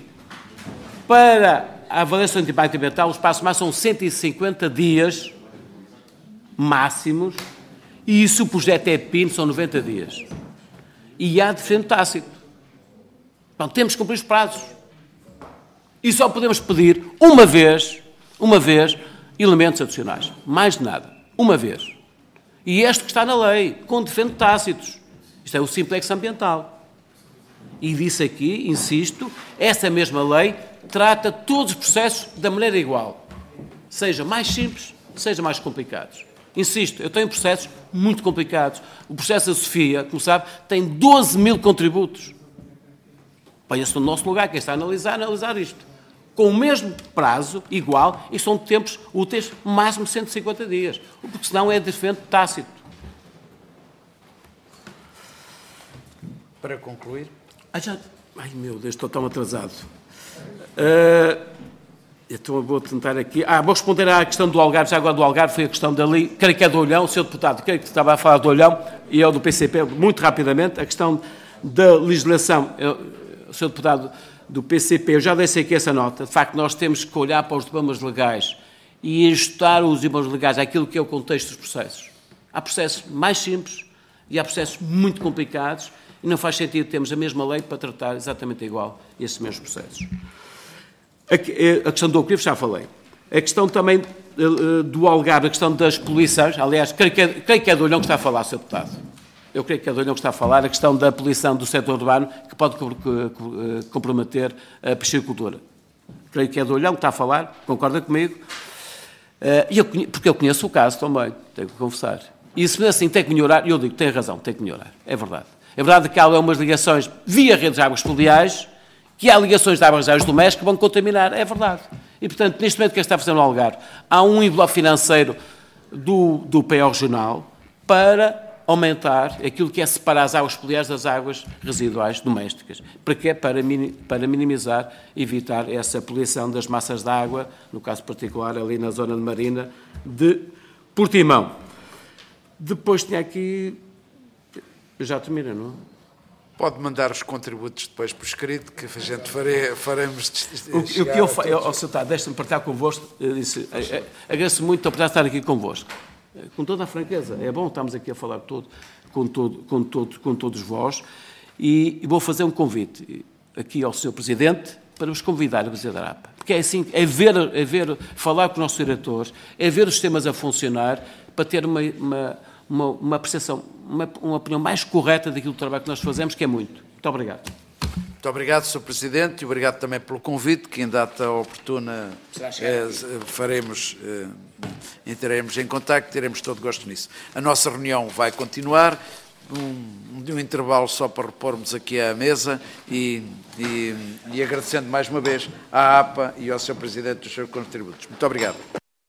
Para a avaliação de impacto ambiental, os prazos máximos são cento e cinquenta dias máximos, e se o projeto é P I N, são noventa dias. E há diferente tácito. Então, temos que cumprir os prazos. E só podemos pedir uma vez, uma vez, elementos adicionais. Mais de nada. Uma vez. E este que está na lei, com diferentes tácitos. Isto é o simplex ambiental. E disse aqui, insisto, essa mesma lei trata todos os processos da maneira igual. Seja mais simples, seja mais complicados. Insisto, eu tenho processos muito complicados. O processo da Sofia, como sabe, tem doze mil contributos. Põe-se no nosso lugar, quem está a analisar, analisar isto. Com o mesmo prazo, igual, e são tempos úteis, máximo cento e cinquenta dias. Porque senão é diferente tácito. Para concluir. Ah, já... Ai, meu Deus, estou tão atrasado. Uh, então vou tentar aqui... Ah, vou responder à questão do Algarve. Já agora do Algarve foi a questão dali. Creio que é do Olhão, o senhor deputado, creio que estava a falar do Olhão, e é do P C P, muito rapidamente. A questão da legislação, eu, o senhor deputado do P C P, eu já deixei aqui essa nota. De facto, nós temos que olhar para os diplomas legais e ajustar os diplomas legais àquilo que é o contexto dos processos. Há processos mais simples e há processos muito complicados, e não faz sentido termos a mesma lei para tratar exatamente igual esses mesmos processos. A, a questão do Algarve já falei. A questão também uh, do Algarve, a questão das poluições, aliás, creio que, é, creio que é do Olhão que está a falar, senhor Deputado. Eu creio que é do Olhão que está a falar, a questão da poluição do setor urbano, que pode co co comprometer a piscicultura. Creio que é do Olhão que está a falar, concorda comigo? Uh, eu, porque eu conheço o caso também, tenho que confessar. E se assim tem que melhorar, eu digo, tem razão, tem que melhorar, é verdade. É verdade que há umas ligações via redes de águas pluviais, que há ligações de águas domésticas que vão contaminar, é verdade. E, portanto, neste momento, o que está fazendo no Algarve? Há um envelope financeiro do, do P O regional para aumentar aquilo que é separar as águas pluviais das águas residuais domésticas. Para quê? Para, para minimizar, evitar essa poluição das massas de água, no caso particular ali na zona de Marina de Portimão. Depois tinha aqui... Eu já termino, não? Pode mandar os contributos depois por escrito, que a gente fare, faremos... O, o que eu faço, oh, senhor, deixe-me partilhar convosco, eu disse, agradeço muito a oportunidade de estar aqui convosco. Com toda a franqueza, é bom, estamos aqui a falar todo, com, todo, com, todo, com todos vós, e, e vou fazer um convite aqui ao senhor Presidente para vos convidar a visitar a APA. Porque é assim, é ver, é ver, falar com os nossos diretores, é ver os sistemas a funcionar, para ter uma... uma Uma, uma percepção, uma, uma opinião mais correta daquilo do trabalho que nós fazemos, que é muito. Muito obrigado. Muito obrigado, senhor Presidente, e obrigado também pelo convite, que em data oportuna é, faremos, é, entraremos em contacto, teremos todo gosto nisso. A nossa reunião vai continuar, um, de um intervalo só para repormos aqui à mesa e, e, e agradecendo mais uma vez à APA e ao senhor Presidente dos seus contributos. Muito obrigado.